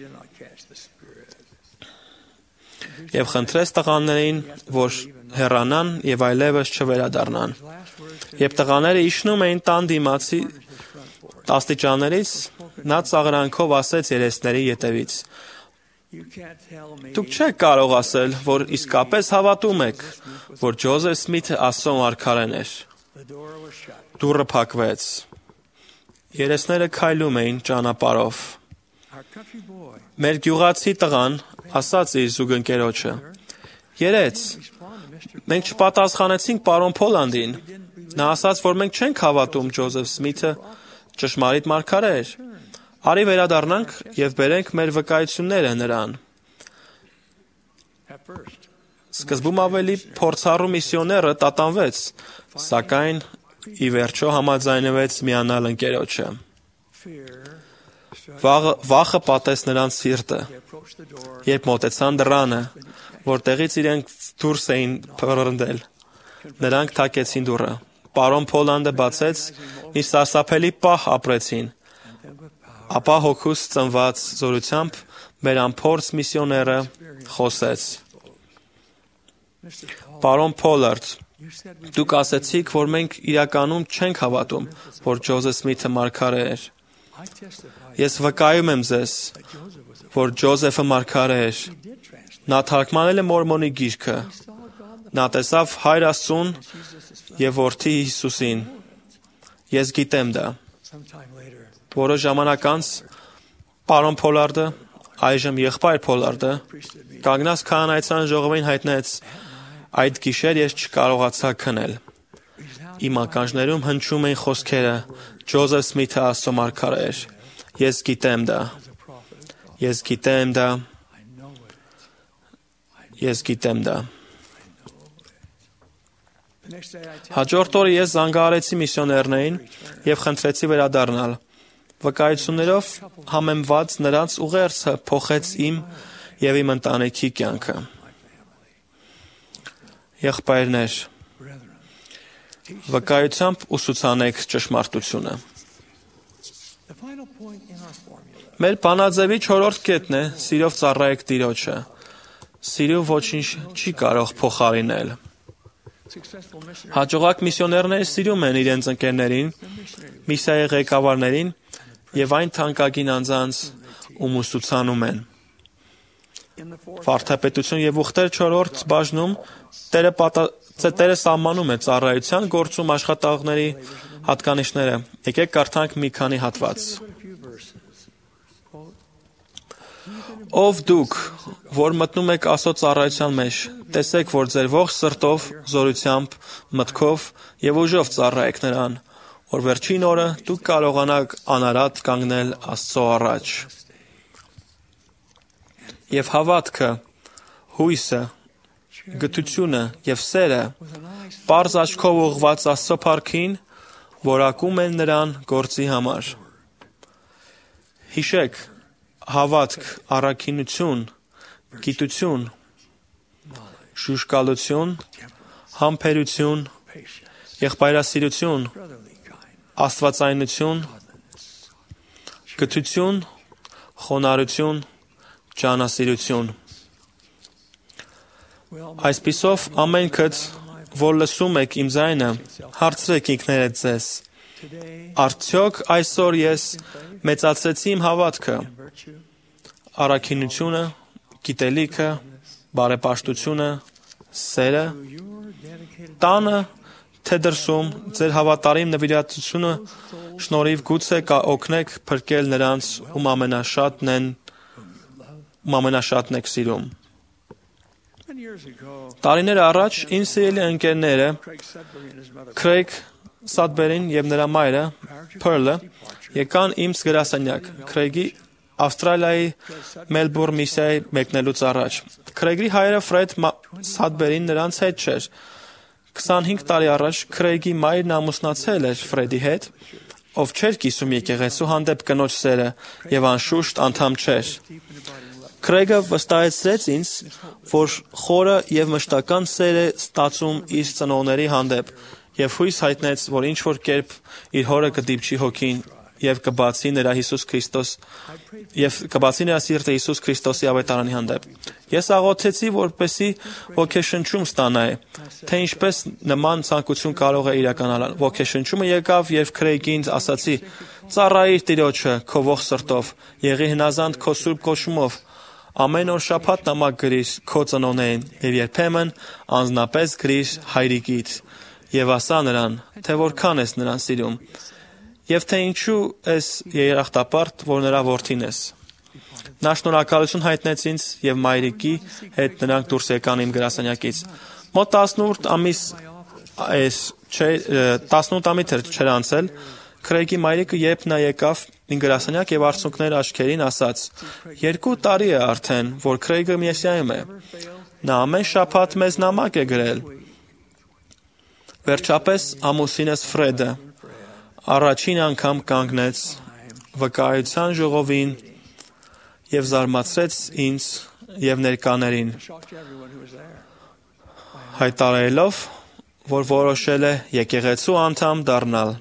Եվ խնդրեց տղաներին, որ հեռանան եւ այլևս չվերադառնան։ Երբ տղաները իջնում էին տան դիմացի աստիճաններից, նա ծաղրանքով ասեց երեսների ետևից. «Դուք չեք կարող ասել, որ իսկապես հավատում եք, որ Ջոզեֆ Սմիթը Աստծո մարգարեն էր»։ Դուռը փակվեց։ Երեսները քայլում էին ճանապարհով։ Մեր գյուղացի տղան ասաց իր զուգընկերոջը. «Երեց, մենք չպատասխանեցինք պարոն Փոլանդին։ Նա ասաց, որ մենք չենք հավատում Ջոզեֆ Սմիթը ճշմարիտ մարգարե էր։ Արի վերադառնանք եւ բերենք մեր վկայությունները նրան»։ Սկզբում ավելի փորձառու միսիոները տատանվեց, սակայն ի վերջո համաձայնվեց միանալ ընկերոջը։ Վախը պատեց նրանց սիրտը, երբ մոտեցան դռանը, որտեղից իրենք դուրս էին փռնդել։ Նրանք թակեցին դուռը։ Պարոն Փոլանդը բացեց, մի սարսափելի պահ ապրեցին։ Ապա հոգուց ծնված զորությամբ մեր անփորձ միսիոները խոսեց. «Պարոն Փոլարդ, դուք ասեցիք, որ մենք իրականում չենք հավատում, որ Ջոզեֆ Սմիթը մարգարե էր։ Ես վկայում եմ ձեզ, որ Ջոզեֆը մարգարե էր։ Նա թարգմանել է Մորմոնի գիրքը։ Նա տեսավ Հայր Աստծուն եւ Որդի Հիսուսին։ Ես գիտեմ դա»։ Որոշ ժամանակ անց պարոն Փոլարդը, այժմ եղբայր Փոլարդը, կանգնած քահանայության ժողովին հայտնեց. «Այդ գիշեր ես չկարողացա քնել։ Իմ ականջներում հնչում էին խոսքերը. Ջոզեֆ Սմիթը Աստծո մարգարե էր։ Ես գիտեմ դա։ Ես գիտեմ դա։ Ես գիտեմ դա»։ Հաջորդ օրը ես զանգահարեցի միսիոներներին եւ խնդրեցի վերադառնալ։ Վկայություններով համեմված նրանց ուղերձը փոխեց իմ եւ իմ ընտանիքի կյանքը։ Եղբայրներ, վկայությամբ ուսուցանեք ճշմարտությունը։ Մեր բանաձևի 4-րդ կետն է սիրով ծառայեք Տիրոջը։ Սիրով ոչինչ չի կարող փոխարինել։ Հաջողակ միսիոներները սիրում են իրենց ընկերներին, միսիայի ղեկավարներին եւ այն թանկագին անձանց, ում ուսուցանում են։ Վարդապետություն եւ ուխտեր 4-րդ բաժնում Տերը սահմանում է ծառայության գործում աշխատողների հատկանիշները։ Եկեք կարդանք մի քանի հատված։ Ով դուք, որ մտնում եք Աստծո ծառայության մեջ, տեսեք, որ ձեր ողջ սրտով, զորությամբ, մտքով եւ ուժով ծառայեք նրան, որ վերջին օրը դուք կարողանաք անարատ կանգնել Աստծո առաջ։ Եվ հավատքը, հույսը, գթությունը եւ սերը պարզ աչքով ուղղված Աստծո փառքին, որակում են նրան գործի համար։ Հիշեք, հավատք, առաքինություն, գիտություն, շուշկալություն, համբերություն, եղբայրասիրություն, աստվածայնություն, գթություն, խոնարհություն, ջանասիրություն։ Այսպիսով ամենքդ, որ լսում եք իմ ձայնը, հարցրեք ինքներդ ձեզ. արդյոք այսօր ես մեծացրեցի իմ հավատքը, առաքինությունը, գիտելիքը, բարեպաշտությունը, սերը, տանը, թե դրսում ձեր հավատարիմ նվիրատվությունը շնորհիվ գուցե օգնեք փրկել նրանց, ում ամենաշատն եք սիրում։ Տարիներ առաջ իմ սիրելի ընկերները Քրեյգ Սադբերին եւ նրա մայրը Փըրլը եկան իմ գրասենյակ Քրեյգի Ավստրալիայի Մելբուրն միսիայի մեկնելուց առաջ։ Քրեյգի հայրը Ֆրեդ Սադբերին նրանց հետ չէր։ 25 տարի առաջ Քրեյգի մայրն ամուսնացել էր Ֆրեդի հետ, ով չէր կիսում եկեղեցու հանդեպ կնոջ սերը եւ անշուշտ անդամ չէր։ Քրեյգը վստահեցրեց ինձ, որ խորը եւ մշտական սեր է ստացում իր ծնողների հանդեպ եւ հույս հայտնեց, որ ինչ որ կերպ իր հորը կդիպչի հոգին եւ կբացի նրա սիրտը Հիսուս Քրիստոսի ավետարանի հանդեպ։ Ես աղոթեցի, որպեսզի ոգեշնչում ստանայի, թե ինչպես նման ցանկություն կարող է իրականանալ։ Ոգեշնչումը եկավ եւ Քրեյգին ասացի. «Ծառայիր Տիրոջը քո ողջ սրտով, եղի հնազանդ քո սուրբ կոչումով, ամեն օր շաբաթ նամակ գրիր քո ծնողներին եւ երբեմն անձնապես գրիր հայրիկիդ եւ ասա նրան, թե որքան ես նրան սիրում եւ թե ինչու ես երախտապարտ, որ նրա որդին ես»։ Նա շնորհակալություն հայտնեց ինձ եւ մայրիկի հետ նրանք դուրս եկան իմ գրասենյակից։ Մոտ 18 ամիս չէր անցել, Քրեյգի մայրիկը երբ նա եկավ իմ գրասենյակ եւ արցունքներ աչքերին ասաց. 2 տարի է արդեն, որ Քրեյգը Մեսիայում է։ Նա ամեն շաբաթ մեզ նամակ է գրել։ Վերջապես ամուսինս Ֆրեդը առաջին անգամ կանգնեց վկայության ժողովին եւ զարմացրեց ինձ եւ ներկաներին, հայտարարելով, որ որոշել է եկեղեցու անդամ դառնալ։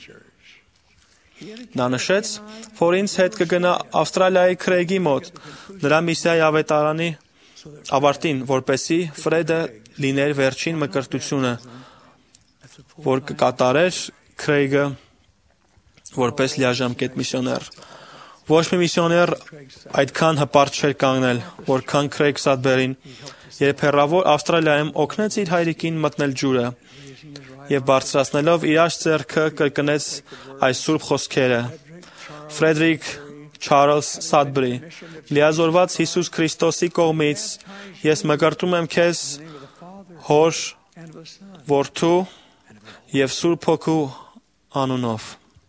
Նա նշեց, որ ինձ հետ կգնա Ավստրալիայի Քրեյգի մոտ, նրա միսիայի ավարտին, որպեսզի Ֆրեդը լիներ վերջին մկրտությունը, որ կկատարեր Քրեյգը որպես լիաժամկետ միսիոներ։ Ոչ մի միսիոներ այդքան հպարտ չէր կանգնել, որքան Քրեյգ Սադբերին, երբ հեռավոր Ավստրալիայում օգնեց իր հայրիկին մտնել ջուրը եւ բարձրացնելով իր աջ ձեռքը կրկնեց այս սուրբ խոսքերը. Ֆրեդերիկ Չարլզ Սադբերի, լիազորված Հիսուս Քրիստոսի կողմից, ես մկրտում եմ քեզ Հոր, Որդու եւ Սուրբ Հոգու անունով։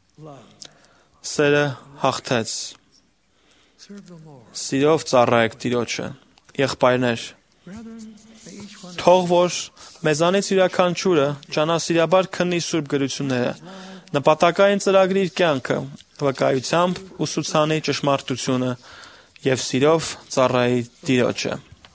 Սերը հաղթեց։ Սիրով ծառայեք Տիրոջը։ Եղբայրներ, թող որ մեզանից յուրաքանչյուրը ճանասիրաբար քննի սուրբ գրությունները, նպատակային ծրագրի իր կյանքը, վկայությամբ ուսուցանի ճշմարտությունը եւ սիրով ծառայի Տիրոջը։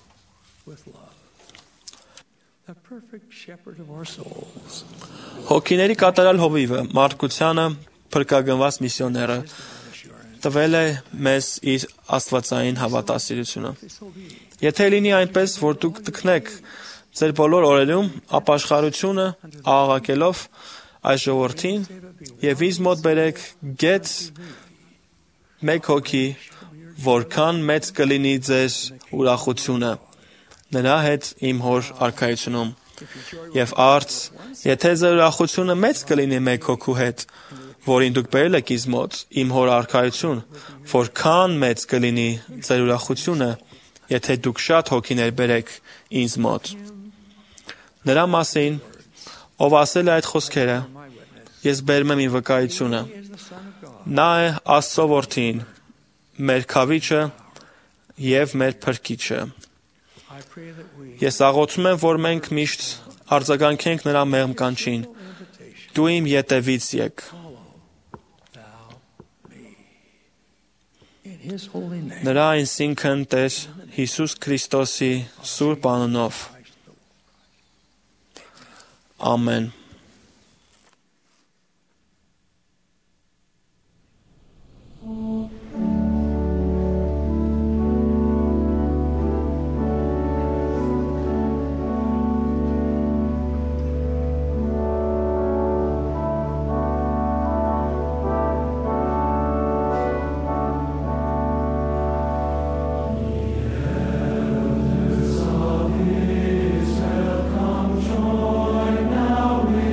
Հոգիների կատարյալ հովիվը Մարկությանը փրկագնված միսիոները տվել է մեզ իր աստվածային հավատասիրությունը։ Եթե լինի այնպես, որ դուք տքնեք ձեր բոլոր օրերում ապաշխարությունը աղաղակելով այս ժողովրդին եւ ինձ մոտ բերեք գետ մեկ հոգի, որքան մեծ կլինի ձեր ուրախությունը նրա հետ իմ հոր արքայությունում։ Եվ արդ, եթե ձեր ուրախությունը մեծ կլինի մեկ հոգու հետ, որին դուք բերել եք ինձ մոտ, իմ հոր արքայություն, որքան մեծ կլինի ձեր ուրախությունը, եթե դուք շատ հոգիներ բերեք ինձ մոտ։ Նրա մասին, ով ասել է այդ խոսքերը, ես բերում եմ իմ վկայությունը։ Նա է Աստծո որդին, մեր քավիչը և մեր փրկիչը։ Ես աղոթում եմ, որ մենք միշտ արձագանքենք նրա մեղմ կանչին։ Դու իմ ետևից եկ։ Նրա այսինքն Տեր Հիսուս Քրիստոսի սուրբ անունով։ Ամեն։ Now we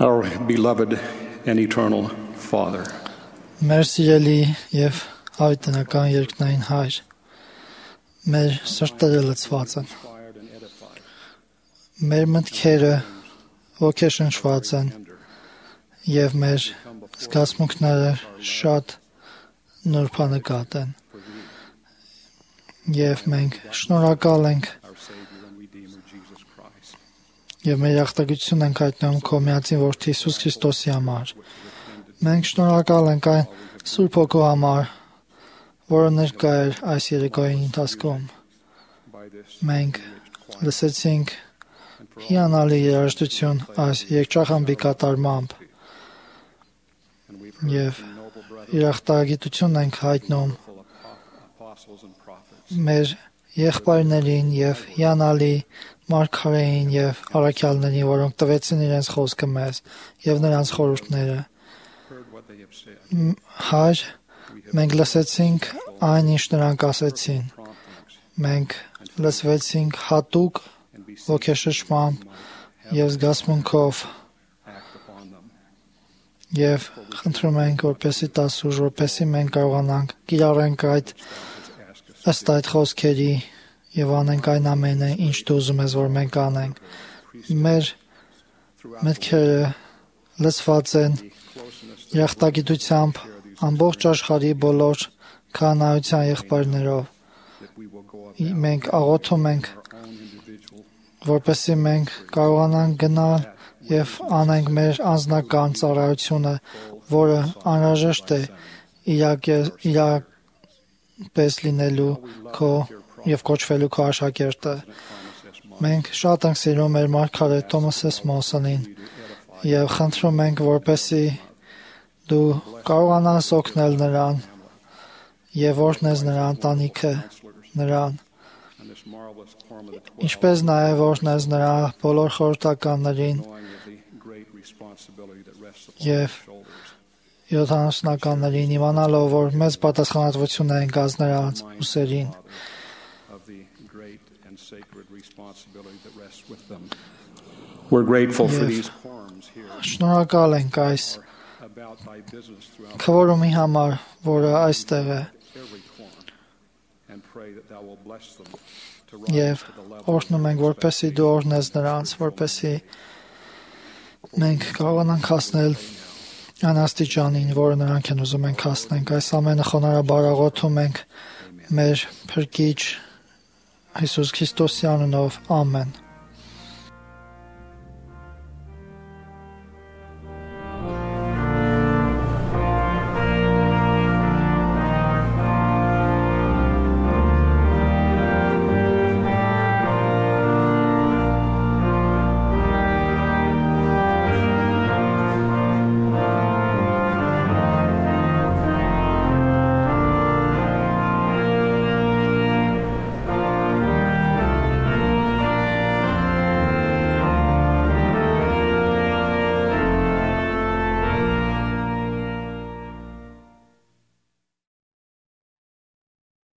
our beloved and eternal Father. Մեր սիրելի եւ հայտնական երկնային Հայր, մեր սրտերը լցված են, մեր մտքերը ոգեշնչված են եւ մեր զգացմունքները շատ նուրբանկատ են եւ մենք շնորհակալ ենք եւ մեր աղտագություն ենք հայտնում քո միածին որդի Հիսուս Քրիստոսի համար։ Մենք շնորհակալ ենք այն Սուրբ Հոգու համար, որը ներկա էր այս երեկոյի ընթացքում։ Մենք լսեցինք հիանալի երաժշտություն այս երգչախմբի կատարմամբ եւ աղտագիտություն ենք հայտնում մեր եղբայրներին եւ հիանալի մարգարեին եւ առաքյալներին, որոնք տվեցին իրենց խոսքը մեզ եւ նրանց խորհուրդները։ Հայր, մենք լսեցինք այն, ինչ նրանք ասեցին։ Մենք լսվեցինք հատուկ ոգեշնչմամբ եւ զգացմունքով եւ խնդրում ենք, որպեսզի տաս ուժ, որպեսզի մենք կարողանանք կիրառենք ըստ այդ խոսքերի եւ անենք այն ամենը, ինչ դու ուզում ես, որ մենք անենք։ Մեր մտքերը լցված են եղտագիտությամբ ամբողջ աշխարհի բոլոր քահանայության եղբայրներով։ Մենք աղոթում ենք, որպեսզի մենք կարողանանք գնալ եւ անենք մեր անձնական ծառայությունը, որը անհրաժեշտ է իրապես լինելու քո եւ կոչվելու քո աշակերտը։ Մենք շատ ենք սիրում մեր մարգարե Թոմաս Մոսոնին եւ խնդրում ենք, որպեսզի դու կարողանաս օգնել նրան եւ օրհնես նրա ընտանիքը, նրան, ինչպես նաեւ օրհնես նրա բոլոր խորհրդականներին եւ 70-ականներին, իմանալով, որ մեծ պատասխանատվություն է ընկած նրանց ուսերին։ We're grateful for these quorums here. Շնորհակալ ենք այս քվորումի համար, որը այստեղ է։ Եվ օրհնում ենք, որպեսզի դու օրհնես նրանց, որպեսզի մենք կարողանանք հասնել այն աստիճանին, որը նրանք են ուզում ենք հասնենք։ Այս ամենը խոնարհաբար աղոթում ենք մեր Փրկիչ Հիսուս Քրիստոսի անունով։ Ամեն։